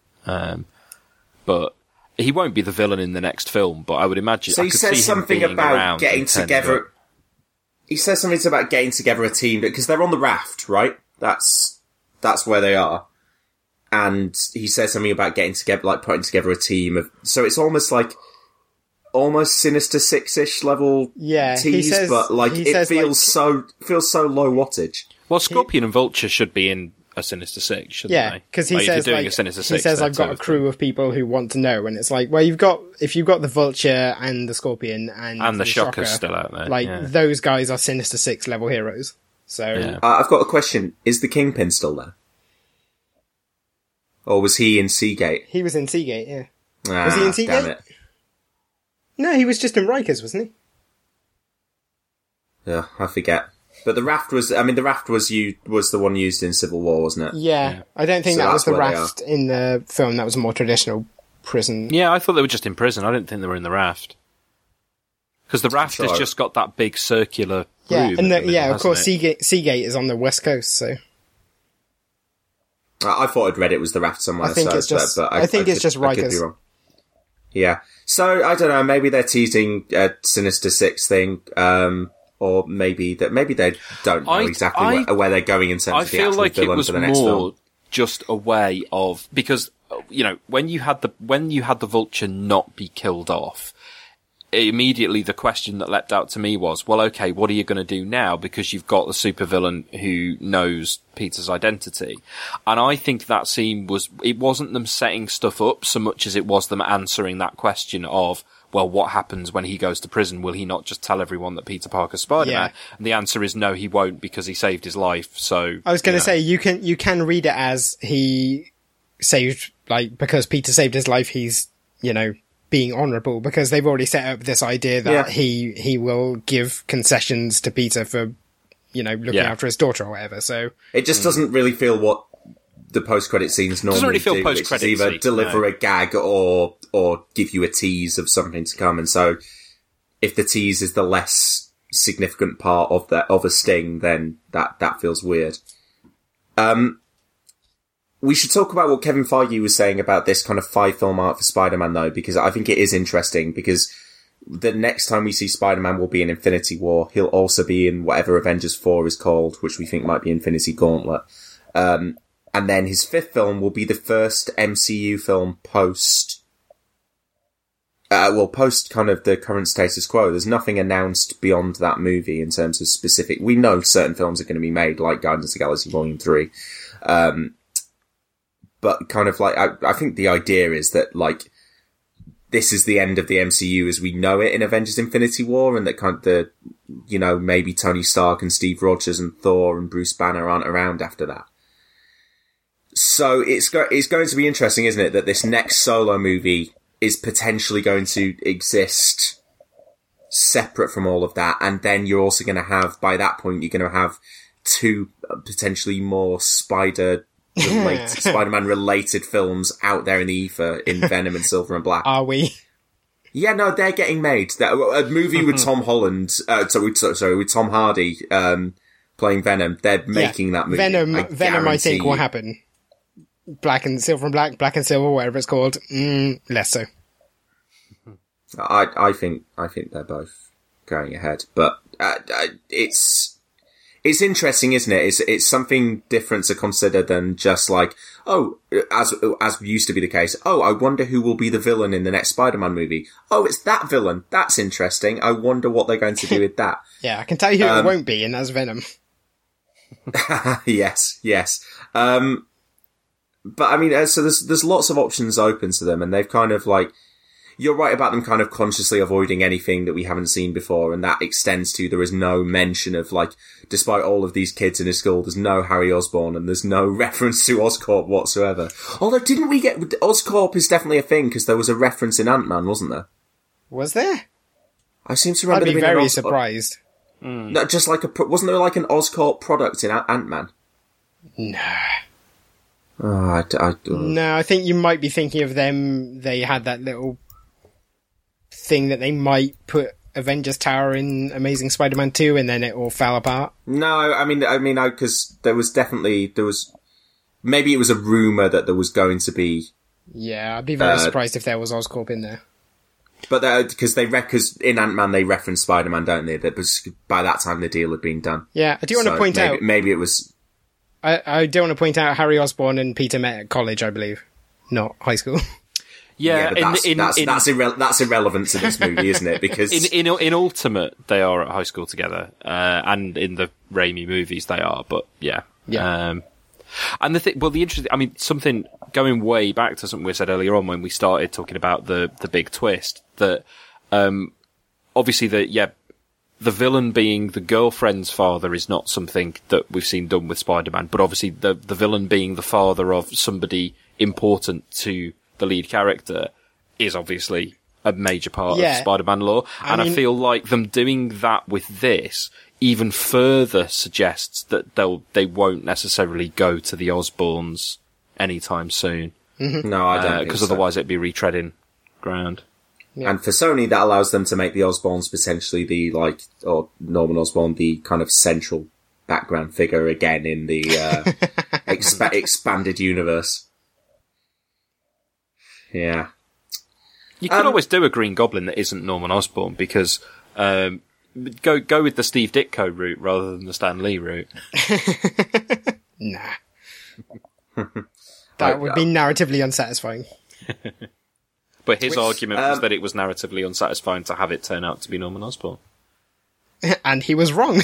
But he won't be the villain in the next film, but I would imagine,
so he says something about getting together. He says something about getting together a team because they're on the raft, right? That's where they are. And he says something about getting together, like putting together a team of, so it's almost Sinister Six-ish level tease, but like it feels so low wattage.
Well, Scorpion and Vulture should be in a Sinister Six, shouldn't they?
Yeah, because he says I've got a crew of people who want to know, and it's like, well, if you've got the Vulture and the Scorpion and the
Shocker's still out there,
like those guys are Sinister Six level heroes. So
I've got a question: is the Kingpin still there, or was he in Seagate?
He was in Seagate, yeah. Was he in Seagate?
Damn it.
No, he was just in Rikers, wasn't
he? Yeah, I forget. But the raft was the one used in Civil War, wasn't it?
Yeah. I don't think that was the raft in the film. That was a more traditional prison.
Yeah, I thought they were just in prison. I didn't think they were in the raft. Because the raft has just got that big circular room.
Of course, Seagate is on the West Coast, so...
I thought I'd read it was the raft somewhere.
I think it's just Rikers.
I could be wrong. Yeah. So, I don't know, maybe they're teasing a Sinister Six thing, or maybe they don't know exactly where they're going in terms of the actual villain for the next film. I feel like it was more just a way of, because, when you had the Vulture not be killed off,
immediately the question that leapt out to me was, well, okay, what are you going to do now? Because you've got the supervillain who knows Peter's identity. And I think that scene it wasn't them setting stuff up so much as it was them answering that question of, well, what happens when he goes to prison? Will he not just tell everyone that Peter Parker's Spider-Man? Yeah. And the answer is no, he won't, because he saved his life. So
I was going to say, you can read it as he saved, like, because Peter saved his life, he's, being honourable, because they've already set up this idea that he will give concessions to Peter for, looking after his daughter or whatever. So
it just doesn't really feel what the post-credit scenes normally do, which is either deliver a gag or give you a tease of something to come. And so if the tease is the less significant part of a sting, then that feels weird. We should talk about what Kevin Feige was saying about this kind of 5-film arc for Spider-Man, though, because I think it is interesting, because the next time we see Spider-Man will be in Infinity War. He'll also be in whatever Avengers 4 is called, which we think might be Infinity Gauntlet. And then his 5th film will be the first MCU film post kind of the current status quo. There's nothing announced beyond that movie in terms of specific. We know certain films are going to be made, like Guardians of the Galaxy Volume 3. But kind of like, I think the idea is that, like, this is the end of the MCU as we know it in Avengers Infinity War, and that kind of maybe Tony Stark and Steve Rogers and Thor and Bruce Banner aren't around after that. So it's going to be interesting, isn't it, that this next solo movie is potentially going to exist separate from all of that, and then you're also going to have, by that point, you're going to have 2 potentially more Spider-Man related films out there in the ether in Venom and Silver and Black.
Are we?
Yeah, no, they're getting made. A movie with Tom Holland, with Tom Hardy, playing Venom. They're making that movie.
Venom, I think, will happen. Black and Silver, whatever it's called. Less so.
I think they're both going ahead, but it's interesting, isn't it? It's something different to consider than just like, as used to be the case. I wonder who will be the villain in the next Spider-Man movie. It's that villain. That's interesting. I wonder what they're going to do with that.
Yeah, I can tell you who it won't be, and that's Venom.
Yes. But I mean, so there's lots of options open to them, and they've kind of like, you're right about them kind of consciously avoiding anything that we haven't seen before, and that extends to, there is no mention of, like, despite all of these kids in his school, there's no Harry Osborn, and there's no reference to Oscorp whatsoever. Although, didn't we get... Oscorp is definitely a thing, because there was a reference in Ant-Man, wasn't there?
Was there?
I seem to remember...
I'd be very surprised.
No, just like wasn't there like an Oscorp product in Ant-Man?
No.
No,
I think you might be thinking of them. They had that little thing that they might put Avengers Tower in Amazing Spider-Man 2, and then it all fell apart.
No, I mean, because maybe it was a rumor that there was going to be.
Yeah, I'd be very surprised if there was Oscorp in there.
But because in Ant-Man they reference Spider-Man, don't they? That was, by that time the deal had been done.
Yeah, I do want to point out.
Maybe it was.
I do want to point out Harry Osborn and Peter met at college, I believe, not high school.
Yeah,
that's irrelevant to this movie, isn't it? Because
in Ultimate they are at high school together, and in the Raimi movies they are. But yeah. And the interesting, I mean, something going way back to something we said earlier on when we started talking about the big twist that, obviously the villain being the girlfriend's father is not something that we've seen done with Spider-Man, but obviously the villain being the father of somebody important to the lead character is obviously a major part of Spider-Man lore. I feel like them doing that with this even further suggests that they won't necessarily go to the Osborns anytime soon.
Mm-hmm. No, I don't,
because otherwise it'd be retreading ground.
Yeah. And for Sony, that allows them to make the Osborns potentially or Norman Osborn, the kind of central background figure again in the expanded universe. Yeah.
You could always do a Green Goblin that isn't Norman Osborn, because go with the Steve Ditko route rather than the Stan Lee route.
Nah. That would be narratively unsatisfying.
But his argument was that it was narratively unsatisfying to have it turn out to be Norman Osborn.
And he was wrong.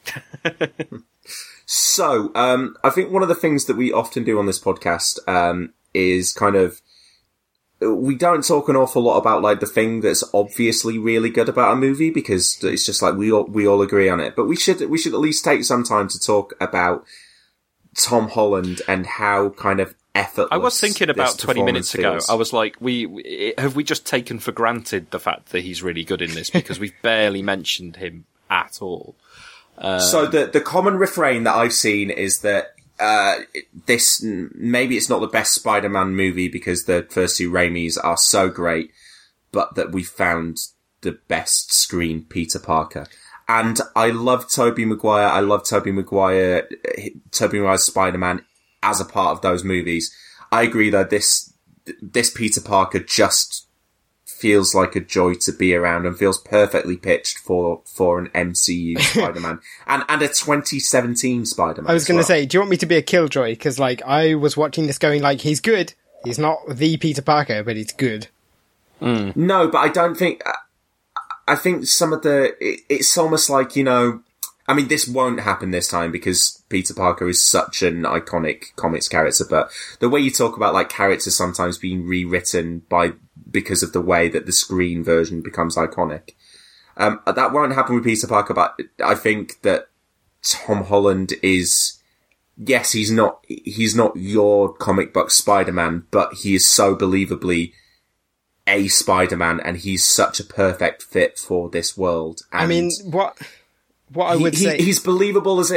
So, I think one of the things that we often do on this podcast is kind of, we don't talk an awful lot about like the thing that's obviously really good about a movie, because it's just like we all agree on it. But we should at least take some time to talk about Tom Holland and how kind of effortless.
I was thinking about 20 minutes ago.
feels.
I was like, have we just taken for granted the fact that he's really good in this, because we've barely mentioned him at all.
So the common refrain that I've seen is that this, maybe it's not the best Spider-Man movie because the first two Raimis are so great, but that we found the best screen Peter Parker. And I love Tobey Maguire. I love Tobey Maguire's Spider-Man as a part of those movies. I agree though, this Peter Parker just feels like a joy to be around and feels perfectly pitched for an MCU Spider-Man and a 2017 Spider-Man.
I was going to say, do you want me to be a killjoy? Because like I was watching this going like, he's good. He's not the Peter Parker, but he's good.
No, but I don't think. I think some of it's almost like, you know, I mean, this won't happen this time because Peter Parker is such an iconic comics character, but the way you talk about like characters sometimes being rewritten because of the way that the screen version becomes iconic. That won't happen with Peter Parker, but I think that Tom Holland is, yes, he's not your comic book Spider-Man, but he is so believably a Spider-Man, and he's such a perfect fit for this world. And
I mean, what I would say,
he's believable as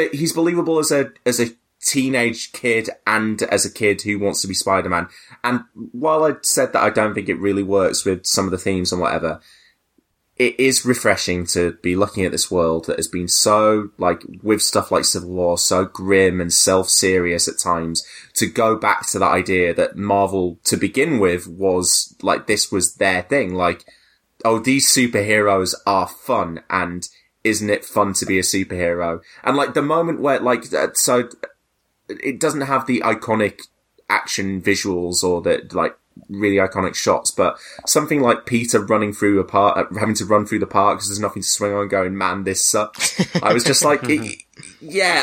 a teenage kid and as a kid who wants to be Spider-Man. And while I said that I don't think it really works with some of the themes and whatever, it is refreshing to be looking at this world that has been so, like, with stuff like Civil War, so grim and self-serious at times, to go back to that idea that Marvel, to begin with, was, like, this was their thing. Like, oh, these superheroes are fun, and isn't it fun to be a superhero? And, like, the moment where, like, so it doesn't have the iconic action visuals or the, like, really iconic shots, but something like Peter running through a park, having to run through the park because there's nothing to swing on, going, man, this sucks. I was just like, yeah,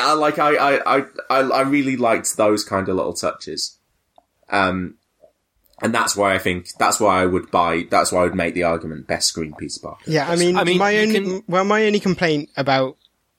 I really liked those kind of little touches. And that's why I would make the argument best screen Peter Parker.
Yeah, I mean my only complaint about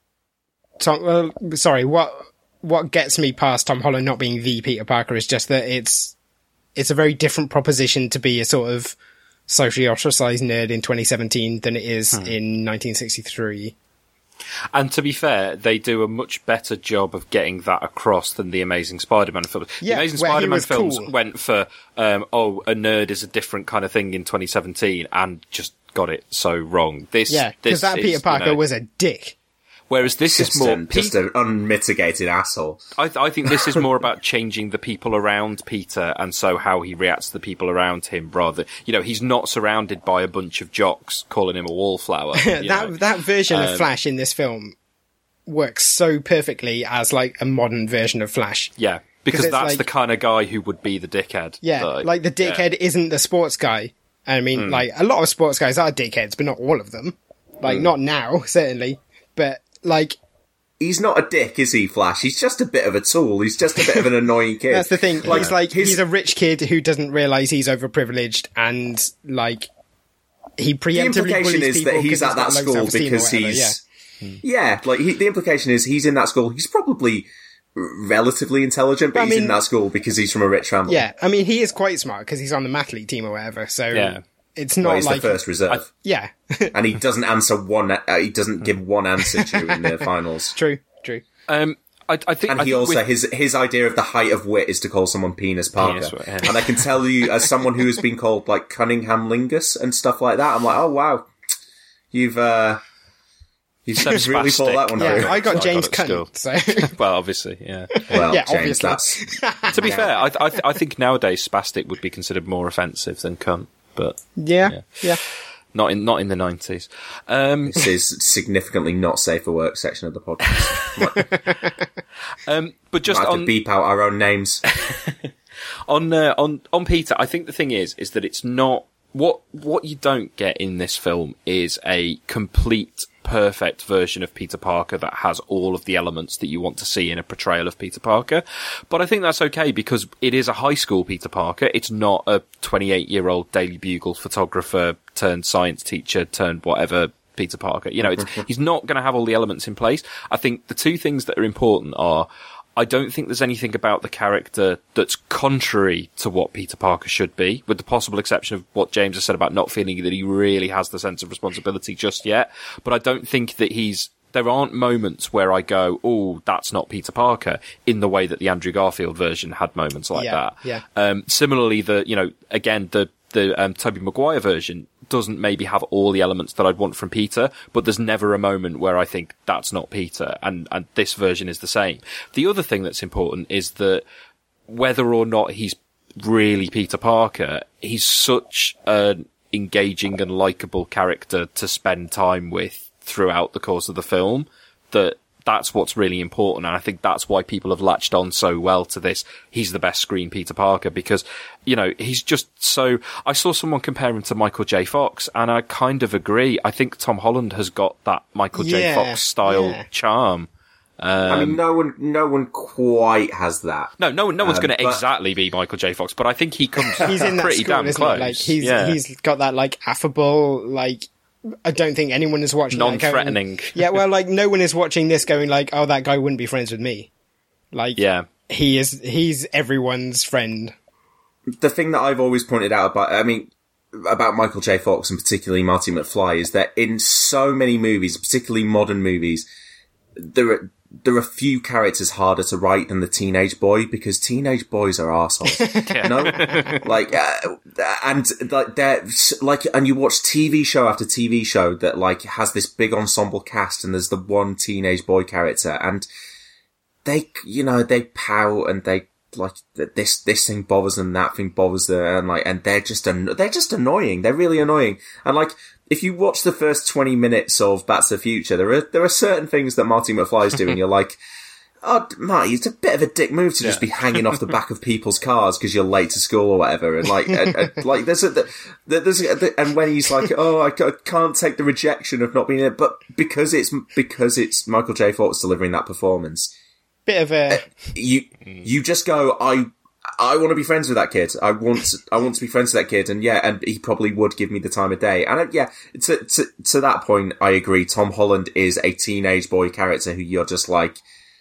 Tom, what gets me past Tom Holland not being the Peter Parker is just that it's a very different proposition to be a sort of socially ostracized nerd in 2017 than it is in 1963.
And to be fair, they do a much better job of getting that across than the Amazing Spider-Man films.
Yeah,
the Amazing Spider-Man films went for, a nerd is a different kind of thing in 2017 and just got it so wrong. Because
that Peter Parker was a dick.
Whereas this is more...
just an unmitigated asshole.
I think this is more about changing the people around Peter, and so how he reacts to the people around him, rather... You know, he's not surrounded by a bunch of jocks calling him a wallflower.
That version of Flash in this film works so perfectly as, like, a modern version of Flash.
Yeah, because that's the kind of guy who would be the dickhead.
Yeah, like the dickhead isn't the sports guy. I mean, like, a lot of sports guys are dickheads, but not all of them. Like, not now, certainly. But... like,
he's not a dick, is he, Flash? He's just a bit of a tool. He's just a bit of an annoying kid.
That's the thing. He's a rich kid who doesn't realise he's overprivileged, and, like, he preemptively bullies people.
The implication is that he's at that school because he's... Yeah, like, the implication is he's in that school. He's probably relatively intelligent, but he's in that school because he's from a rich family.
Yeah, I mean, he is quite smart because he's on the mathlete team or whatever, so... Yeah. It's not
he's
like
the first reserve.
Yeah.
And he doesn't answer he doesn't give one answer during the finals.
True.
I think
his idea of the height of wit is to call someone Penis Parker. And I can tell you, as someone who has been called, like, Cunningham Lingus and stuff like that, I'm like, oh wow, you've really thought that one through.
Yeah, I got James Cunt, so.
Well, obviously, yeah.
Well,
yeah,
James,
obviously.
To be fair, I think nowadays spastic would be considered more offensive than cunt, but...
Yeah.
Not in the 90s.
This is significantly not safe for work section of the podcast.
But just
might have to beep out our own names.
on Peter, I think the thing is that it's not what you don't get in this film is a complete, perfect version of Peter Parker that has all of the elements that you want to see in a portrayal of Peter Parker. But I think that's okay because it is a high school Peter Parker. It's not a 28-year-old Daily Bugle photographer turned science teacher turned whatever Peter Parker. You know, he's not going to have all the elements in place. I think the two things that are important are, I don't think there's anything about the character that's contrary to what Peter Parker should be, with the possible exception of what James has said about not feeling that he really has the sense of responsibility just yet. But I don't think that there aren't moments where I go, oh, that's not Peter Parker, in the way that the Andrew Garfield version had moments like that.
Yeah.
Similarly, the Tobey Maguire version doesn't maybe have all the elements that I'd want from Peter, but there's never a moment where I think that's not Peter, and this version is the same. The other thing that's important is that whether or not he's really Peter Parker, he's such an engaging and likeable character to spend time with throughout the course of the film that's what's really important, and I think that's why people have latched on so well to this. He's the best screen Peter Parker because, you know, he's just so... I saw someone compare him to Michael J. Fox, and I kind of agree. I think Tom Holland has got that Michael J. Fox style charm.
I mean, no one quite has that.
No one's going to exactly be Michael J. Fox, but I think he comes
he's in that
pretty
school,
damn close.
Like he's got that like affable, like, I don't think anyone is watching
non-threatening.
Yeah, well, like, no one is watching this going like, oh, that guy wouldn't be friends with me. Like, he's everyone's friend.
The thing that I've always pointed out about Michael J. Fox and particularly Marty McFly is that in so many movies, particularly modern movies, there are few characters harder to write than the teenage boy, because teenage boys are arseholes. And you watch TV show after TV show that like has this big ensemble cast, and there's the one teenage boy character, and they pout and they like this thing bothers them, that thing bothers them, and they're just annoying. They're really annoying, and like, if you watch the first 20 minutes of Back to the Future, there are certain things that Marty McFly's doing. You're like, oh, Marty, it's a bit of a dick move to just be hanging off the back of people's cars because you're late to school or whatever. And like, and when he's like, oh, I can't take the rejection of not being there, but because it's Michael J. Fox delivering that performance,
bit of a
you just go, I want to be friends with that kid. I want to be friends with that kid, and he probably would give me the time of day. And to that point, I agree. Tom Holland is a teenage boy character who you're just like,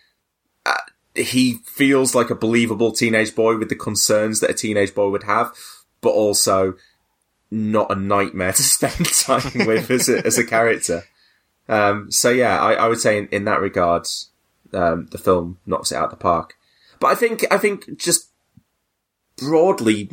he feels like a believable teenage boy with the concerns that a teenage boy would have, but also not a nightmare to spend time with as a character. I would say in that regard, the film knocks it out of the park. But I think just broadly,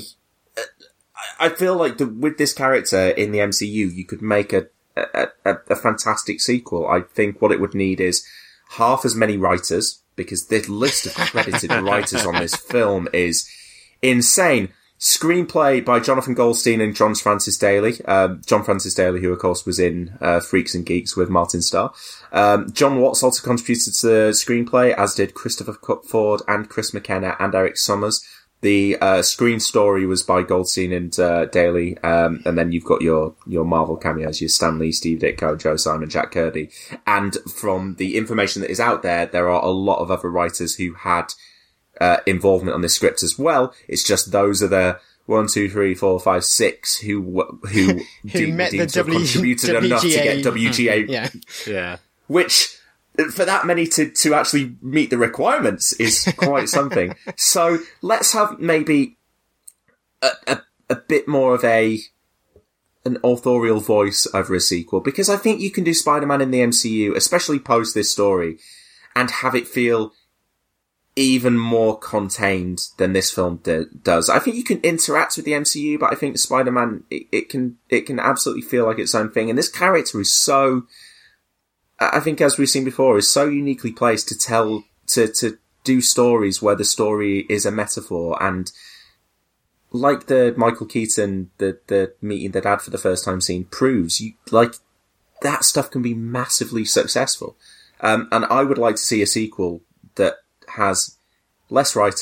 I feel like with this character in the MCU, you could make a fantastic sequel. I think what it would need is half as many writers, because the list of credited writers on this film is insane. Screenplay by Jonathan Goldstein and John Francis Daly. John Francis Daly, who of course was in Freaks and Geeks with Martin Starr. John Watts also contributed to the screenplay, as did Christopher Ford and Chris McKenna and Eric Summers. The screen story was by Goldstein and Daly, and then you've got your Marvel cameos, your Stan Lee, Steve Ditko, Joe Simon, Jack Kirby. And from the information that is out there, there are a lot of other writers who had involvement on this script as well. It's just those are the 1, 2, 3, 4, 5, 6 who contributed enough to get WGA.
Yeah.
Which, for that many to actually meet the requirements is quite something. So let's have maybe a bit more of an authorial voice over a sequel, because I think you can do Spider-Man in the MCU, especially post this story, and have it feel even more contained than this film does. I think you can interact with the MCU, but I think Spider-Man, it can absolutely feel like its own thing. And this character is so, I think, as we've seen before, is so uniquely placed to do stories where the story is a metaphor. And like the Michael Keaton, the meeting the dad for the first time scene proves, that stuff can be massively successful. And I would like to see a sequel that has less writers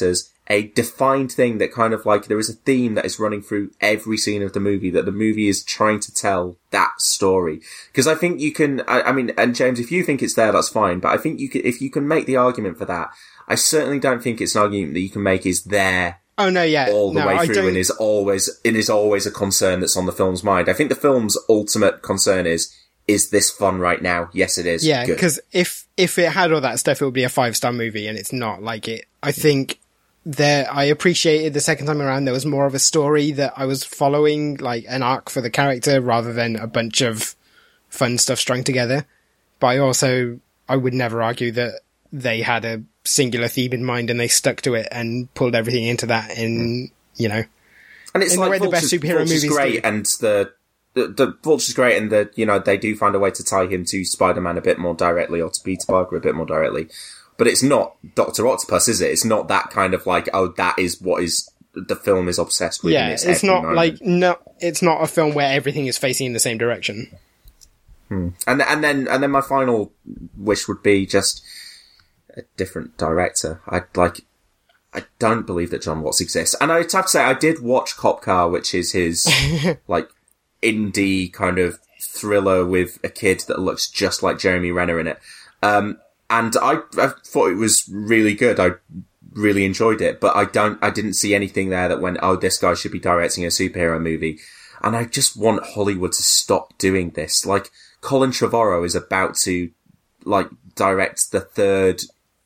a defined thing that kind of like, there is a theme that is running through every scene of the movie, that the movie is trying to tell that story. Because I think you can, I mean, and James, if you think it's there, that's fine, but I think you could, if you can make the argument for that, I certainly don't think it's an argument that you can make is there.
Oh no, yeah,
all the way through, and is always a concern that's on the film's mind. I think the film's ultimate concern is this fun right now? Yes, it is.
Yeah, because if it had all that stuff, it would be a 5-star movie, and it's not like it. I think I appreciated the second time around there was more of a story that I was following, like an arc for the character rather than a bunch of fun stuff strung together. But I would never argue that they had a singular theme in mind and they stuck to it and pulled everything into that and it's like the best superhero movies
great, and the Vulture's great, and they do find a way to tie him to Spider-Man a bit more directly, or to Peter Parker a bit more directly. But it's not Dr. Octopus, is it? It's not that kind of like, oh, that is what is the film is obsessed with.
Yeah, it's not moment. It's not a film where everything is facing in the same direction.
And then my final wish would be just a different director. I don't believe that John Watts exists. And I'd have to say, I did watch Cop Car, which is his, like, indie kind of thriller with a kid that looks just like Jeremy Renner in it. And I thought it was really good. I really enjoyed it, but I didn't see anything there that went, oh, this guy should be directing a superhero movie. And I just want Hollywood to stop doing this. Like, Colin Trevorrow is about to, like, direct the third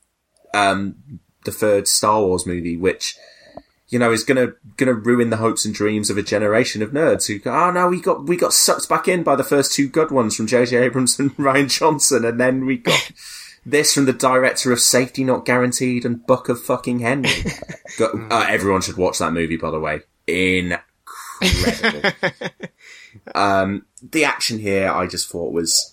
Star Wars movie, which, is gonna ruin the hopes and dreams of a generation of nerds who go, oh no, we got sucked back in by the first two good ones from J.J. Abrams and Rian Johnson, and then we got this from the director of Safety Not Guaranteed and Book of fucking Henry. Everyone should watch that movie, by the way. Incredible. The action here, I just thought was,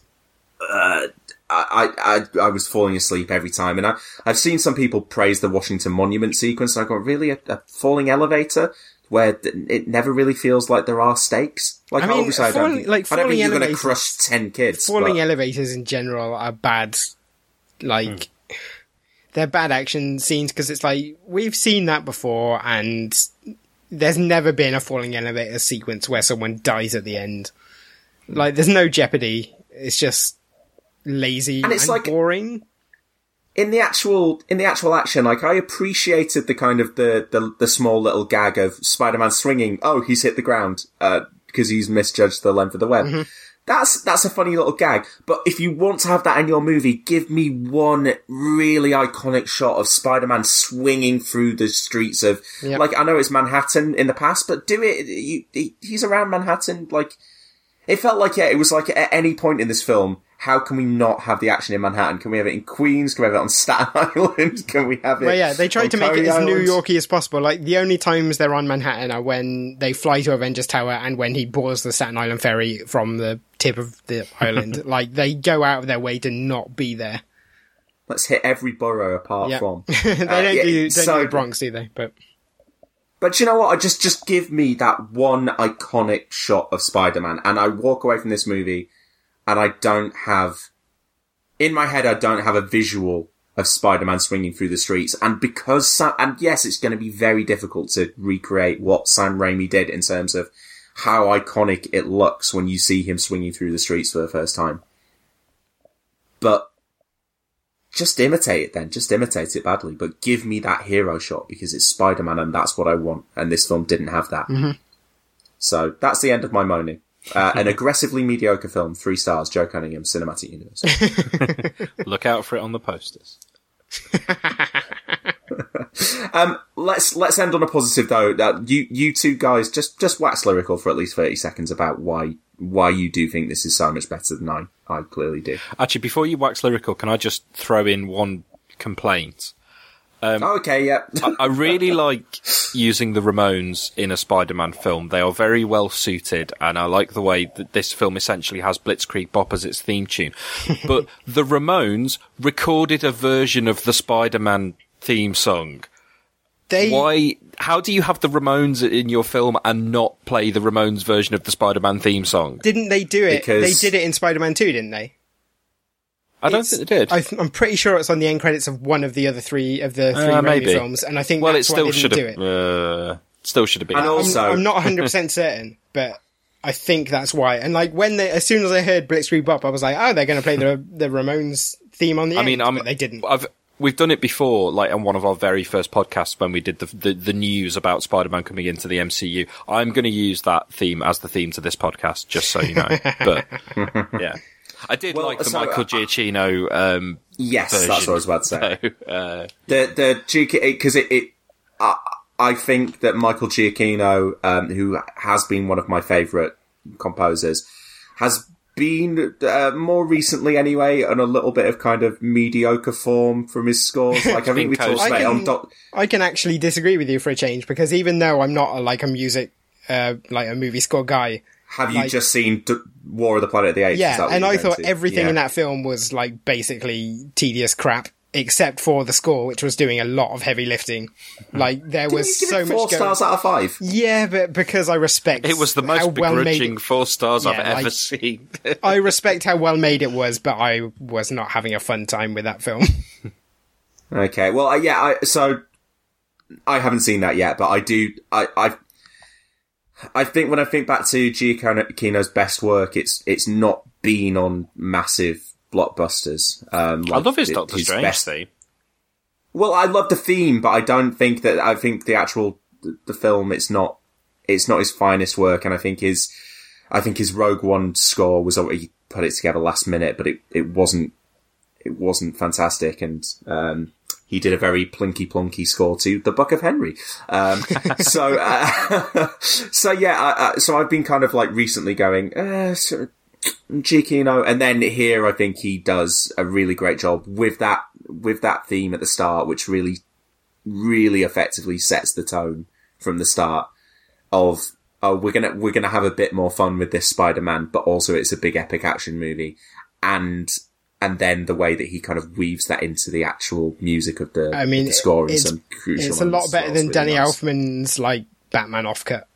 I was falling asleep every time, and I've seen some people praise the Washington Monument sequence, and I go, really, a falling elevator where it never really feels like there are stakes? Like, I mean, obviously, I don't think you're going to crush 10 kids.
Falling elevators in general are bad, like, they're bad action scenes, because it's like, we've seen that before, and there's never been a falling elevator sequence where someone dies at the end. Like, there's no jeopardy. It's just lazy and it's like boring. In the actual action, like, I appreciated the kind of the small little gag of Spider-Man swinging. Oh, he's hit the ground, because he's misjudged the length of the web. Mm-hmm. That's a funny little gag. But if you want to have that in your movie, give me one really iconic shot of Spider-Man swinging through the streets of, like, I know it's Manhattan in the past, but do it, he's around Manhattan, like, it felt like, it was like at any point in this film, how can we not have the action in Manhattan? Can we have it in Queens? Can we have it on Staten Island? Can we have it? Well, yeah, they tried to make it as New Yorky as possible. Like, the only times they're on Manhattan are when they fly to Avengers Tower and when he boards the Staten Island ferry from the tip of the island. Like, they go out of their way to not be there.
Let's hit every borough apart from.
They don't do the Bronx, do they?
But you know what? Just give me that one iconic shot of Spider-Man, and I walk away from this movie, and I don't have a visual of Spider-Man swinging through the streets. And and yes, it's going to be very difficult to recreate what Sam Raimi did in terms of how iconic it looks when you see him swinging through the streets for the first time. But just imitate it then. Just imitate it badly. But give me that hero shot, because it's Spider-Man and that's what I want. And this film didn't have that. Mm-hmm. So that's the end of my moaning. An aggressively mediocre film, 3 stars, Joe Cunningham, Cinematic Universe.
Look out for it on the posters.
Let's end on a positive though. You two guys just wax lyrical for at least 30 seconds about why you do think this is so much better than I clearly do.
Actually, before you wax lyrical, can I just throw in one complaint?
Okay, yeah.
I really like using the Ramones in a Spider-Man film. They are very well suited, and I like the way that this film essentially has Blitzkrieg Bop as its theme tune. But the Ramones recorded a version of the Spider-Man theme song. How do you have the Ramones in your film and not play the Ramones version of the Spider-Man theme song?
Didn't they do it? They did it in Spider-Man 2, didn't they?
I don't think they did.
I'm pretty sure it's on the end credits of one of the other three Raimi films, and I think that's why they didn't do it.
Still should have been.
And also,
I'm not 100% certain, but I think that's why. And like as soon as I heard Blitzkrieg Bop, I was like, oh, they're going to play the Ramones theme on the end. But they didn't.
We've done it before, like on one of our very first podcasts when we did the news about Spider-Man coming into the MCU. I'm going to use that theme as the theme to this podcast, just so you know. But yeah, I did like the Michael Giacchino.
Yes,
version,
that's what I was about to say.
So,
the because I think that Michael Giacchino, who has been one of my favourite composers, has been more recently anyway on a little bit of kind of mediocre form from his scores. Like I think we talked about it on
I can actually disagree with you for a change, because even though I'm not a music like a movie score guy,
have you just seen War of the Planet of the Apes?
Yeah, and I thought everything in that film was like basically tedious crap, except for the score, which was doing a lot of heavy lifting. Like there was so much.
4 stars out of 5.
Yeah, but because I respect
it was the most begrudging 4 stars I've ever seen.
I respect how well made it was, but I was not having a fun time with that film.
Okay, well, so I haven't seen that yet, but I do. I think when I think back to Giacchino's best work, it's not been on massive blockbusters.
I love his Doctor Strange theme.
Well, I love the theme, but I think the actual the film, it's not his finest work, and I think his Rogue One score was he put it together last minute, but it wasn't fantastic, and he did a very plinky plonky score to The Book of Henry. So I've been kind of like recently going, Giacchino, and then here I think he does a really great job with that theme at the start, which really, really effectively sets the tone from the start of, we're gonna have a bit more fun with this Spider-Man, but also it's a big epic action movie, and then the way that he kind of weaves that into the actual music of the score and some crucial.
It's a lot better than Danny Elfman's like Batman offcut.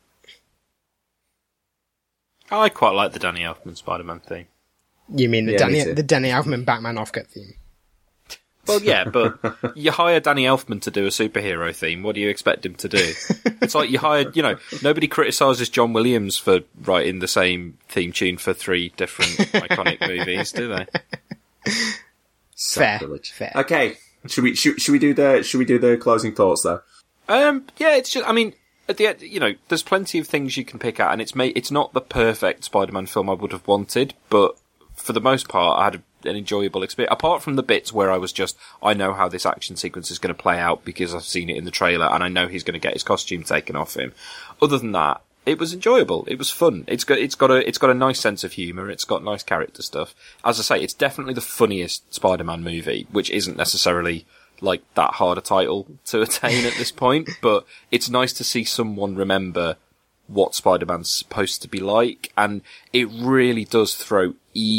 I quite like the Danny Elfman Spider-Man theme.
You mean the Danny Elfman Batman offcut theme?
Well, yeah, but you hire Danny Elfman to do a superhero theme. What do you expect him to do? It's like you hired, nobody criticises John Williams for writing the same theme tune for 3 different iconic movies, do they?
Fair.
Okay, should we do the closing thoughts though?
Yeah, it's just, at the end, there's plenty of things you can pick at, and it's not the perfect Spider-Man film I would have wanted, but for the most part, I had an enjoyable experience. Apart from the bits where I know how this action sequence is going to play out because I've seen it in the trailer, and I know he's going to get his costume taken off him. Other than that, it was enjoyable. It was fun. It's got a nice sense of humour. It's got nice character stuff. As I say, it's definitely the funniest Spider-Man movie, which isn't necessarily like that hard a title to attain at this point, but it's nice to see someone remember what Spider-Man's supposed to be like, and it really does throw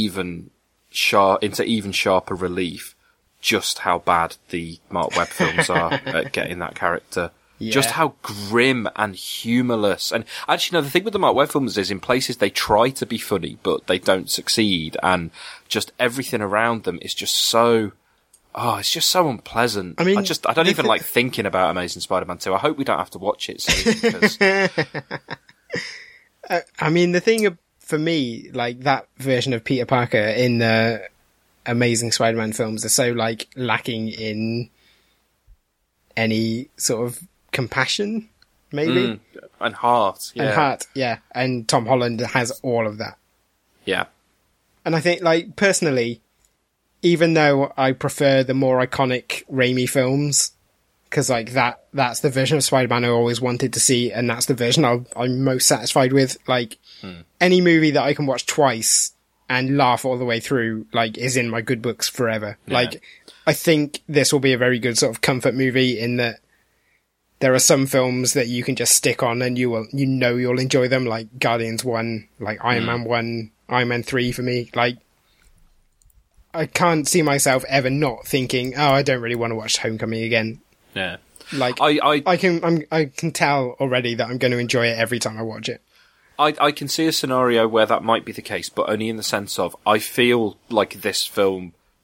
into even sharper relief just how bad the Mark Webb films are at getting that character. Yeah. Just how grim and humourless. And actually, no, the thing with the Mark Webb films is in places they try to be funny, but they don't succeed, and just everything around them is just so... Oh, it's just so unpleasant. I don't even like thinking about Amazing Spider-Man 2. I hope we don't have to watch it soon. Because...
the thing for me, like that version of Peter Parker in the Amazing Spider-Man films is so like lacking in any sort of compassion, maybe.
And heart. Yeah.
And heart, yeah. And Tom Holland has all of that.
Yeah.
And I think, like, personally, even though I prefer the more iconic Raimi films, because, like, that's the version of Spider-Man I always wanted to see, and that's the version I'm most satisfied with. Like, any movie that I can watch twice and laugh all the way through, like, is in my good books forever. Yeah. Like, I think this will be a very good sort of comfort movie in that there are some films that you can just stick on and you'll enjoy them, like Guardians 1, like Iron Man 1, Iron Man 3 for me. Like, I can't see myself ever not thinking, oh, I don't really want to watch Homecoming again.
Yeah.
Like, I can tell already that I'm going to enjoy it every time I watch it.
I can see a scenario where that might be the case, but only in the sense of I feel like this film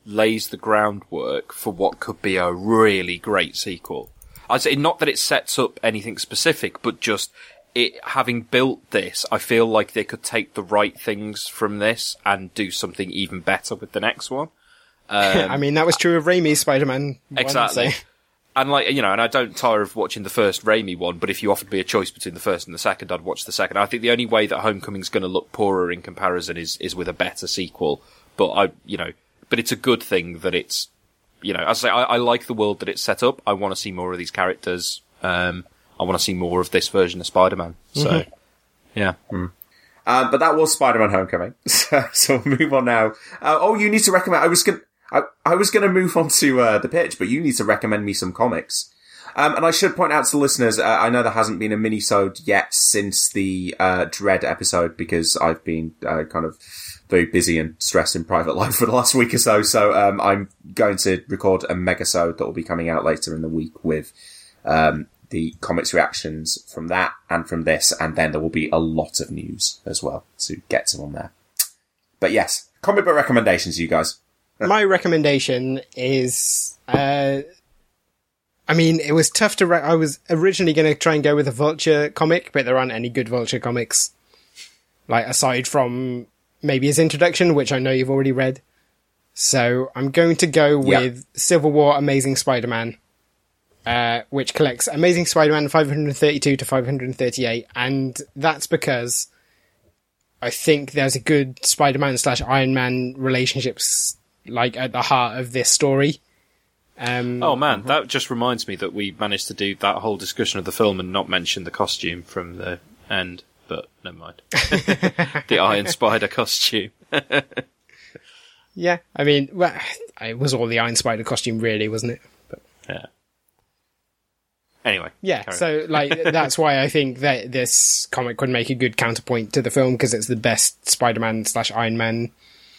lays the groundwork for what could be a really great sequel. I'd say not that it sets up anything specific, but just it having built this, I feel like they could take the right things from this and do something even better with the next one.
I mean, that was true of Raimi's Spider-Man.
Exactly. And and I don't tire of watching the first Raimi one, but if you offered me a choice between the first and the second, I'd watch the second. I think the only way that Homecoming's going to look poorer in comparison is with a better sequel. But but it's a good thing that it's, as I say, I like the world that it's set up. I want to see more of these characters. I want to see more of this version of Spider-Man. So, yeah.
But that was Spider-Man Homecoming. So we'll move on now. You need to recommend, I was going to move on to the pitch, but you need to recommend me some comics. And I should point out to the listeners, I know there hasn't been a mini-sode yet since the Dread episode, because I've been kind of very busy and stressed in private life for the last week or so. So I'm going to record a mega-sode that will be coming out later in the week with the comics reactions from that and from this, and then there will be a lot of news as well to get to on there. But yes, comic book recommendations, you guys.
My recommendation is, it was tough to I was originally going to try and go with a Vulture comic, but there aren't any good Vulture comics. Aside from maybe his introduction, which I know you've already read. So I'm going to go with Civil War Amazing Spider-Man, which collects Amazing Spider-Man 532 to 538, and that's because I think there's a good Spider-Man / Iron Man relationships at the heart of this story.
That just reminds me that we managed to do that whole discussion of the film and not mention the costume from the end, but never mind. The Iron Spider costume.
Yeah, it was all the Iron Spider costume really, wasn't it? But,
yeah. Anyway.
Yeah, so that's why I think that this comic could make a good counterpoint to the film, because it's the best Spider-Man / Iron Man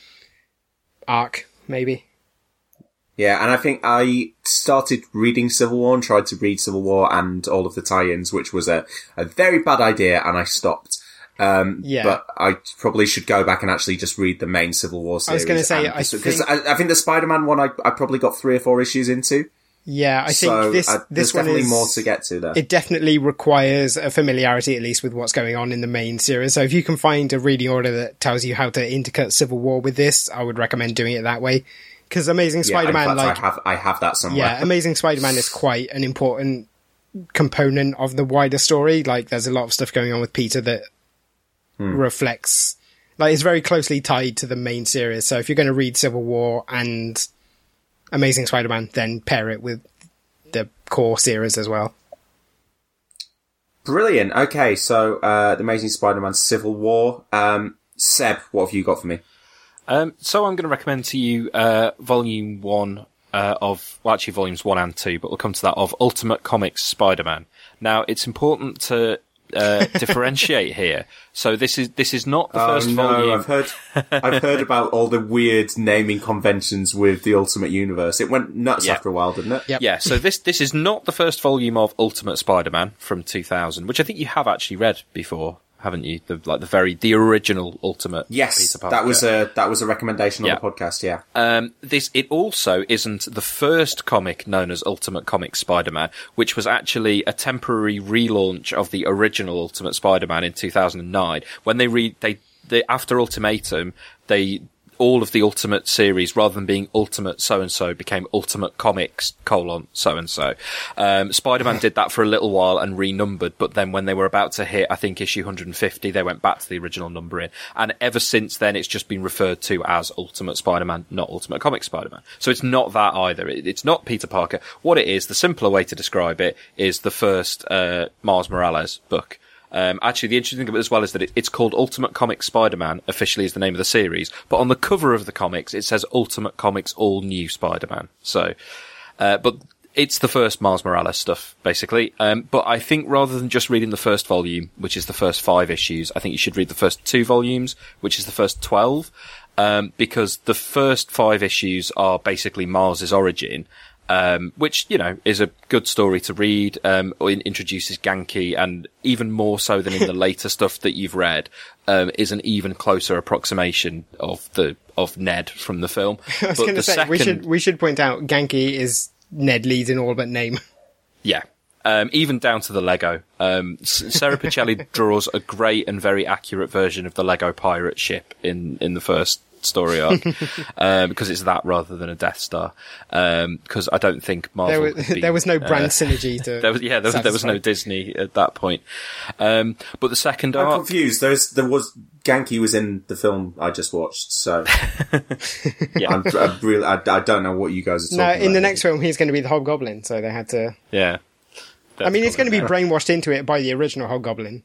arc, maybe.
Yeah, and I think I started reading Civil War and tried to read Civil War and all of the tie-ins, which was a very bad idea, and I stopped. But I probably should go back and actually just read the main Civil War series.
I was going to say,
because I think the Spider-Man one I probably got 3 or 4 issues into.
Yeah, I think this
there's
one
definitely
is
more to get to there.
It definitely requires a familiarity, at least, with what's going on in the main series. So if you can find a reading order that tells you how to intercut Civil War with this, I would recommend doing it that way. Because Amazing Spider-Man,
I have that somewhere.
Yeah, Amazing Spider-Man is quite an important component of the wider story. There's a lot of stuff going on with Peter that reflects, it's very closely tied to the main series. So if you're going to read Civil War and Amazing Spider-Man, then pair it with the core series as well.
Brilliant. Okay, so The Amazing Spider-Man Civil War. Seb, what have you got for me?
So I'm going to recommend to you Volume 1 Volumes 1 and 2, but we'll come to that, of Ultimate Comics Spider-Man. Now, it's important to differentiate here. So this is not the first volume.
I've heard about all the weird naming conventions with the Ultimate Universe. It went nuts after a while, didn't it?
Yep.
Yeah. So this is not the first volume of Ultimate Spider-Man from 2000, which I think you have actually read before, haven't you? The original Ultimate.
Yes,
Peter Parker.
that was a recommendation on the podcast. Yeah.
It also isn't the first comic known as Ultimate Comics Spider-Man, which was actually a temporary relaunch of the original Ultimate Spider-Man in 2009. When they after Ultimatum, all of the Ultimate series, rather than being Ultimate so-and-so, became Ultimate Comics, so-and-so. Spider-Man did that for a little while and renumbered, but then when they were about to hit, I think, issue 150, they went back to the original numbering. And ever since then, it's just been referred to as Ultimate Spider-Man, not Ultimate Comics Spider-Man. So it's not that either. It's not Peter Parker. What it is, the simpler way to describe it, is the first Miles Morales book. Actually, the interesting thing as well is that it's called Ultimate Comics Spider-Man, officially is the name of the series, but on the cover of the comics, it says Ultimate Comics All New Spider-Man. So, but it's the first Miles Morales stuff, basically. But I think rather than just reading the first volume, which is the first 5 issues, I think you should read the first 2 volumes, which is the first 12, because the first 5 issues are basically Miles's origin. which, you know, is a good story to read, introduces Genki, and even more so than in the later stuff that you've read, is an even closer approximation of Ned from the film.
I was going to say, we should point out Genki is Ned Lee's in all but name.
Yeah. Even down to the Lego. Sarah Pichelli draws a great and very accurate version of the Lego pirate ship in the first story arc, because it's that rather than a Death Star. Because I don't think Marvel
there was no brand synergy to
there was no Disney at that point. But the second arc,
I'm confused. Genki was in the film I just watched, so
yeah.
I don't know what you guys are talking about.
No, in the next film he's going to be the Hobgoblin, so they had to.
Yeah.
I mean, he's going to be brainwashed into it by the original Hobgoblin.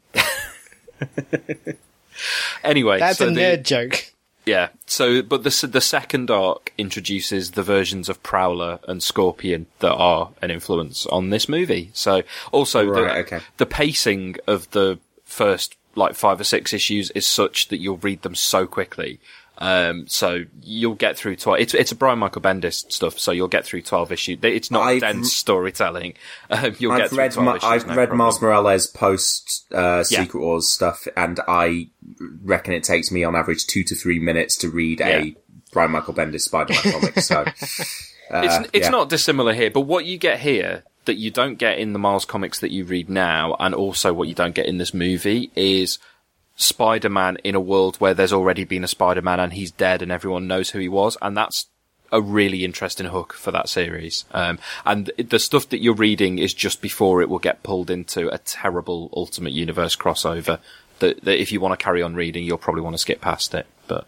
Anyway,
that's a nerd joke.
Yeah. So, but the second arc introduces the versions of Prowler and Scorpion that are an influence on this movie. So, also the pacing of the first 5 or 6 issues is such that you'll read them so quickly. So you'll get through 12. It's a Brian Michael Bendis stuff, so you'll get through 12 issues. It's not dense storytelling. I've
read Miles Morales post Secret Wars stuff, and I reckon it takes me on average 2 to 3 minutes to read a Brian Michael Bendis Spider-Man comic. So
it's not dissimilar here, but what you get here that you don't get in the Miles comics that you read now, and also what you don't get in this movie, is Spider-Man in a world where there's already been a Spider-Man and he's dead and everyone knows who he was, and that's a really interesting hook for that series. And the stuff that you're reading is just before it will get pulled into a terrible Ultimate Universe crossover that if you want to carry on reading, you'll probably want to skip past it. But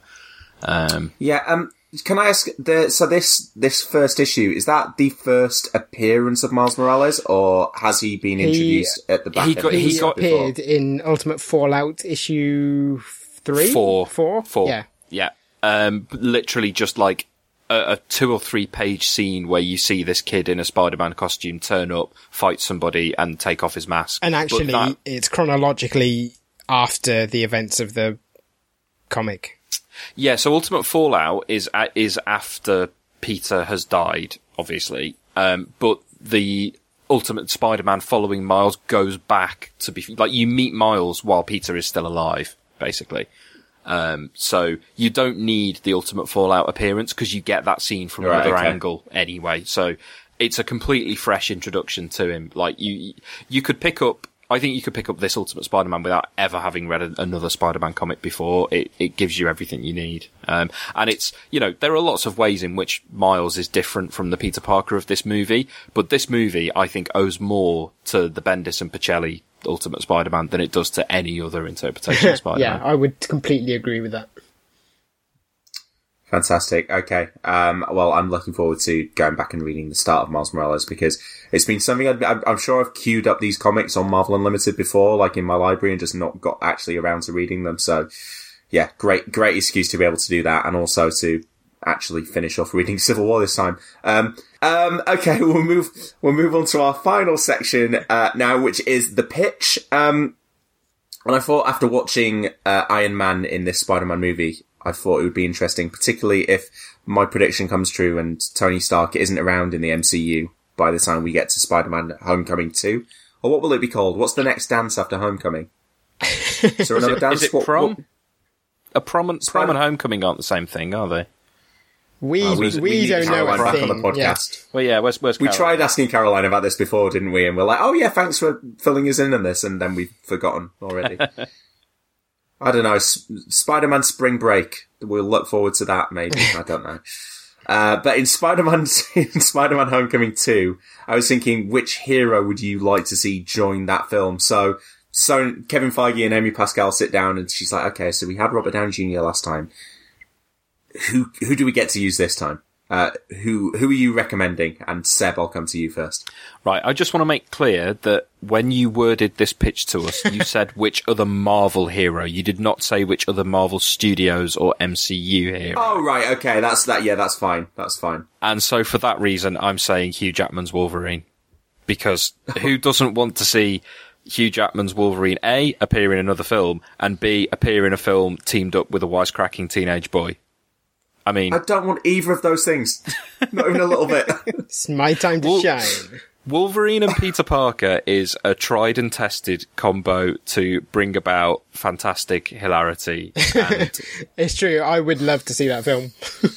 can I ask, so this first issue, is that the first appearance of Miles Morales, or has he been introduced at the back?
He appeared in Ultimate Fallout issue 3? 4?
Yeah. Literally just like a 2 or 3 page scene where you see this kid in a Spider-Man costume turn up, fight somebody, and take off his mask.
And actually, it's chronologically after the events of the comic.
Yeah, so Ultimate Fallout is after Peter has died, obviously. But the Ultimate Spider-Man following Miles goes back to be, you meet Miles while Peter is still alive, basically. So you don't need the Ultimate Fallout appearance because you get that scene from another angle anyway. So it's a completely fresh introduction to him. You could pick up, I think you could pick up this Ultimate Spider-Man without ever having read another Spider-Man comic before. It gives you everything you need. And it's, there are lots of ways in which Miles is different from the Peter Parker of this movie, but this movie, I think, owes more to the Bendis and Pichelli Ultimate Spider-Man than it does to any other interpretation of Spider-Man.
Yeah, I would completely agree with that.
Fantastic. Okay. Well, I'm looking forward to going back and reading the start of Miles Morales, because it's been something I'm sure I've queued up these comics on Marvel Unlimited before, in my library, and just not got actually around to reading them. So yeah, great excuse to be able to do that, and also to actually finish off reading Civil War this time. Okay, we'll move on to our final section, now, which is the pitch. And I thought after watching, Iron Man in this Spider-Man movie, I thought it would be interesting, particularly if my prediction comes true and Tony Stark isn't around in the MCU by the time we get to Spider-Man Homecoming 2. Or what will it be called? What's the next dance after Homecoming? Is there another dance?
Is it prom? Prom and Homecoming aren't the same thing, are they?
We don't know a thing.
On the podcast.
Yeah. Well, yeah, where's
we
Caroline?
tried asking Caroline about this before, didn't we? And we're like, oh yeah, thanks for filling us in on this, and then we've forgotten already. I don't know, Spider-Man Spring Break. We'll look forward to that, maybe. I don't know. But in Spider-Man Homecoming 2, I was thinking, which hero would you like to see join that film? So Kevin Feige and Amy Pascal sit down, and she's like, okay, so we had Robert Downey Jr. last time. Who do we get to use this time? Who are you recommending? And Seb, I'll come to you first.
Right, I just want to make clear that when you worded this pitch to us, you said which other Marvel hero. You did not say which other Marvel Studios or MCU hero.
Oh, right, okay, that's fine. That's fine.
And so for that reason, I'm saying Hugh Jackman's Wolverine. Because who doesn't want to see Hugh Jackman's Wolverine, A, appear in another film, and B, appear in a film teamed up with a wisecracking teenage boy? I mean,
I don't want either of those things. Not even a little bit.
It's my time to shine.
Wolverine and Peter Parker is a tried and tested combo to bring about fantastic hilarity. And
It's true. I would love to see that film.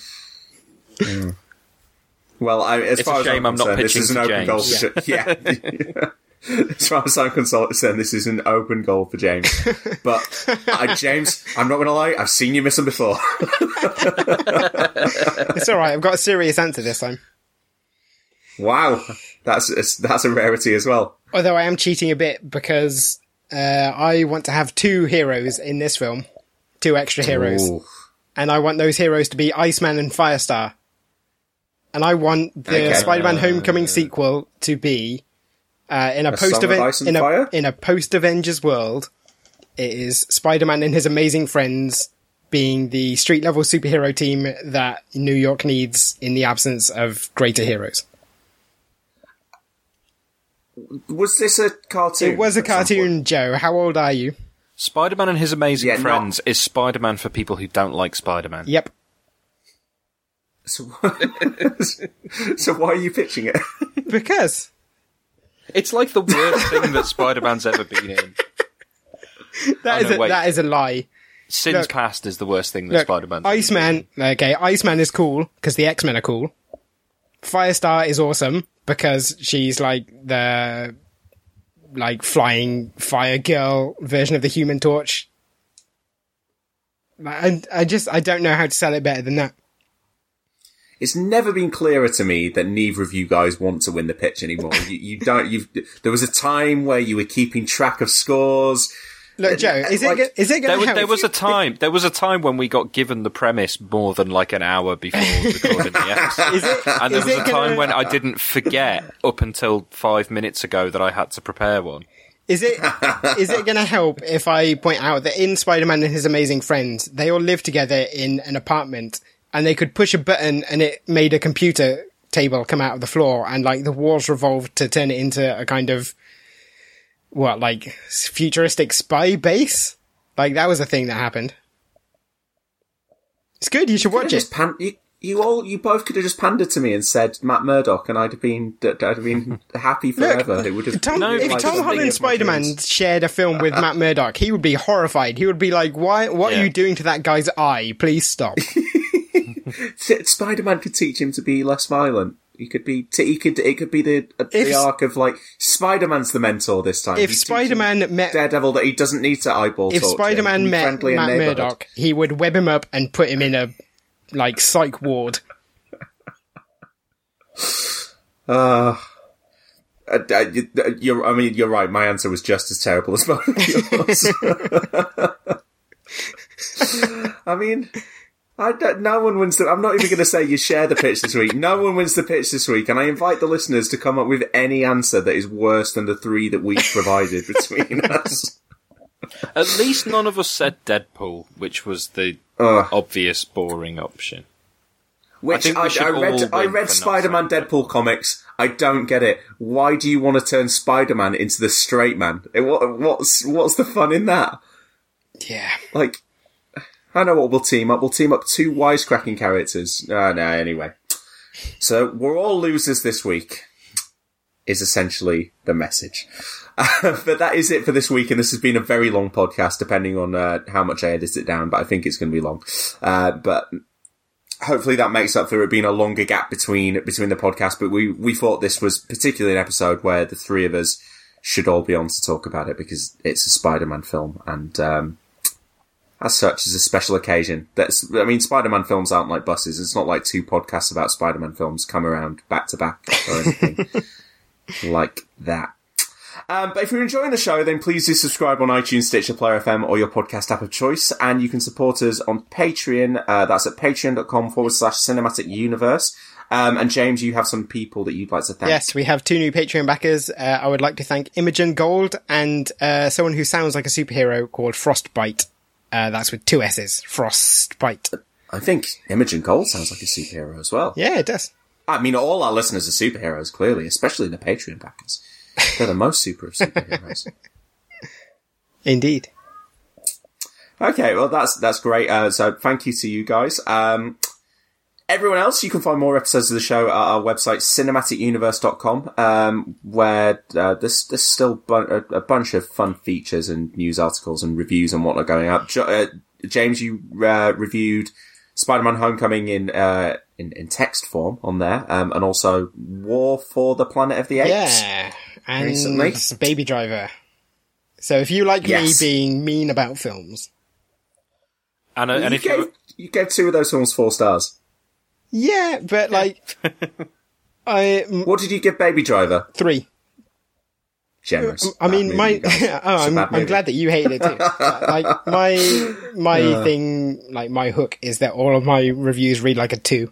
Well, as
it's
far
a
as
shame I'm not
concerned,
pitching
this is an
to
open goal
James.
for yeah. As far as I'm concerned, this is an open goal for James. But James, I'm not going to lie, I've seen you miss them before.
It's all right. I've got a serious answer this time.
Wow, that's a rarity as well.
Although I am cheating a bit because I want to have 2 heroes in this film, 2 extra heroes, and I want those heroes to be Iceman and Firestar. And I want the Spider-Man Homecoming sequel to be in a post-Avengers world. It is Spider-Man and his amazing friends being the street-level superhero team that New York needs in the absence of greater heroes.
Was this a cartoon?
It was a cartoon, Joe. How old are you?
Spider-Man and his amazing friends is Spider-Man for people who don't like Spider-Man.
Yep.
So why are you pitching it?
Because
it's like the worst thing that Spider-Man's ever been in.
That is a lie.
Sin's Past is the worst thing that Spider-Man's
Iceman, Iceman is cool because the X-Men are cool. Firestar is awesome because she's like the flying fire girl version of the Human Torch. I don't know how to sell it better than that.
It's never been clearer to me that neither of you guys want to win the pitch anymore. There was a time where you were keeping track of scores.
Look, Joe, is it going to help?
There was a time when we got given the premise more than like an hour before recording the episode. And there was a time when I didn't forget up until 5 minutes ago that I had to prepare one.
Is it going to help if I point out that in Spider-Man and His Amazing Friends, they all live together in an apartment and they could push a button and it made a computer table come out of the floor and like the walls revolved to turn it into a kind of futuristic spy base? Like, that was a thing that happened. It's good, you should watch it.
You both could have just pandered to me and said Matt Murdock, and I'd have been happy forever.
Look,
it would have.
If Tom Holland's Spider-Man shared a film with Matt Murdock, he would be horrified. He would be like, "What are you doing to that guy's eye? Please stop."
Spider-Man could teach him to be less violent. It could be the arc of like Spider-Man's the mentor this time.
If Spider-Man met
Daredevil, that he doesn't need to eyeball.
If Spider-Man met Matt Murdock, he would web him up and put him in a psych ward.
You're right. My answer was just as terrible as both of yours. I mean. No one wins I'm not even going to say you share the pitch this week. No one wins the pitch this week, and I invite the listeners to come up with any answer that is worse than the 3 that we've provided between us.
At least none of us said Deadpool, which was the obvious, boring option.
Which I read Spider-Man Deadpool comics. I don't get it. Why do you want to turn Spider-Man into the straight man? What's the fun in that?
Yeah.
I know what we'll team up. We'll team up 2 wisecracking characters. No, anyway. So, we're all losers this week, is essentially the message. But that is it for this week, and this has been a very long podcast, depending on how much I edit it down, but I think it's going to be long. But hopefully that makes up for it being a longer gap between the podcast, but we thought this was particularly an episode where the 3 of us should all be on to talk about it, because it's a Spider-Man film, and as such, is a special occasion. Spider-Man films aren't like buses. It's not like 2 podcasts about Spider-Man films come around back to back or anything like that. But if you're enjoying the show, then please do subscribe on iTunes, Stitcher, Player FM, or your podcast app of choice. And you can support us on Patreon. That's at patreon.com/cinematic universe. And James, you have some people that you'd like to thank.
Yes, we have 2 new Patreon backers. I would like to thank Imogen Gold and someone who sounds like a superhero called Frostbite. That's with 2 S's. Frostbite.
I think Imogen Gold sounds like a superhero as well.
Yeah, it does.
I mean, all our listeners are superheroes, clearly, especially the Patreon backers. They're the most super of superheroes.
Indeed.
Okay, well, that's great. So thank you to you guys. Everyone else, you can find more episodes of the show at our website, cinematicuniverse.com, where there's still a bunch of fun features and news articles and reviews and whatnot going out. James, you reviewed Spider-Man Homecoming in text form on there, and also War for the Planet of the Apes.
Yeah, and
recently.
Baby Driver. So if you like me being mean about films,
and if
you gave 2 of those films 4 stars.
Yeah, but like,
what did you give Baby Driver?
3.
Generous.
I mean, I'm glad that you hated it too. Like my thing, like my hook is that all of my reviews read like a 2.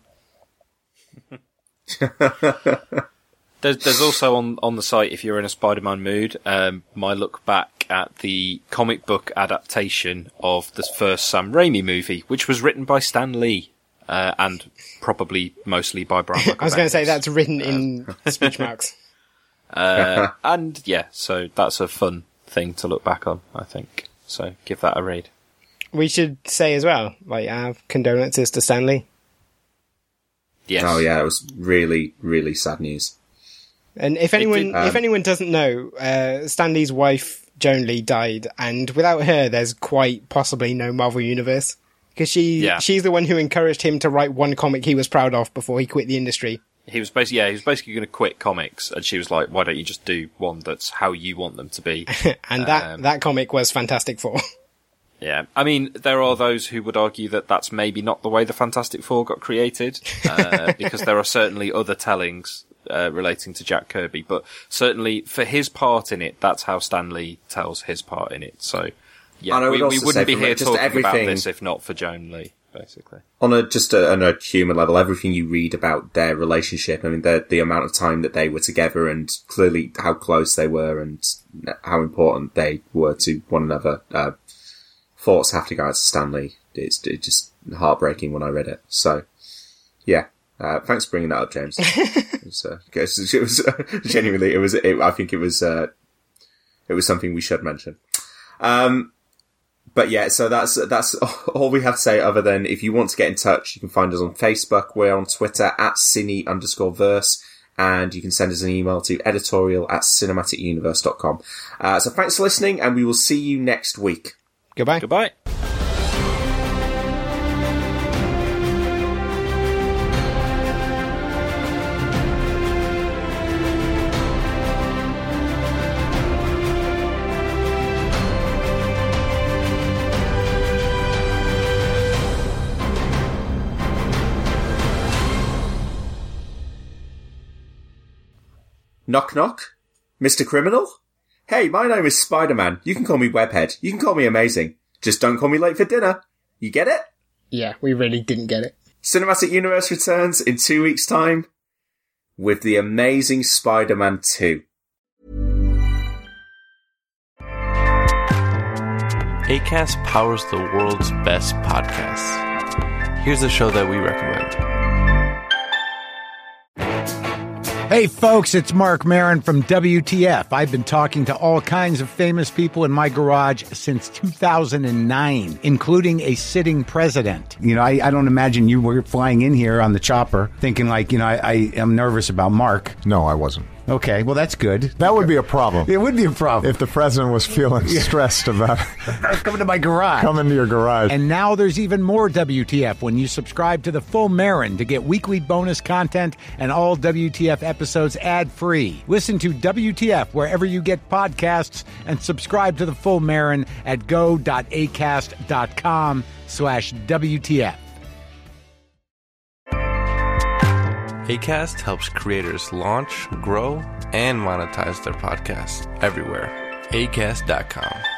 There's also on the site, if you're in a Spider-Man mood, my look back at the comic book adaptation of the first Sam Raimi movie, which was written by Stan Lee. And probably mostly by Brian Michael
I was going to say
Bendis.
that's written in speech marks.
And yeah, so that's a fun thing to look back on, I think. So give that a read.
We should say as well, like, our condolences to Stan Lee.
Yes.
Oh yeah, it was really, really sad news.
And if anyone doesn't know, Stan Lee's wife, Joan Lee, died, and without her, there's quite possibly no Marvel Universe. Because she's the one who encouraged him to write one comic he was proud of before he quit the industry.
He was basically going to quit comics, and she was like, "Why don't you just do one that's how you want them to be?"
And that comic was Fantastic Four.
Yeah, I mean, there are those who would argue that that's maybe not the way the Fantastic Four got created, because there are certainly other tellings relating to Jack Kirby, but certainly for his part in it, that's how Stan Lee tells his part in it. So. Yeah, we wouldn't be here talking about this if not for Joan Lee, basically. On a
human level, everything you read about their relationship, I mean, the amount of time that they were together and clearly how close they were and how important they were to one another, thoughts have to go out to Stan Lee. It's just heartbreaking when I read it. So, yeah. Thanks for bringing that up, James. It was genuinely, I think it was something we should mention. But yeah, so that's all we have to say, other than if you want to get in touch, you can find us on Facebook. We're on Twitter @cine_verse, and you can send us an email to editorial@cinematicuniverse.com. So thanks for listening, and we will see you next week.
Goodbye.
Goodbye.
Knock knock? Mr. Criminal? Hey, my name is Spider-Man. You can call me Webhead. You can call me amazing. Just don't call me late for dinner. You get it?
Yeah, we really didn't get it.
Cinematic Universe returns in 2 weeks' time with the amazing Spider-Man 2.
Acast powers the world's best podcasts. Here's a show that we recommend.
Hey folks, it's Mark Maron from WTF. I've been talking to all kinds of famous people in my garage since 2009, including a sitting president. You know, I don't imagine you were flying in here on the chopper thinking like, you know, I am nervous about Mark.
No, I wasn't.
Okay, well, that's good.
That would be a problem.
It would be a problem.
If the president was feeling stressed about
coming to my garage.
Come into your garage.
And now there's even more WTF when you subscribe to the Full Marin to get weekly bonus content and all WTF episodes ad-free. Listen to WTF wherever you get podcasts and subscribe to the Full Marin at go.acast.com/WTF.
Acast helps creators launch, grow, and monetize their podcasts everywhere. Acast.com.